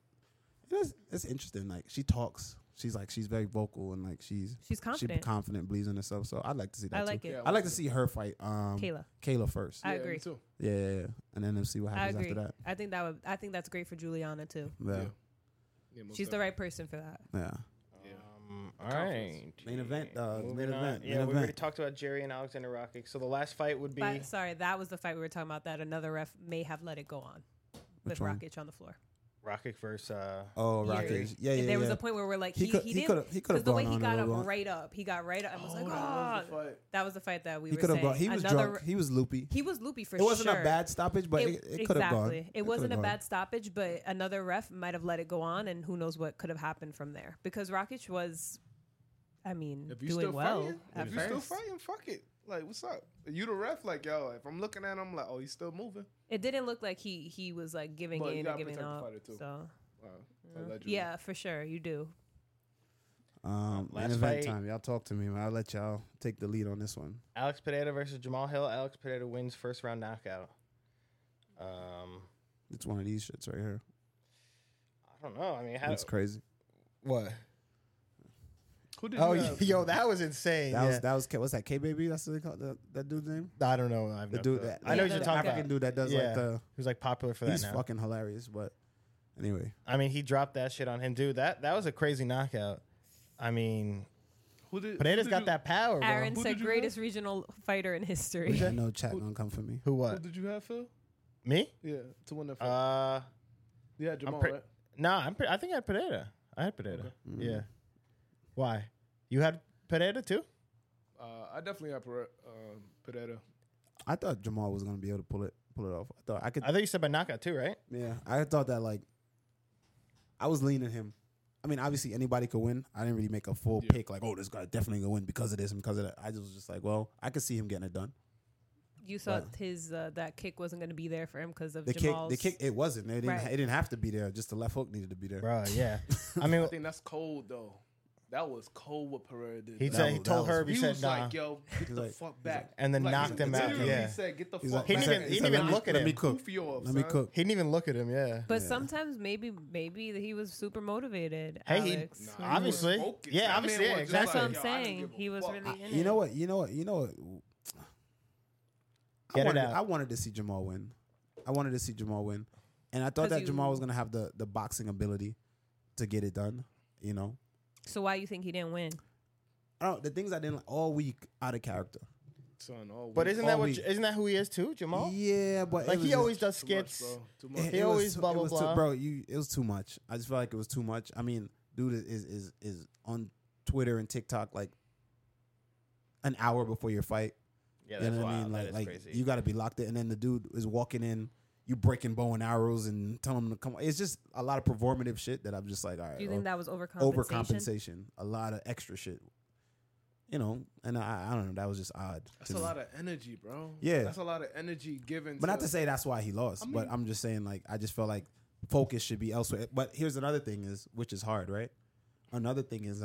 Speaker 2: It's interesting. Like she talks. She's very vocal and like she's
Speaker 4: confident.
Speaker 2: She confident, believes in herself. So I'd like to see that.
Speaker 4: I like
Speaker 2: too.
Speaker 4: it.
Speaker 3: Yeah,
Speaker 2: I'd like to see her fight
Speaker 4: Kayla.
Speaker 2: first.
Speaker 4: I
Speaker 3: Yeah,
Speaker 4: agree.
Speaker 3: Me too.
Speaker 2: Yeah, and then see what
Speaker 4: I
Speaker 2: happens
Speaker 4: agree.
Speaker 2: after that.
Speaker 4: I think that's great for Juliana too.
Speaker 2: Yeah,
Speaker 3: Yeah, most
Speaker 4: She's the right person for that.
Speaker 2: yeah.
Speaker 1: All right.
Speaker 2: Main event,
Speaker 1: Moving
Speaker 2: main
Speaker 1: on.
Speaker 2: event.
Speaker 1: Yeah,
Speaker 2: main
Speaker 1: we already
Speaker 2: event.
Speaker 1: talked about Jerry and Alexander Rakic. So the last fight would be.
Speaker 4: But, sorry, that was the fight we were talking about. That another ref may have let it go on with
Speaker 2: Which one?
Speaker 4: Rakic on the floor.
Speaker 1: Rakic versus.
Speaker 2: Oh,
Speaker 4: Yuri.
Speaker 2: Rakic. Yeah.
Speaker 4: There was a point where we're like,
Speaker 2: He
Speaker 4: he
Speaker 2: could
Speaker 4: didn't.
Speaker 2: have
Speaker 4: Because the way
Speaker 2: gone
Speaker 4: he
Speaker 2: on
Speaker 4: got
Speaker 2: a
Speaker 4: up
Speaker 2: little
Speaker 4: right up, he got right up and was like,
Speaker 3: that
Speaker 4: oh,
Speaker 3: was the fight.
Speaker 4: that was the fight that we
Speaker 2: He
Speaker 4: were
Speaker 2: could have
Speaker 4: saying.
Speaker 2: gone. He was
Speaker 4: Another-
Speaker 2: drunk. He was loopy.
Speaker 4: He was loopy for
Speaker 2: It
Speaker 4: sure.
Speaker 2: wasn't a bad stoppage, but it could have gone.
Speaker 4: Exactly. It wasn't a bad stoppage, but another ref might have let it go on, and who knows what could have happened from there. Because Rakic was, I mean,
Speaker 3: If you
Speaker 4: doing
Speaker 3: still
Speaker 4: well
Speaker 3: fighting,
Speaker 4: at
Speaker 3: if you still
Speaker 4: first.
Speaker 3: fighting, fuck it. Like, what's up? You the ref? Like, yo, if I'm looking at him, like, oh, he's still moving.
Speaker 4: It didn't look like he was like giving
Speaker 3: But you
Speaker 4: in or
Speaker 3: gotta
Speaker 4: giving
Speaker 3: protect the
Speaker 4: up.
Speaker 3: fighter, too.
Speaker 4: So
Speaker 3: Allegedly.
Speaker 4: yeah, for sure, you do.
Speaker 2: Main
Speaker 1: Last
Speaker 2: event
Speaker 1: fight.
Speaker 2: time. Y'all talk to me, man. I'll let y'all take the lead on this one.
Speaker 1: Alex Pereira versus Jamal Hill. Alex Pereira wins first round knockout.
Speaker 2: It's one of these shits right here.
Speaker 1: I don't know. I mean,
Speaker 2: That's crazy.
Speaker 1: what?
Speaker 3: Who did
Speaker 1: Oh,
Speaker 3: you have?
Speaker 1: yo, that was insane.
Speaker 2: That was what's that? K Baby? That's what they call that dude's name.
Speaker 1: I don't know. I've
Speaker 2: The
Speaker 1: no
Speaker 2: dude
Speaker 1: clue.
Speaker 2: that
Speaker 1: I know what you're
Speaker 4: the
Speaker 1: talking
Speaker 2: African
Speaker 1: about.
Speaker 2: dude that does
Speaker 1: Yeah.
Speaker 2: like the.
Speaker 1: Who's like popular for
Speaker 2: He's
Speaker 1: that now.
Speaker 2: fucking hilarious, but anyway.
Speaker 1: I mean, he dropped that shit on him, dude. That was a crazy knockout. I mean,
Speaker 3: Who did?
Speaker 1: Pereira's
Speaker 3: who did
Speaker 1: got
Speaker 3: you-
Speaker 1: that power, bro.
Speaker 4: Aaron
Speaker 3: Who
Speaker 4: said
Speaker 3: did you
Speaker 4: greatest regional fighter in history.
Speaker 2: I know chat gonna come for me.
Speaker 1: Who
Speaker 3: Who
Speaker 1: what?
Speaker 3: did you have, Phil?
Speaker 1: Me?
Speaker 3: Yeah, to win that fight. Yeah, Jamal,
Speaker 1: pre-
Speaker 3: right?
Speaker 1: Nah, I think I had Pereira. I had Pereira.
Speaker 2: Mm-hmm.
Speaker 1: Yeah. Why? You had Pereira too?
Speaker 3: I definitely have Pereira.
Speaker 2: I thought Jamal was gonna be able to pull it off. I thought I could.
Speaker 1: I thought you said by knockout too, right?
Speaker 2: Yeah, I thought that like I was leaning him. I mean, obviously anybody could win. I didn't really make a full pick like, oh, this guy definitely gonna win because of this and because of that. I just was just like, well, I could see him getting it done.
Speaker 4: You thought his that kick wasn't going to be there for him because of
Speaker 2: The
Speaker 4: Jamal's.
Speaker 2: kick, it wasn't. It didn't have to be there. Just the left hook needed to be there.
Speaker 1: Bro, yeah. I mean,
Speaker 3: I think that's cold though. That was cold what Pereira did.
Speaker 1: he
Speaker 3: though.
Speaker 1: said he
Speaker 2: was-
Speaker 1: told
Speaker 2: that was-
Speaker 1: Herb, he
Speaker 3: He
Speaker 1: said
Speaker 3: was
Speaker 1: nah.
Speaker 3: like, "Yo, get the
Speaker 2: like-
Speaker 3: fuck back,"
Speaker 1: And then
Speaker 3: Like,
Speaker 1: knocked him out,
Speaker 3: literally
Speaker 1: yeah.
Speaker 3: He said, "Get the
Speaker 2: He's
Speaker 3: fuck
Speaker 2: like,
Speaker 1: He
Speaker 3: back."
Speaker 1: didn't even- he didn't even look at
Speaker 2: let me
Speaker 1: him.
Speaker 2: cook.
Speaker 3: Goof you off,
Speaker 2: Let me
Speaker 3: son.
Speaker 2: cook.
Speaker 1: He didn't even look at him, yeah.
Speaker 4: But sometimes maybe he was super motivated.
Speaker 1: Hey, he-
Speaker 4: Alex.
Speaker 3: Nah,
Speaker 4: He
Speaker 3: he
Speaker 1: Obviously.
Speaker 3: was focused.
Speaker 1: Yeah,
Speaker 3: That
Speaker 1: obviously,
Speaker 3: man
Speaker 1: yeah,
Speaker 3: was just
Speaker 4: That's what I'm
Speaker 3: like, yo, I don't
Speaker 4: saying.
Speaker 3: give a
Speaker 4: He was
Speaker 3: fuck.
Speaker 4: really in
Speaker 2: You
Speaker 4: it.
Speaker 2: know what?
Speaker 1: Get it out.
Speaker 2: I wanted to see Jamal win. And I thought
Speaker 4: 'Cause
Speaker 2: that
Speaker 4: you-
Speaker 2: Jamal was gonna have the boxing ability to get it done. You know,
Speaker 4: So why you think he didn't win?
Speaker 2: I don't. The things I didn't like all week out of character.
Speaker 3: Son, all
Speaker 1: But
Speaker 3: week.
Speaker 1: isn't that
Speaker 2: all
Speaker 1: what?
Speaker 2: week.
Speaker 1: Isn't that who he is too, Jamal?
Speaker 2: Yeah, but
Speaker 1: Like
Speaker 2: it was
Speaker 1: he always
Speaker 2: just-
Speaker 1: does
Speaker 3: Too much,
Speaker 1: skits.
Speaker 3: bro. Too much.
Speaker 1: He always blah, blah, blah.
Speaker 2: bro. It was too much. I just felt like it was too much. I mean, dude is on Twitter and TikTok like an hour before your fight.
Speaker 1: Yeah,
Speaker 2: You
Speaker 1: that's
Speaker 2: know what I
Speaker 1: wild.
Speaker 2: mean?
Speaker 1: That is crazy.
Speaker 2: You got to be locked in, and then the dude is walking in. You breaking bow and arrows and telling him to come. It's just a lot of performative shit that I'm just like, all right.
Speaker 4: Do you think that was overcompensation?
Speaker 2: overcompensation? A lot of extra shit. You know, and I don't know. That was just odd.
Speaker 3: That's
Speaker 2: to
Speaker 3: a
Speaker 2: me.
Speaker 3: lot of energy, bro.
Speaker 2: Yeah.
Speaker 3: That's a lot of energy given.
Speaker 2: But not to say that's why he lost.
Speaker 3: I
Speaker 2: but
Speaker 3: mean-
Speaker 2: I'm just saying, like, I just felt like focus should be elsewhere. But here's another thing which is hard, right? Another thing is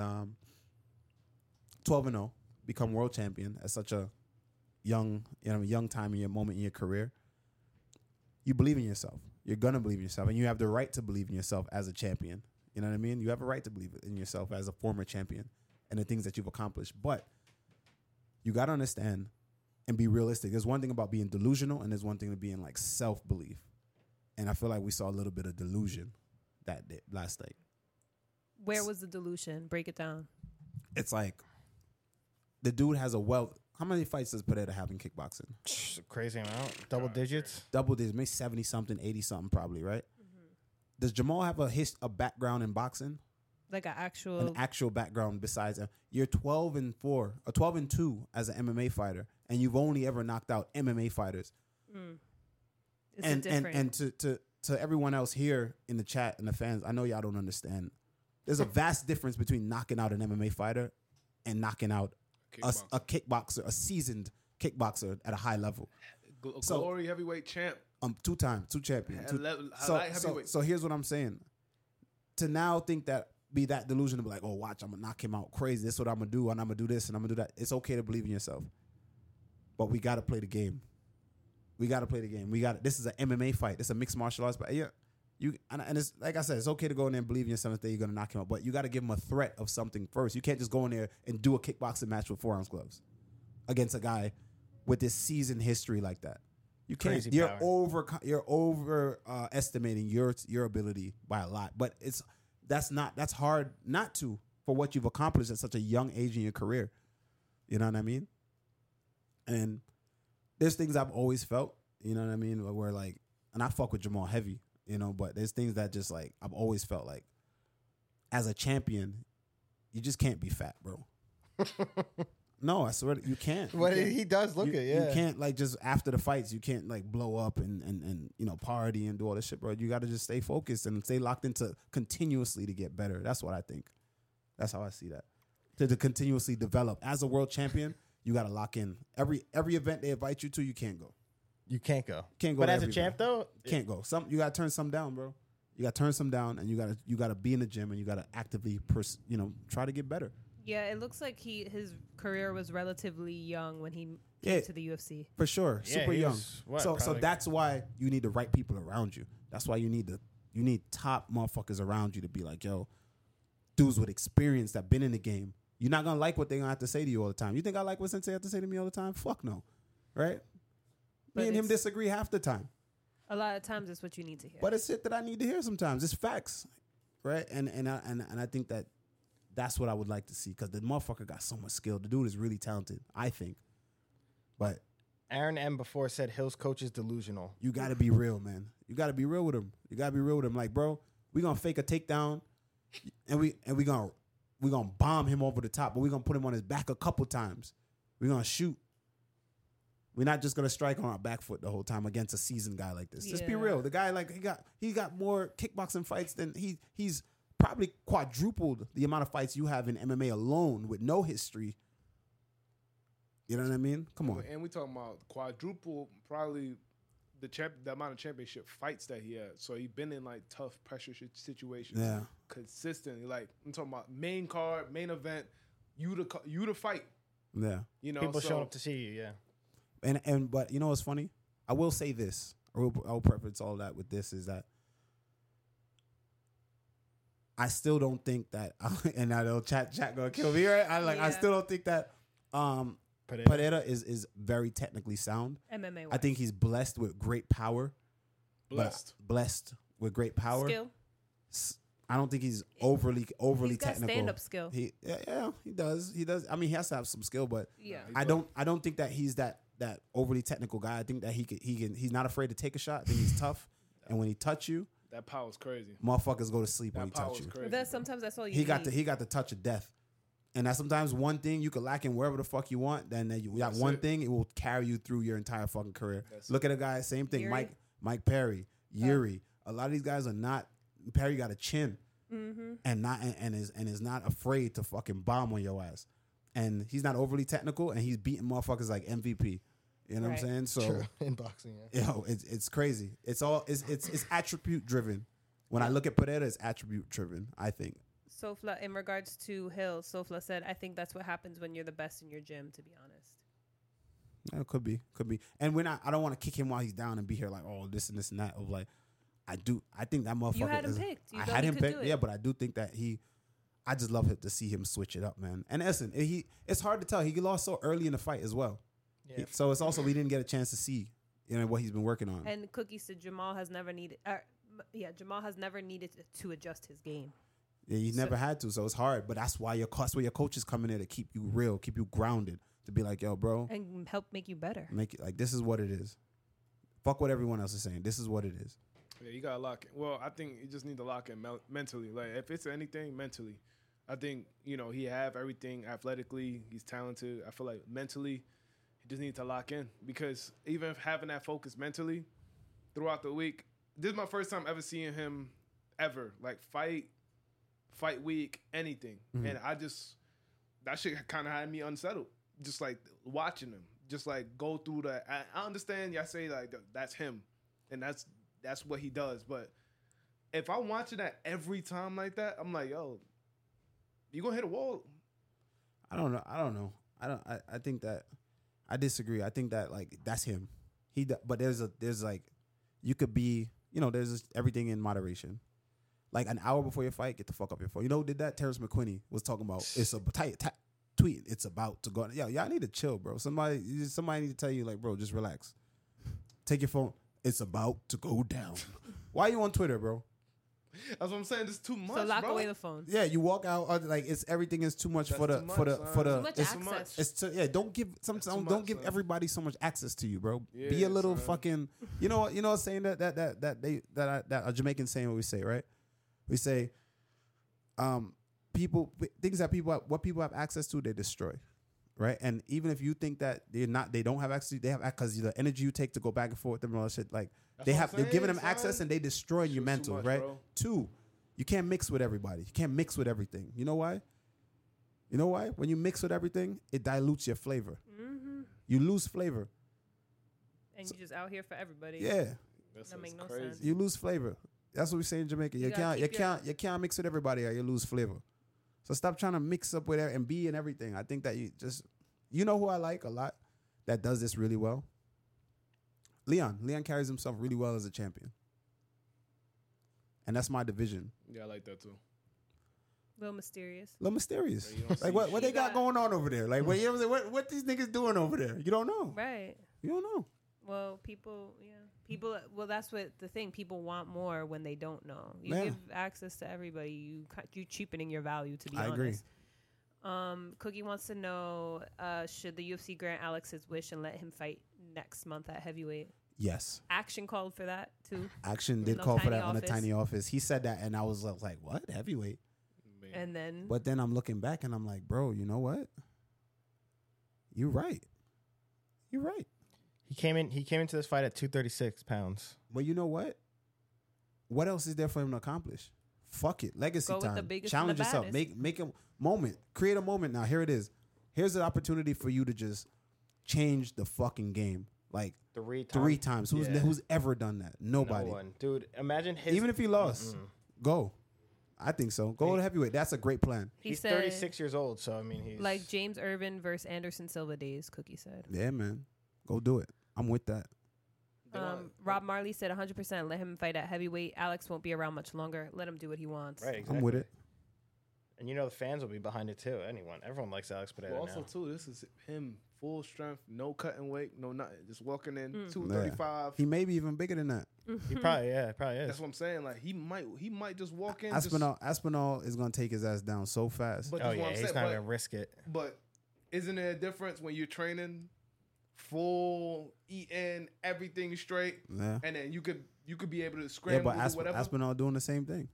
Speaker 2: 12-0, become world champion at such a young time in your moment in your career. You believe in yourself. You're gonna believe in yourself, and you have the right to believe in yourself as a champion. You know what I mean? You have a right to believe in yourself as a former champion and the things that you've accomplished. But you gotta understand and be realistic. There's one thing about being delusional, and there's one thing to being like self-belief. And I feel like we saw a little bit of delusion that day, last night.
Speaker 4: Where was the delusion? Break it down.
Speaker 2: It's like the dude has a wealth. How many fights does Pereira have in kickboxing?
Speaker 1: Crazy amount. Double digits.
Speaker 2: Double digits, maybe 70-something, 80-something probably, right? Does Jamal have a background in boxing?
Speaker 4: Like an
Speaker 2: An actual background besides you're 12-4 or 12-2 as an MMA fighter, and you've only ever knocked out MMA fighters.
Speaker 4: It's
Speaker 2: and
Speaker 4: different.
Speaker 2: to everyone else here in the chat and the fans, I know y'all don't understand. There's a vast difference between knocking out an MMA fighter and knocking out a kickboxer, a seasoned kickboxer at a high level. So-
Speaker 3: Glory heavyweight champ.
Speaker 2: 2 champion.
Speaker 3: Light heavyweight.
Speaker 2: So here's what I'm saying. To now think that be that delusional, be like, oh, watch, I'm gonna knock him out crazy. This is what I'm gonna do, and I'm gonna do this, and I'm gonna do that. It's okay to believe in yourself, but we gotta play the game. This is an MMA fight. It's a mixed martial arts, but yeah, and it's like I said, it's okay to go in there and believe in yourself and think you're gonna knock him out, but you gotta give him a threat of something first. You can't just go in there and do a kickboxing match with 4-ounce gloves against a guy with this seasoned history like that. You can't.
Speaker 1: Crazy
Speaker 2: You're
Speaker 1: power.
Speaker 2: estimating your ability by a lot, but that's hard not to for what you've accomplished at such a young age in your career. You know what I mean? And there's things I've always felt, you know what I mean, where like, and I fuck with Jamal heavy. you know. But there's things that just like I've always felt like, as a champion, you just can't be fat, bro. No, I swear you can't.
Speaker 1: What he does look it, yeah.
Speaker 2: You can't like just after the fights, you can't like blow up and you know party and do all this shit, bro. You got to just stay focused and stay locked into continuously to get better. That's what I think. That's how I see that. To continuously develop as a world champion, you got to lock in. Every event they invite you to, you can't go.
Speaker 1: You can't go.
Speaker 2: Can't go.
Speaker 1: But
Speaker 2: to
Speaker 1: as a
Speaker 2: every
Speaker 1: champ,
Speaker 2: event.
Speaker 1: though,
Speaker 2: Can't go. You got to turn some down, bro. You got to turn some down, and you got to be in the gym, and you got to actively try to get better.
Speaker 4: Yeah, it looks like his career was relatively young when he came to the UFC.
Speaker 2: For sure,
Speaker 1: Yeah,
Speaker 2: super
Speaker 1: he
Speaker 2: young.
Speaker 1: was,
Speaker 2: So that's why you need the right people around you. That's why you need top motherfuckers around you to be like, yo, dudes with experience that been in the game. You're not gonna like what they're gonna have to say to you all the time. You think I like what Sensei have to say to me all the time? Fuck no, right?
Speaker 4: But
Speaker 2: Me and him disagree half the time.
Speaker 4: A lot of times, it's what you need to hear.
Speaker 2: But it's shit that I need to hear sometimes. It's facts, right? And I think that's what I would like to see because the motherfucker got so much skill. The dude is really talented, I think. But
Speaker 1: Aaron M. before said Hill's coach is delusional.
Speaker 2: you got to be real, man. You got to be real with him. You got to be real with him. Like, bro, we gonna fake a takedown, and we gonna bomb him over the top, but we gonna put him on his back a couple times. We gonna shoot. We're not just gonna strike on our back foot the whole time against a seasoned guy like this. Just be
Speaker 4: Yeah.
Speaker 2: real. The guy like he got more kickboxing fights than he's probably quadrupled the amount of fights you have in MMA alone with no history. You know what I mean? Come on.
Speaker 3: And we talking about quadruple, probably the amount of championship fights that he had. So he been in like tough pressure situations,
Speaker 2: Yeah.
Speaker 3: consistently. Like I'm talking about main card, main event, you to fight.
Speaker 2: Yeah.
Speaker 3: You know,
Speaker 1: People
Speaker 3: so,
Speaker 1: showing up to see you, yeah.
Speaker 2: But you know what's funny? I will say this. I will preface all that with this is that I still don't think that and I know chat gonna kill me, right? I
Speaker 4: Yeah.
Speaker 2: still don't think that Pereira is very technically sound.
Speaker 4: MMA.
Speaker 2: I think he's blessed with great power. Blessed with great power.
Speaker 4: Skill.
Speaker 2: I don't think he's overly
Speaker 4: He's got
Speaker 2: technical.
Speaker 4: stand-up skill.
Speaker 2: He does. I mean, he has to have some skill, but
Speaker 4: Yeah.
Speaker 2: I don't think that he's that overly technical guy. I think that he's not afraid to take a shot. I think he's tough, and when he touch you,
Speaker 3: that power's crazy.
Speaker 2: motherfuckers go to sleep when he
Speaker 3: That power's
Speaker 2: touch you.
Speaker 3: crazy.
Speaker 4: Sometimes that's all you
Speaker 2: He
Speaker 4: need.
Speaker 2: got the touch of death, and that's sometimes one thing you could lack in wherever the fuck you want. Then you got
Speaker 3: That's
Speaker 2: one
Speaker 3: it.
Speaker 2: thing, it will carry you through your entire fucking career.
Speaker 3: That's
Speaker 2: Look at a guy, same thing.
Speaker 4: Yuri?
Speaker 2: Mike Perry, Yuri. A lot of these guys are not. Perry got a chin.
Speaker 4: Mm-hmm.
Speaker 2: And is not afraid to fucking bomb on your ass, and he's not overly technical, and he's beating motherfuckers like MVP. You know what I'm saying? So
Speaker 1: True. In boxing, yeah.
Speaker 2: it's crazy. It's attribute driven. When I look at Pereira, it's attribute driven. I think.
Speaker 4: Sofla, in regards to Hill, Sofla said, "I think that's what happens when you're the best in your gym." To be honest.
Speaker 2: Yeah, it could be. And I don't want to kick him while he's down and be here like, oh, this and this and that. Of like, I think that motherfucker.
Speaker 4: You had him picked. You
Speaker 2: I
Speaker 4: thought
Speaker 2: had
Speaker 4: he
Speaker 2: him
Speaker 4: could
Speaker 2: picked.
Speaker 4: do it.
Speaker 2: Yeah, but I do think that I just love it to see him switch it up, man. And listen, it's hard to tell. He lost so early in the fight as well.
Speaker 1: Yeah.
Speaker 2: So it's also we didn't get a chance to see, what he's been working on.
Speaker 4: And Cookie said Jamal has never needed. Jamal has never needed to adjust his game.
Speaker 2: Yeah, he never had to, so it's hard. But that's why your coaches come in there to keep you real, keep you grounded, to be like, yo, bro,
Speaker 4: And help make you better.
Speaker 2: make it like this is what it is. Fuck what everyone else is saying. This is what it is.
Speaker 3: Yeah, you gotta lock in. Well, I think you just need to lock in mentally. Like if it's anything, mentally. I think he have everything athletically. He's talented. I feel like mentally, he just needs to lock in because even if having that focus mentally throughout the week. This is my first time ever seeing him ever like fight week, anything, and that shit kind of had me unsettled. Just like watching him, just like go through that. I understand y'all say like that's him, and that's what he does. But if I'm watching that every time like that, I'm like, yo, you gonna hit a wall.
Speaker 2: I don't know. I think that I disagree. I think that like that's him. But there's like you could be there's just everything in moderation. Like an hour before your fight, get the fuck up your phone. You know who did that? Terrence McQuinney was talking about it's a tweet. It's about to go. Yo, y'all need to chill, bro. Somebody need to tell you like, bro, just relax. Take your phone. It's about to go down. Why are you on Twitter, bro?
Speaker 3: That's what I'm saying. It's too much,
Speaker 4: So lock
Speaker 3: bro.
Speaker 4: away the phones.
Speaker 2: Yeah, you walk out like it's everything is too much
Speaker 3: That's
Speaker 2: for the
Speaker 3: too much,
Speaker 2: for the
Speaker 3: son.
Speaker 2: for the.
Speaker 4: Too much
Speaker 2: It's,
Speaker 4: access.
Speaker 2: it's too, yeah. Don't give
Speaker 3: too
Speaker 2: don't
Speaker 3: much,
Speaker 2: give
Speaker 3: son.
Speaker 2: everybody so much access to you, bro. Be
Speaker 3: Yeah,
Speaker 2: a little
Speaker 3: son.
Speaker 2: fucking. You know what saying that a Jamaican saying what we say, right? We say, people things that people have access to, they destroy. Right, and even if you think that they don't have access, they have because the energy you take to go back and forth with them and all that shit, like
Speaker 3: That's
Speaker 2: they're
Speaker 3: what I'm
Speaker 2: giving them
Speaker 3: saying,
Speaker 2: access
Speaker 3: son.
Speaker 2: and they destroy your
Speaker 3: Shit's too
Speaker 2: mental,
Speaker 3: much,
Speaker 2: right?
Speaker 3: bro.
Speaker 2: 2, you can't mix with everybody. You can't mix with everything. You know why? You know why? When you mix with everything, it dilutes your flavor.
Speaker 4: Mm-hmm.
Speaker 2: You lose flavor.
Speaker 4: And you just out here for everybody.
Speaker 2: Yeah,
Speaker 4: That make no
Speaker 3: crazy.
Speaker 4: sense.
Speaker 2: you lose flavor. That's what we say in Jamaica. You
Speaker 4: gotta
Speaker 2: can't
Speaker 4: keep
Speaker 2: mix with everybody or you lose flavor. So stop trying to mix up with and be in everything. I think that you know who I like a lot that does this really well? Leon. Leon carries himself really well as a champion. And that's my division.
Speaker 3: Yeah, I like that too.
Speaker 4: A little mysterious.
Speaker 2: A little mysterious.
Speaker 3: Yeah, you don't
Speaker 2: Like
Speaker 3: see
Speaker 2: what
Speaker 3: shit.
Speaker 2: they got going on over there? Like what you know what I'm saying? What these niggas doing over there? You don't know.
Speaker 4: Right.
Speaker 2: You don't know.
Speaker 4: Well, people, well, that's what the thing. People want more when they don't know. You
Speaker 2: Yeah.
Speaker 4: give access to everybody, you're cheapening your value, to be
Speaker 2: I
Speaker 4: honest.
Speaker 2: agree.
Speaker 4: Cookie wants to know, should the UFC grant Alex his wish and let him fight next month at heavyweight?
Speaker 2: Yes.
Speaker 4: Action called for that, too.
Speaker 2: Action did
Speaker 4: No
Speaker 2: call for
Speaker 4: tiny
Speaker 2: that on the
Speaker 4: office.
Speaker 2: tiny office. He said that and I was like, what? Heavyweight?
Speaker 3: Man.
Speaker 4: And then,
Speaker 2: But then I'm looking back and I'm like, bro, you know what? You're right. You're right.
Speaker 1: He came into this fight at 236 pounds.
Speaker 2: But you know what? What else is there for him to accomplish? Fuck it. Legacy
Speaker 4: Go with
Speaker 2: time.
Speaker 4: the biggest
Speaker 2: Challenge
Speaker 4: and the
Speaker 2: yourself.
Speaker 4: baddest.
Speaker 2: Make a moment. Create a moment now. Here it is. Here's an opportunity for you to just change the fucking game. Like three times. Who's ever done that? Nobody.
Speaker 1: No one. Dude, imagine his...
Speaker 2: Even if he lost, go. I think so. Go to heavyweight. That's a great plan.
Speaker 4: he
Speaker 1: He's
Speaker 4: said,
Speaker 1: 36 years old, so I mean he's...
Speaker 4: like James Irvin versus Anderson Silva days, Cookie said.
Speaker 2: Yeah, man. Go do it. I'm with that.
Speaker 4: Rob Marley said 100%. Let him fight at heavyweight. Alex won't be around much longer. Let him do what he wants.
Speaker 1: Right, exactly.
Speaker 2: I'm with it.
Speaker 1: And you know the fans will be behind it too. Everyone likes Alex Pereira
Speaker 3: Well, also
Speaker 1: now.
Speaker 3: too, this is him full strength, no cutting weight, no nothing, just walking in
Speaker 4: Mm.
Speaker 3: 235.
Speaker 2: He may be even bigger than that.
Speaker 1: He probably is.
Speaker 3: That's what I'm saying. Like he might just walk in. just-
Speaker 2: Aspinall is gonna take his ass down so fast.
Speaker 3: But
Speaker 1: Oh
Speaker 3: that's what
Speaker 1: yeah,
Speaker 3: I'm
Speaker 1: he's
Speaker 3: saying,
Speaker 1: not
Speaker 3: but-
Speaker 1: gonna risk it.
Speaker 3: But isn't there a difference when you're training full, eating everything straight,
Speaker 2: Yeah.
Speaker 3: and then you could be able to
Speaker 2: Yeah,
Speaker 3: scramble
Speaker 2: but
Speaker 3: or whatever?
Speaker 2: Aspinall doing the same thing.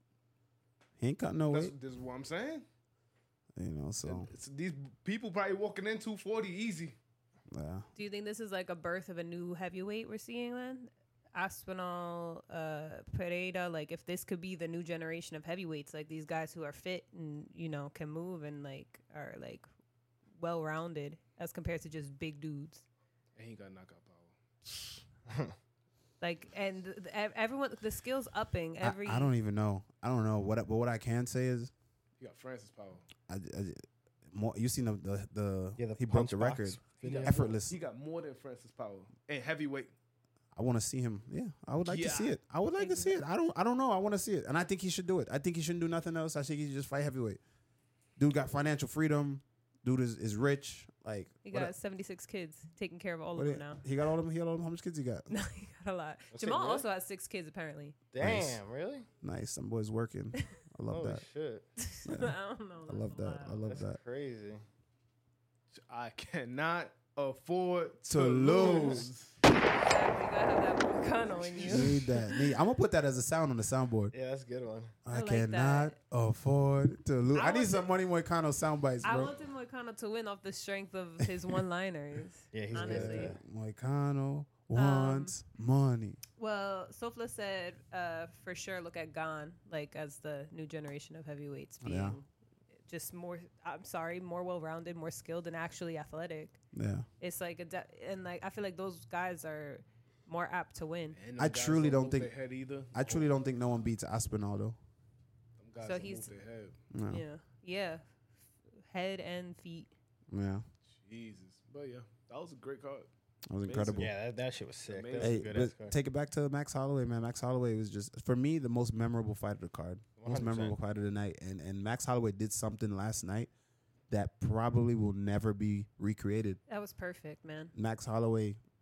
Speaker 2: He ain't cutting no weight.
Speaker 3: This is what I'm saying.
Speaker 2: You know, so
Speaker 3: These people probably walking in 240 easy.
Speaker 2: yeah.
Speaker 4: Do you think this is like a birth of a new heavyweight we're seeing then? Aspinall, Pereira, like if this could be the new generation of heavyweights, like these guys who are fit and, can move and like are like well rounded as compared to just big dudes.
Speaker 3: And he got knockout power.
Speaker 4: Like, and everyone, the skills upping every.
Speaker 2: I don't even know. I don't know but what I can say is,
Speaker 3: He got Francis power.
Speaker 2: more. You seen the
Speaker 1: Yeah, the
Speaker 2: he broke
Speaker 1: punch
Speaker 2: the
Speaker 1: box
Speaker 2: record.
Speaker 1: video.
Speaker 2: Effortless.
Speaker 3: He got more than Francis power and heavyweight.
Speaker 2: I want to see him. Yeah, I would like to see
Speaker 3: Yeah.
Speaker 2: it. I would like to see it. I don't know. I want to see it, and I think he should do it. I think he shouldn't do nothing else. I think he should just fight heavyweight. Dude got financial freedom. Dude is rich. Like
Speaker 4: He
Speaker 2: what
Speaker 4: got 76 kids, taking care of all
Speaker 2: what
Speaker 4: of
Speaker 2: he-
Speaker 4: them now.
Speaker 2: He got all of them. He got all of them. How much kids he got?
Speaker 4: No, he got a lot.
Speaker 1: That's it,
Speaker 4: Jamal
Speaker 1: really?
Speaker 4: also has 6 kids, apparently.
Speaker 1: Damn,
Speaker 2: Nice.
Speaker 1: really?
Speaker 2: Nice. Some boys working. I love
Speaker 1: Holy
Speaker 2: that.
Speaker 1: shit.
Speaker 4: I don't know.
Speaker 2: I love that. I love
Speaker 1: That's
Speaker 2: that.
Speaker 1: crazy.
Speaker 3: I cannot afford
Speaker 2: To
Speaker 3: to
Speaker 2: lose.
Speaker 3: lose.
Speaker 4: You gotta have that Volcano in you.
Speaker 2: Need that. I'm gonna put that as a sound on the soundboard.
Speaker 1: Yeah, that's a good one.
Speaker 2: I
Speaker 4: like
Speaker 2: cannot
Speaker 4: that.
Speaker 2: afford to lose.
Speaker 4: I
Speaker 2: I need
Speaker 4: want
Speaker 2: some Money Moicano sound bites,
Speaker 4: I
Speaker 2: bro.
Speaker 4: wanted Moicano to win off the strength of his one-liners.
Speaker 1: Yeah, he's
Speaker 4: honestly.
Speaker 1: good.
Speaker 2: Moicano wants money.
Speaker 4: Well, Sofla said for sure look at Gon like as the new generation of heavyweights being
Speaker 2: Yeah.
Speaker 4: just more. I'm sorry, more well-rounded, more skilled, and actually athletic.
Speaker 2: Yeah.
Speaker 4: It's like and like I feel like those guys are more apt to win.
Speaker 3: And them
Speaker 2: I
Speaker 3: guys
Speaker 2: truly don't
Speaker 3: move
Speaker 2: think-
Speaker 3: their head either.
Speaker 2: I truly don't think no one beats Aspinall though.
Speaker 3: Them guys
Speaker 4: So
Speaker 3: don't
Speaker 4: he's-
Speaker 3: move their head.
Speaker 2: No.
Speaker 4: Yeah, head and feet.
Speaker 2: Yeah.
Speaker 3: Jesus, but yeah, that was a great card.
Speaker 2: That was
Speaker 3: Amazing.
Speaker 2: incredible.
Speaker 1: Yeah, that shit was sick.
Speaker 3: Amazing.
Speaker 1: That was
Speaker 2: Hey,
Speaker 1: a good
Speaker 2: but
Speaker 1: ass card.
Speaker 2: take it back to Max Holloway, man. Max Holloway was just for me the most memorable fight of the card. Most
Speaker 1: 100%.
Speaker 2: memorable fight of the night. And Max Holloway did something last night that probably will never be recreated.
Speaker 4: That was perfect, man.
Speaker 2: Max Holloway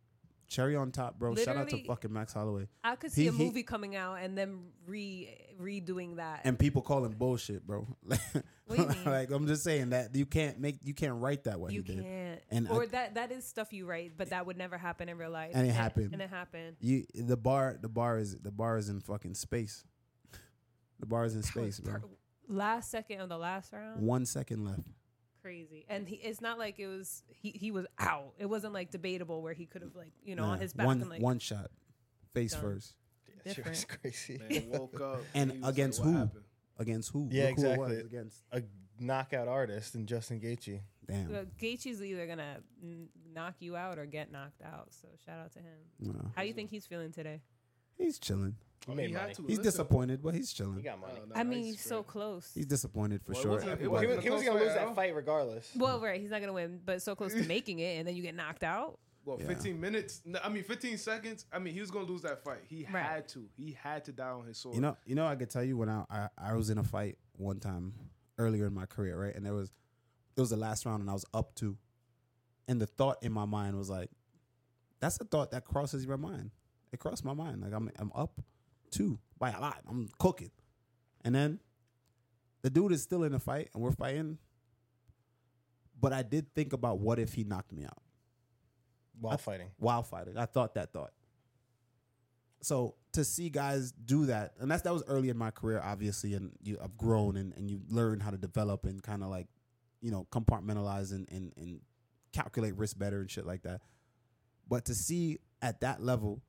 Speaker 2: Cherry on top, bro. Shout out to
Speaker 4: Literally,
Speaker 2: fucking Max Holloway.
Speaker 4: I could see
Speaker 2: He-
Speaker 4: a
Speaker 2: he-
Speaker 4: movie coming out and them redoing that.
Speaker 2: And people call him bullshit, bro.
Speaker 4: What do you mean?
Speaker 2: Like I'm just saying that you can't write that what
Speaker 4: you
Speaker 2: he did.
Speaker 4: can't.
Speaker 2: And
Speaker 4: Or that is stuff you write, but that would never happen in real life.
Speaker 2: And it happened.
Speaker 4: And it happened.
Speaker 2: The bar is in fucking space. The bar is in
Speaker 4: That was
Speaker 2: space, bro.
Speaker 4: Last second of the last round.
Speaker 2: 1 second left.
Speaker 4: Crazy. And it's not like it was he was out. It wasn't like debatable where he could have like,
Speaker 2: Nah,
Speaker 4: on his back
Speaker 2: one
Speaker 4: and like
Speaker 2: one shot, face
Speaker 4: Done.
Speaker 2: first.
Speaker 1: Yeah, she was
Speaker 4: Different.
Speaker 1: crazy.
Speaker 3: Man woke up
Speaker 2: And
Speaker 3: he was
Speaker 2: against
Speaker 3: like, what
Speaker 2: who?
Speaker 3: happened?
Speaker 2: Against who?
Speaker 1: Yeah,
Speaker 2: Look who it
Speaker 1: exactly.
Speaker 2: was against.
Speaker 1: A knockout artist in Justin Gaethje.
Speaker 2: Damn.
Speaker 4: Gaethje's either gonna knock you out or get knocked out. So shout out to him.
Speaker 2: No.
Speaker 4: How do you think he's feeling today?
Speaker 2: He's chilling.
Speaker 1: He
Speaker 3: Oh,
Speaker 1: made
Speaker 3: he
Speaker 1: money.
Speaker 3: had to.
Speaker 2: He's
Speaker 3: Listen.
Speaker 2: disappointed, but he's
Speaker 1: He
Speaker 2: chilling.
Speaker 1: got money.
Speaker 3: Oh, no,
Speaker 4: I mean,
Speaker 3: he's
Speaker 4: he's so
Speaker 3: great.
Speaker 4: close.
Speaker 2: He's disappointed for
Speaker 3: Well, it
Speaker 2: sure.
Speaker 3: wasn't- it
Speaker 1: He,
Speaker 3: wasn't
Speaker 1: was-
Speaker 3: a
Speaker 1: he was
Speaker 3: close
Speaker 1: gonna lose
Speaker 3: fight,
Speaker 1: that
Speaker 3: Al.
Speaker 1: fight regardless.
Speaker 4: Well, right, he's not gonna win, but so close to making it, and then you get knocked out.
Speaker 3: Well,
Speaker 2: Yeah.
Speaker 3: 15 minutes. No, I mean, 15 seconds. I mean, he was gonna lose that fight. He
Speaker 4: Right.
Speaker 3: had to. He had to die on his sword.
Speaker 2: You know, I could tell you when I was in a fight one time earlier in my career, right? And it was the last round, and I was up 2, and the thought in my mind was like, that's a thought that crosses your mind. It crossed my mind. Like I'm up 2 by a lot. I'm cooking, and then the dude is still in the fight, and we're fighting. But I did think about what if he knocked me out
Speaker 1: While fighting.
Speaker 2: while fighting. I thought that thought. So to see guys do that, and that was early in my career, obviously, and I've grown and you learn how to develop and kind of like, compartmentalize and calculate risk better and shit like that. But to see at that level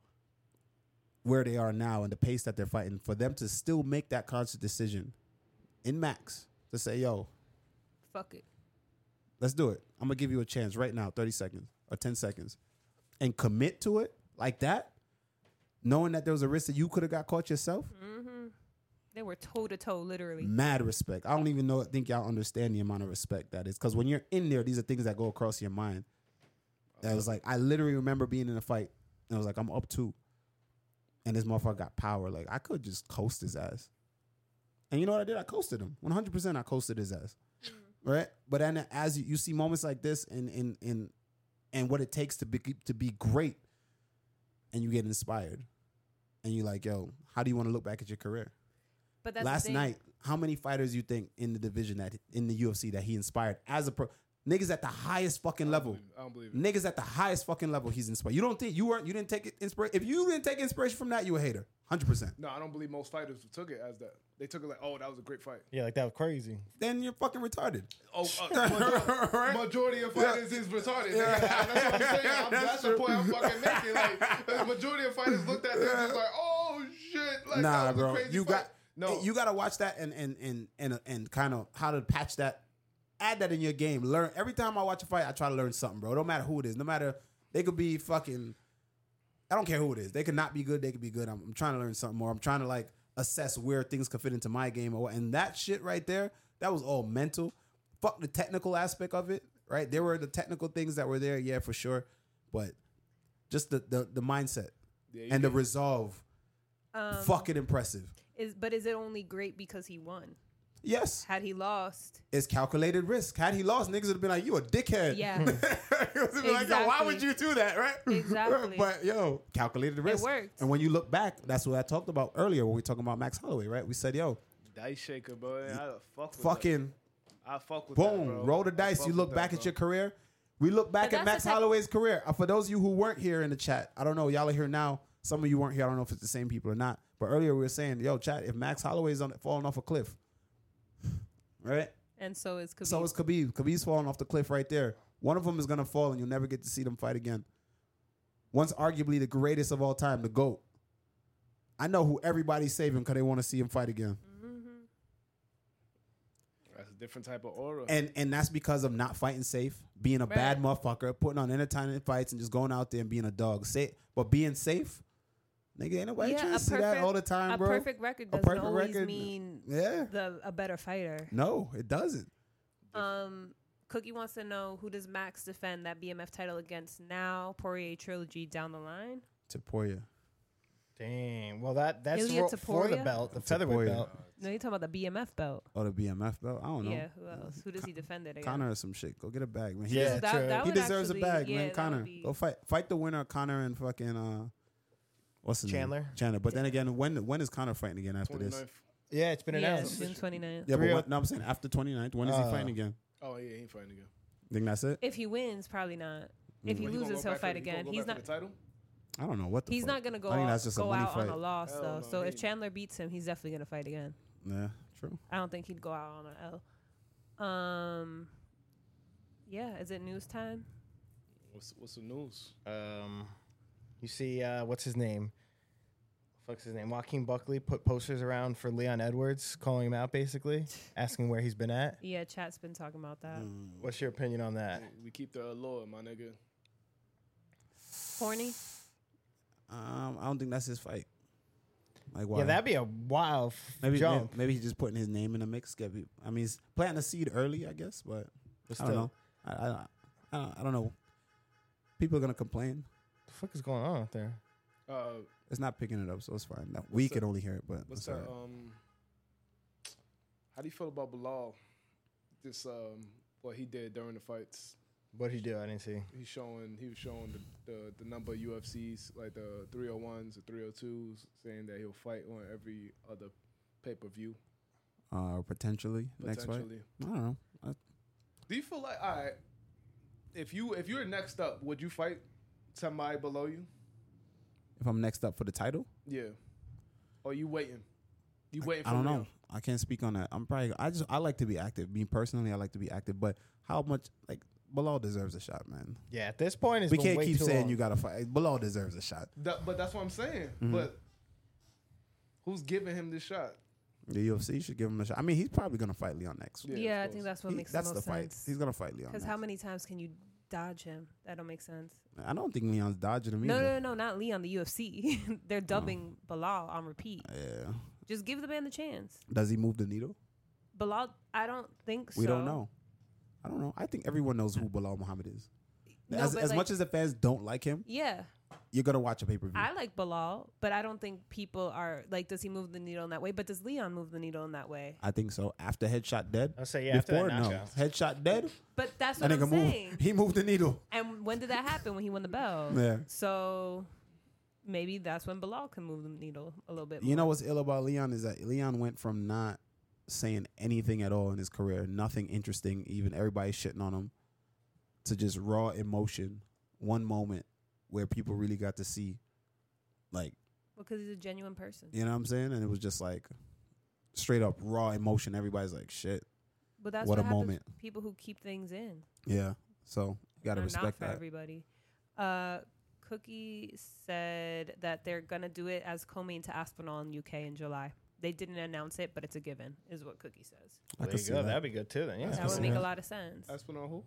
Speaker 2: where they are now and the pace that they're fighting, for them to still make that conscious decision in max to say, yo,
Speaker 4: Fuck it.
Speaker 2: let's do it. I'm going to give you a chance right now, 30 seconds or 10 seconds, and commit to it like that, knowing that there was a risk that you could have got caught yourself.
Speaker 4: They were toe to toe, literally.
Speaker 2: Mad respect. I don't even think y'all understand the amount of respect that is. Because when you're in there, these are things that go across your mind. That was like, I literally remember being in a fight, and I was like, I'm up 2. And this motherfucker got power. Like, I could just coast his ass. And you know what I did? I coasted him. 100% I coasted his ass. Right? But then as you see moments like this and what it takes to be great, and you get inspired, and you're like, yo, how do you want to look back at your career?
Speaker 4: But that's the
Speaker 2: Last
Speaker 4: thing.
Speaker 2: night, how many fighters you think in the division that in the UFC that he inspired as a pro? Niggas at the highest fucking level.
Speaker 3: I don't believe it.
Speaker 2: Niggas at the highest fucking level he's inspired. You don't think you didn't take inspiration? If you didn't take inspiration from that, you a hater. 100%.
Speaker 3: No, I don't believe most fighters took it as that. They took it like, oh, that was a great fight.
Speaker 1: Yeah, like that was crazy.
Speaker 2: Then you're fucking retarded.
Speaker 3: Oh, majority of fighters is retarded. Nigga. That's what I'm saying. That's the point I'm fucking making. Like, the majority of fighters looked at this and like, oh shit, like
Speaker 2: Nah,
Speaker 3: that was
Speaker 2: bro.
Speaker 3: a crazy
Speaker 2: You
Speaker 3: fight.
Speaker 2: got you got to watch that and kind of how to patch that. Add that in your game. Learn every time I watch a fight. I try to learn something, bro. No matter who it is. No matter they could be fucking. I don't care who it is. They could not be good. They could be good. I'm trying to learn something more. I'm trying to like assess where things could fit into my game. And that shit right there, that was all mental. Fuck the technical aspect of it, right? There were the technical things that were there, yeah, for sure. But just the mindset
Speaker 3: Yeah,
Speaker 2: and the resolve, fucking impressive.
Speaker 4: But is it only great because he won?
Speaker 2: Yes,
Speaker 4: Had he lost,
Speaker 2: it's calculated risk. Had he lost, niggas would have been like, you a dickhead.
Speaker 4: Yeah.
Speaker 2: It would have been like, yo, why
Speaker 4: Exactly.
Speaker 2: would you do that, right?
Speaker 4: Exactly.
Speaker 2: But, yo, calculated risk.
Speaker 4: worked.
Speaker 2: And when you look back, that's what I talked about earlier when we talking about Max Holloway, right? We said, yo,
Speaker 3: dice shaker, bro. I fuck with
Speaker 2: fucking
Speaker 3: that. I fuck with that,
Speaker 2: boom,
Speaker 3: bro.
Speaker 2: roll the
Speaker 3: I
Speaker 2: dice.
Speaker 3: fuck
Speaker 2: You
Speaker 3: with
Speaker 2: look
Speaker 3: that,
Speaker 2: back
Speaker 3: bro.
Speaker 2: at your career. We look back
Speaker 4: But
Speaker 2: at
Speaker 4: that's
Speaker 2: Max
Speaker 4: the type-
Speaker 2: Holloway's career. For those of you who weren't here in the chat, I don't know, y'all are here now. Some of you weren't here. I don't know if it's the same people or not. But earlier we were saying, yo, chat, if Max Holloway's falling off a cliff, right?
Speaker 4: and so is Khabib.
Speaker 2: So is Khabib. Khabib's falling off the cliff right there. One of them is going to fall, and you'll never get to see them fight again. Once arguably the greatest of all time, the GOAT. I know who everybody's saving because they want to see him fight again.
Speaker 3: That's a different type of aura.
Speaker 2: And that's because of not fighting safe, being a bad motherfucker, putting on entertaining fights, and just going out there and being a dog. But being safe, nigga, ain't nobody trying to see that all the time, bro.
Speaker 4: A perfect record
Speaker 2: A
Speaker 4: doesn't
Speaker 2: perfect
Speaker 4: always
Speaker 2: record-
Speaker 4: mean
Speaker 2: Yeah.
Speaker 4: a better fighter.
Speaker 2: No, it doesn't.
Speaker 4: Cookie wants to know, who does Max defend that BMF title against now? Poirier trilogy down the line.
Speaker 2: To Poirier.
Speaker 1: Dang. Well, that's
Speaker 4: Ilia
Speaker 1: for the
Speaker 4: Topuria?
Speaker 1: belt, the
Speaker 2: Topuria.
Speaker 1: featherweight belt.
Speaker 4: No, you're talking about the BMF belt.
Speaker 2: Oh, the BMF belt. I don't know.
Speaker 4: Yeah, who else? Who does he defend it against?
Speaker 2: Connor or some shit. Go get a bag, man.
Speaker 1: Yeah,
Speaker 4: that,
Speaker 1: true.
Speaker 4: that
Speaker 2: He
Speaker 4: would
Speaker 2: deserves
Speaker 4: actually,
Speaker 2: a bag,
Speaker 4: yeah,
Speaker 2: man.
Speaker 4: that
Speaker 2: Connor,
Speaker 4: would be-
Speaker 2: go fight the winner. Connor and fucking what's his
Speaker 1: Chandler?
Speaker 2: name? Chandler. But then again, when is Connor fighting again after this?
Speaker 3: 29th.
Speaker 1: Yeah, it's been
Speaker 4: Yeah,
Speaker 1: announced.
Speaker 4: June 29th.
Speaker 2: Yeah, but
Speaker 1: Three-
Speaker 2: what, no, I'm saying after 29th. When is he fighting again?
Speaker 3: Oh yeah, he ain't fighting again.
Speaker 2: Think that's it?
Speaker 4: If he wins, probably not. If he
Speaker 3: Well,
Speaker 4: loses,
Speaker 3: gonna go
Speaker 4: he'll
Speaker 3: back
Speaker 4: fight
Speaker 3: for- he gonna
Speaker 4: again.
Speaker 3: go
Speaker 4: He's
Speaker 3: back
Speaker 4: not.
Speaker 3: for the title.
Speaker 2: I don't know what the
Speaker 4: He's
Speaker 2: fuck.
Speaker 4: not gonna go
Speaker 2: I think
Speaker 4: out,
Speaker 2: that's just a
Speaker 4: go
Speaker 2: money
Speaker 4: out on
Speaker 2: fight.
Speaker 4: a loss
Speaker 3: Hell
Speaker 4: though.
Speaker 3: no,
Speaker 4: So if
Speaker 3: he-
Speaker 4: Chandler beats him, he's definitely gonna fight again.
Speaker 2: Yeah, true.
Speaker 4: I don't think he'd go out on an L. Yeah. Is it news time?
Speaker 3: What's the news?
Speaker 1: You see, what's his name? Fuck's his name? Joaquin Buckley put posters around for Leon Edwards, calling him out, basically, asking where he's been at.
Speaker 4: Yeah, chat's been talking about that.
Speaker 1: What's your opinion on that?
Speaker 3: We keep the allure, my nigga.
Speaker 4: Horny.
Speaker 2: I don't think that's his fight. Like, why?
Speaker 1: Yeah, that'd be a wild jump.
Speaker 2: Maybe he's just putting his name in the mix. I mean, he's planting a seed early, I guess, but I don't know. I don't know. People are gonna complain.
Speaker 1: The fuck is going on out there?
Speaker 2: It's not picking it up, so it's fine. No, we
Speaker 3: that?
Speaker 2: can only hear it, but
Speaker 3: What's
Speaker 2: it's
Speaker 3: that?
Speaker 2: all right.
Speaker 3: How do you feel about Bilal? This what he did during the fights.
Speaker 1: What'd he do? I didn't see.
Speaker 3: He was showing the number of UFCs, like the 301s, the 302s, saying that he'll fight on every other pay-per-view.
Speaker 2: Potentially next fight. I don't know.
Speaker 3: Do you feel like, all right, if you're next up, would you fight somebody below you?
Speaker 2: If I'm next up for the title,
Speaker 3: Yeah. Or you waiting? You waiting for
Speaker 2: I don't
Speaker 3: Leon?
Speaker 2: know. I can't speak on that. I like to be active. Me personally, I like to be active. But how much like Bilal deserves a shot, man.
Speaker 1: Yeah, at this point, it's
Speaker 2: We
Speaker 1: been
Speaker 2: can't
Speaker 1: way
Speaker 2: keep
Speaker 1: too
Speaker 2: saying
Speaker 1: long.
Speaker 2: you gotta fight. Bilal deserves a shot.
Speaker 3: But that's what I'm saying. But who's giving him this shot?
Speaker 2: The UFC should give him a shot. I mean, he's probably gonna fight Leon next.
Speaker 3: Yeah,
Speaker 4: Yeah,
Speaker 3: of
Speaker 4: I
Speaker 3: course.
Speaker 4: think that's what makes the
Speaker 2: That's
Speaker 4: most
Speaker 2: the fight.
Speaker 4: sense.
Speaker 2: He's gonna fight Leon.
Speaker 4: Because
Speaker 2: Next.
Speaker 4: how many times can you dodge him? That don't make sense.
Speaker 2: I don't think Leon's dodging him
Speaker 4: No,
Speaker 2: either.
Speaker 4: no, not Leon, the UFC. They're dubbing Bilal on repeat.
Speaker 2: Yeah.
Speaker 4: Just give the man the chance.
Speaker 2: Does he move the needle?
Speaker 4: Bilal, I don't think so.
Speaker 2: We don't know. I don't know. I think everyone knows who Bilal Muhammad is.
Speaker 4: No,
Speaker 2: as
Speaker 4: but
Speaker 2: as
Speaker 4: like-
Speaker 2: much as the fans don't like him,
Speaker 4: Yeah,
Speaker 2: you're gonna watch a pay per view.
Speaker 4: I like Bilal, but I don't think people are like, does he move the needle in that way? But does Leon move the needle in that way?
Speaker 2: I think so. After Headshot dead.
Speaker 1: I'll say, yeah, after that
Speaker 2: Before no.
Speaker 1: knockout.
Speaker 2: Headshot dead.
Speaker 4: But that's
Speaker 2: That
Speaker 4: what I'm
Speaker 2: nigga moved.
Speaker 4: saying.
Speaker 2: He moved the needle.
Speaker 4: And when did that happen? When he won the belt?
Speaker 2: Yeah.
Speaker 4: So maybe that's when Bilal can move the needle a little bit more.
Speaker 2: You know what's ill about Leon is that Leon went from not saying anything at all in his career, nothing interesting, even everybody shitting on him, to just raw emotion. One moment where people really got to see, like,
Speaker 4: Because he's a genuine person.
Speaker 2: you know what I'm saying? And it was just like straight up raw emotion. Everybody's like, shit.
Speaker 4: But that's
Speaker 2: What
Speaker 4: what,
Speaker 2: a
Speaker 4: happens
Speaker 2: moment.
Speaker 4: with people who keep things in.
Speaker 2: Yeah. So you got to
Speaker 4: They're
Speaker 2: respect
Speaker 4: not for
Speaker 2: that.
Speaker 4: everybody. Cookie said that they're gonna do it as co-main to Aspinall in UK in July. They didn't announce it, but it's a given, is what Cookie says.
Speaker 2: I
Speaker 1: There
Speaker 2: can
Speaker 1: you
Speaker 2: see
Speaker 1: go.
Speaker 2: that.
Speaker 1: That'd be good too. Then, yeah.
Speaker 4: That would make a lot of sense.
Speaker 3: Aspinall who?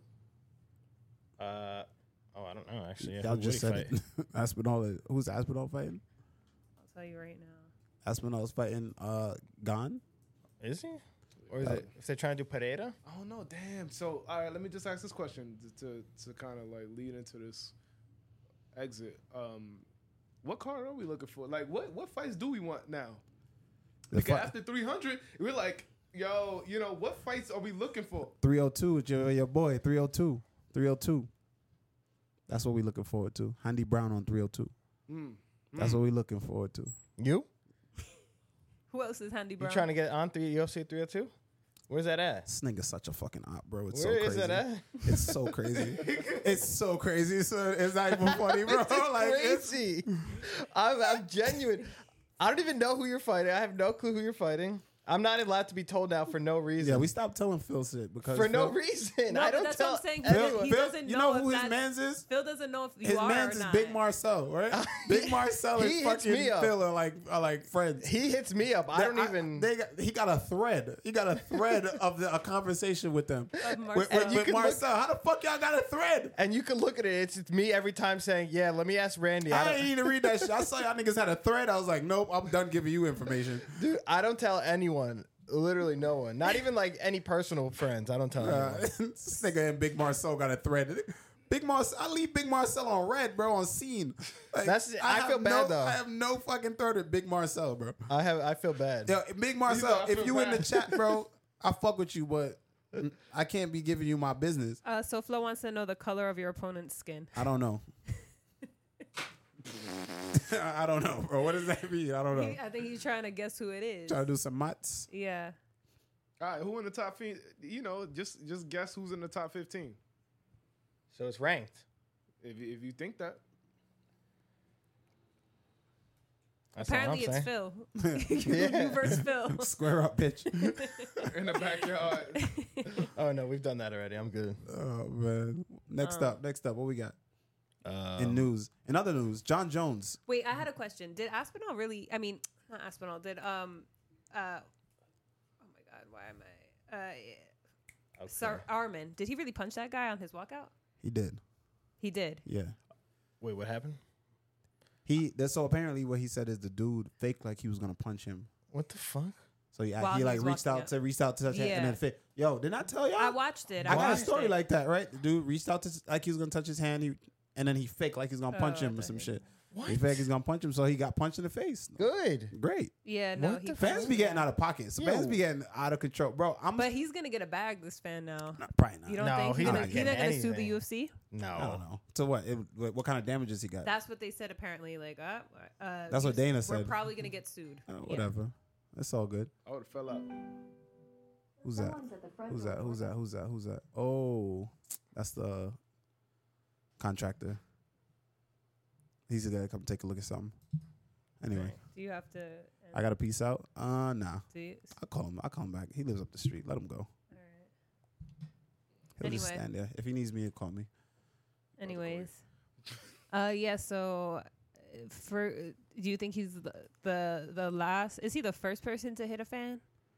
Speaker 1: I don't know actually. Yeah,
Speaker 2: Y'all
Speaker 1: who
Speaker 2: just
Speaker 1: would he
Speaker 2: said it. Aspinall. Who's Aspinall fighting?
Speaker 4: I'll tell you right now.
Speaker 2: Aspinall's fighting Gon.
Speaker 1: Is he? Or is it? Is they trying to do Pereira?
Speaker 3: Oh no, damn. So all right, let me just ask this question to kind of like lead into this exit. What card are we looking for? Like, what fights do we want now? Because after 300, we're like, yo, you know, what fights are we looking for?
Speaker 2: 302 is your boy. 302. 302. That's what we're looking forward to. Handy Brown on 302. That's what we're looking forward to.
Speaker 1: You?
Speaker 4: Who else is Handy
Speaker 1: You
Speaker 4: Brown?
Speaker 1: trying to get on UFC 302? Where's that at?
Speaker 2: This nigga's such a fucking op, bro. It's
Speaker 1: Where
Speaker 2: so
Speaker 1: is
Speaker 2: crazy.
Speaker 1: that at?
Speaker 2: It's so crazy. It's so crazy. It's not even funny, bro. Like, it's
Speaker 1: Crazy. I'm genuine. I don't even know who you're fighting. I have no clue who you're fighting. I'm not allowed to be told now for no reason.
Speaker 2: yeah, we stopped telling Phil shit because
Speaker 1: for no
Speaker 2: Phil-
Speaker 1: reason.
Speaker 4: No,
Speaker 1: I
Speaker 4: but
Speaker 1: don't
Speaker 4: that's
Speaker 1: tell
Speaker 4: what I'm saying.
Speaker 1: anyone.
Speaker 4: He
Speaker 2: Phil,
Speaker 4: doesn't
Speaker 2: you
Speaker 4: know
Speaker 2: know who
Speaker 4: if
Speaker 2: his
Speaker 4: that's-
Speaker 2: man's is?
Speaker 4: Phil doesn't know if you
Speaker 2: His
Speaker 4: are
Speaker 2: man's
Speaker 4: or
Speaker 2: is
Speaker 4: not.
Speaker 2: Big Marcel, right? Big Marcel
Speaker 1: He
Speaker 2: and
Speaker 1: hits
Speaker 2: fucking
Speaker 1: me up.
Speaker 2: Phil are like friends.
Speaker 1: He hits me up. I don't even.
Speaker 2: He got a thread. He got a thread of a conversation with them.
Speaker 4: Of
Speaker 2: With,
Speaker 4: Marcel.
Speaker 1: And you
Speaker 2: with
Speaker 1: can look-
Speaker 2: Marcel. How the fuck y'all got a thread?
Speaker 1: And you can look at it. It's me every time saying, "Yeah, let me ask Randy."
Speaker 2: I didn't even read that shit. I saw y'all niggas had a thread. I was like, nope, I'm done giving you information.
Speaker 1: Dude, I don't tell anyone. Literally no one. Not even like any personal friends. I don't tell anyone.
Speaker 2: This nigga and Big Marcel got a thread. I leave Big Marcel on red, bro, on scene. Like,
Speaker 1: I feel bad, though.
Speaker 2: I have no fucking third with Big Marcel, bro.
Speaker 1: I feel bad.
Speaker 2: Yo, Big Marcel,
Speaker 3: know I
Speaker 2: if
Speaker 3: feel
Speaker 2: you in the
Speaker 3: bad.
Speaker 2: chat, bro, I fuck with you, but I can't be giving you my business.
Speaker 4: So Flo wants to know the color of your opponent's skin.
Speaker 2: I don't know. I don't know, bro. What does that mean? I don't know.
Speaker 4: I think he's trying to guess who it is.
Speaker 2: Trying to do some mutts.
Speaker 4: Yeah.
Speaker 3: All right, who in the top? You know, just guess who's in the top 15.
Speaker 1: So it's ranked.
Speaker 3: If you think that.
Speaker 1: That's all
Speaker 4: Apparently
Speaker 1: I'm
Speaker 4: it's
Speaker 1: saying.
Speaker 4: Phil. You versus Phil.
Speaker 2: Square up, bitch.
Speaker 3: In the backyard.
Speaker 1: Oh no, we've done that already. I'm good.
Speaker 2: Oh man. Next up, what we got? In news. In other news, John Jones.
Speaker 4: Wait, I had a question. Did Aspinall really? I mean, not Aspinall. Did oh my God, why am I?
Speaker 1: Okay.
Speaker 4: Sir Armin. Did he really punch that guy on his walkout?
Speaker 2: He did.
Speaker 4: He did.
Speaker 2: Yeah.
Speaker 1: Wait, what happened?
Speaker 2: So apparently what he said is the dude faked like he was gonna punch him.
Speaker 1: What the fuck?
Speaker 2: So
Speaker 4: While
Speaker 2: he
Speaker 4: he
Speaker 2: like
Speaker 4: was
Speaker 2: reached
Speaker 4: walking
Speaker 2: out to touch it
Speaker 4: Yeah.
Speaker 2: and then faked. Yo, didn't I tell y'all?
Speaker 4: I watched it.
Speaker 2: I got a
Speaker 4: watched
Speaker 2: story
Speaker 4: it.
Speaker 2: like that, right? The dude reached out to like he was gonna touch his hand, and then he faked like he's gonna punch him or
Speaker 4: okay.
Speaker 2: some shit.
Speaker 1: What?
Speaker 2: He faked he's gonna punch him, so he got punched in the face.
Speaker 1: Good.
Speaker 2: Great.
Speaker 4: Yeah, no,
Speaker 1: What
Speaker 4: he
Speaker 1: the
Speaker 2: Fans be getting out of pocket. So
Speaker 1: Yo.
Speaker 2: fans be getting out of control, bro.
Speaker 4: But he's gonna get a bag. This fan now.
Speaker 2: Probably not.
Speaker 4: You don't
Speaker 1: No,
Speaker 4: think
Speaker 1: he's
Speaker 4: he's
Speaker 1: not
Speaker 4: not
Speaker 1: getting
Speaker 4: gonna sue the
Speaker 1: anything.
Speaker 4: UFC?
Speaker 1: No.
Speaker 2: I don't know. So what kind of damages he got?
Speaker 4: That's what they said. Apparently, like,
Speaker 2: That's what Dana
Speaker 4: We're
Speaker 2: said.
Speaker 4: probably gonna get sued. Yeah.
Speaker 2: Whatever. That's all good.
Speaker 3: I would have fell out.
Speaker 2: Who's that? Who's that? Oh, that's the contractor. He's gonna come take a look at something. Anyway,
Speaker 4: Do you have to?
Speaker 2: I got to peace out. Nah.
Speaker 4: Do you,
Speaker 2: I'll call him. I'll call him back. He lives up the street. Let him go.
Speaker 4: all right.
Speaker 2: He'll just
Speaker 4: Anyway.
Speaker 2: stand there. If he needs me, he'll call me.
Speaker 4: Anyways, yeah. So, do you think he's the last? Is he the first person to hit a fan?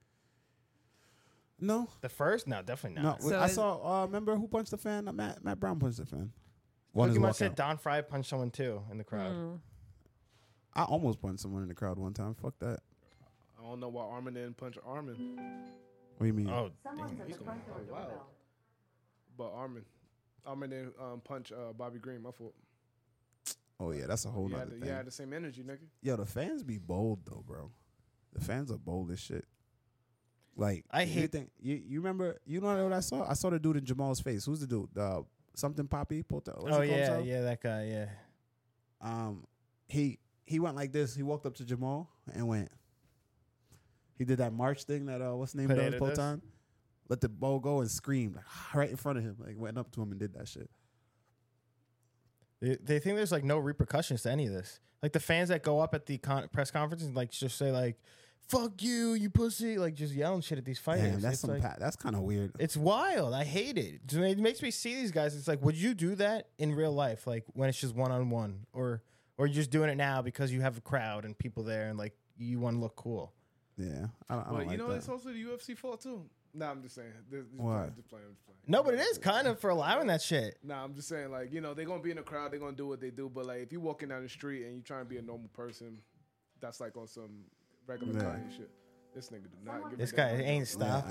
Speaker 2: No.
Speaker 1: The first? No, definitely
Speaker 2: No.
Speaker 1: not.
Speaker 4: So
Speaker 2: I
Speaker 4: is-
Speaker 2: saw, remember who punched the fan? Matt Brown punched the fan. One is
Speaker 1: Pokemon
Speaker 2: walkout.
Speaker 1: said Don Fry punched someone too in the crowd.
Speaker 4: Mm.
Speaker 2: I almost punched someone in the crowd one time. Fuck that.
Speaker 3: I don't know why Armin didn't punch Armin.
Speaker 2: What do you mean?
Speaker 1: Oh,
Speaker 5: Someone's
Speaker 1: damn.
Speaker 5: at the front door
Speaker 3: wow.
Speaker 5: doorbell.
Speaker 3: But Armin didn't punch Bobby Green. My fault.
Speaker 2: Oh, yeah, that's a whole nother thing.
Speaker 3: You had the same energy, nigga.
Speaker 2: Yo, the fans be bold though, bro. The fans are bold as shit. Like
Speaker 1: I hate-
Speaker 2: you remember. You know what I saw? I saw the dude in Jamal's face. Who's the dude? Something Poppy. What's
Speaker 1: Oh
Speaker 2: he call
Speaker 1: yeah,
Speaker 2: himself?
Speaker 1: yeah, that guy, yeah.
Speaker 2: He went like this. He walked up to Jamal and went. He did that march thing that what's the name does?
Speaker 1: Pineda does?
Speaker 2: Potan. Let the ball go and screamed like right in front of him. Like went up to him and did that shit.
Speaker 1: They think there's like no repercussions to any of this. Like the fans that go up at the press conference and like just say like, "Fuck you, you pussy," like just yelling shit at these fighters.
Speaker 2: Damn, that's
Speaker 1: It's
Speaker 2: some.
Speaker 1: like,
Speaker 2: That's kind of weird.
Speaker 1: it's wild. I hate it. It makes me see these guys. It's like, would you do that in real life? Like when it's just one on one, or you're just doing it now because you have a crowd and people there and like you want to look cool.
Speaker 2: Yeah, I don't
Speaker 3: But
Speaker 2: like
Speaker 3: you know
Speaker 2: that.
Speaker 3: it's also the UFC fault too. Nah, I'm just saying.
Speaker 2: What?
Speaker 3: Just playing.
Speaker 1: No, but it is kind of for allowing that shit.
Speaker 3: Nah, I'm just saying, like, you know, they're gonna be in the crowd, they're gonna do what they do, but like if you walking down the street and you trying to be a normal person, that's like on some regular
Speaker 2: Yeah.
Speaker 3: Kanye shit. This nigga do not give
Speaker 1: This
Speaker 3: a
Speaker 1: guy
Speaker 3: damn.
Speaker 1: ain't stopping.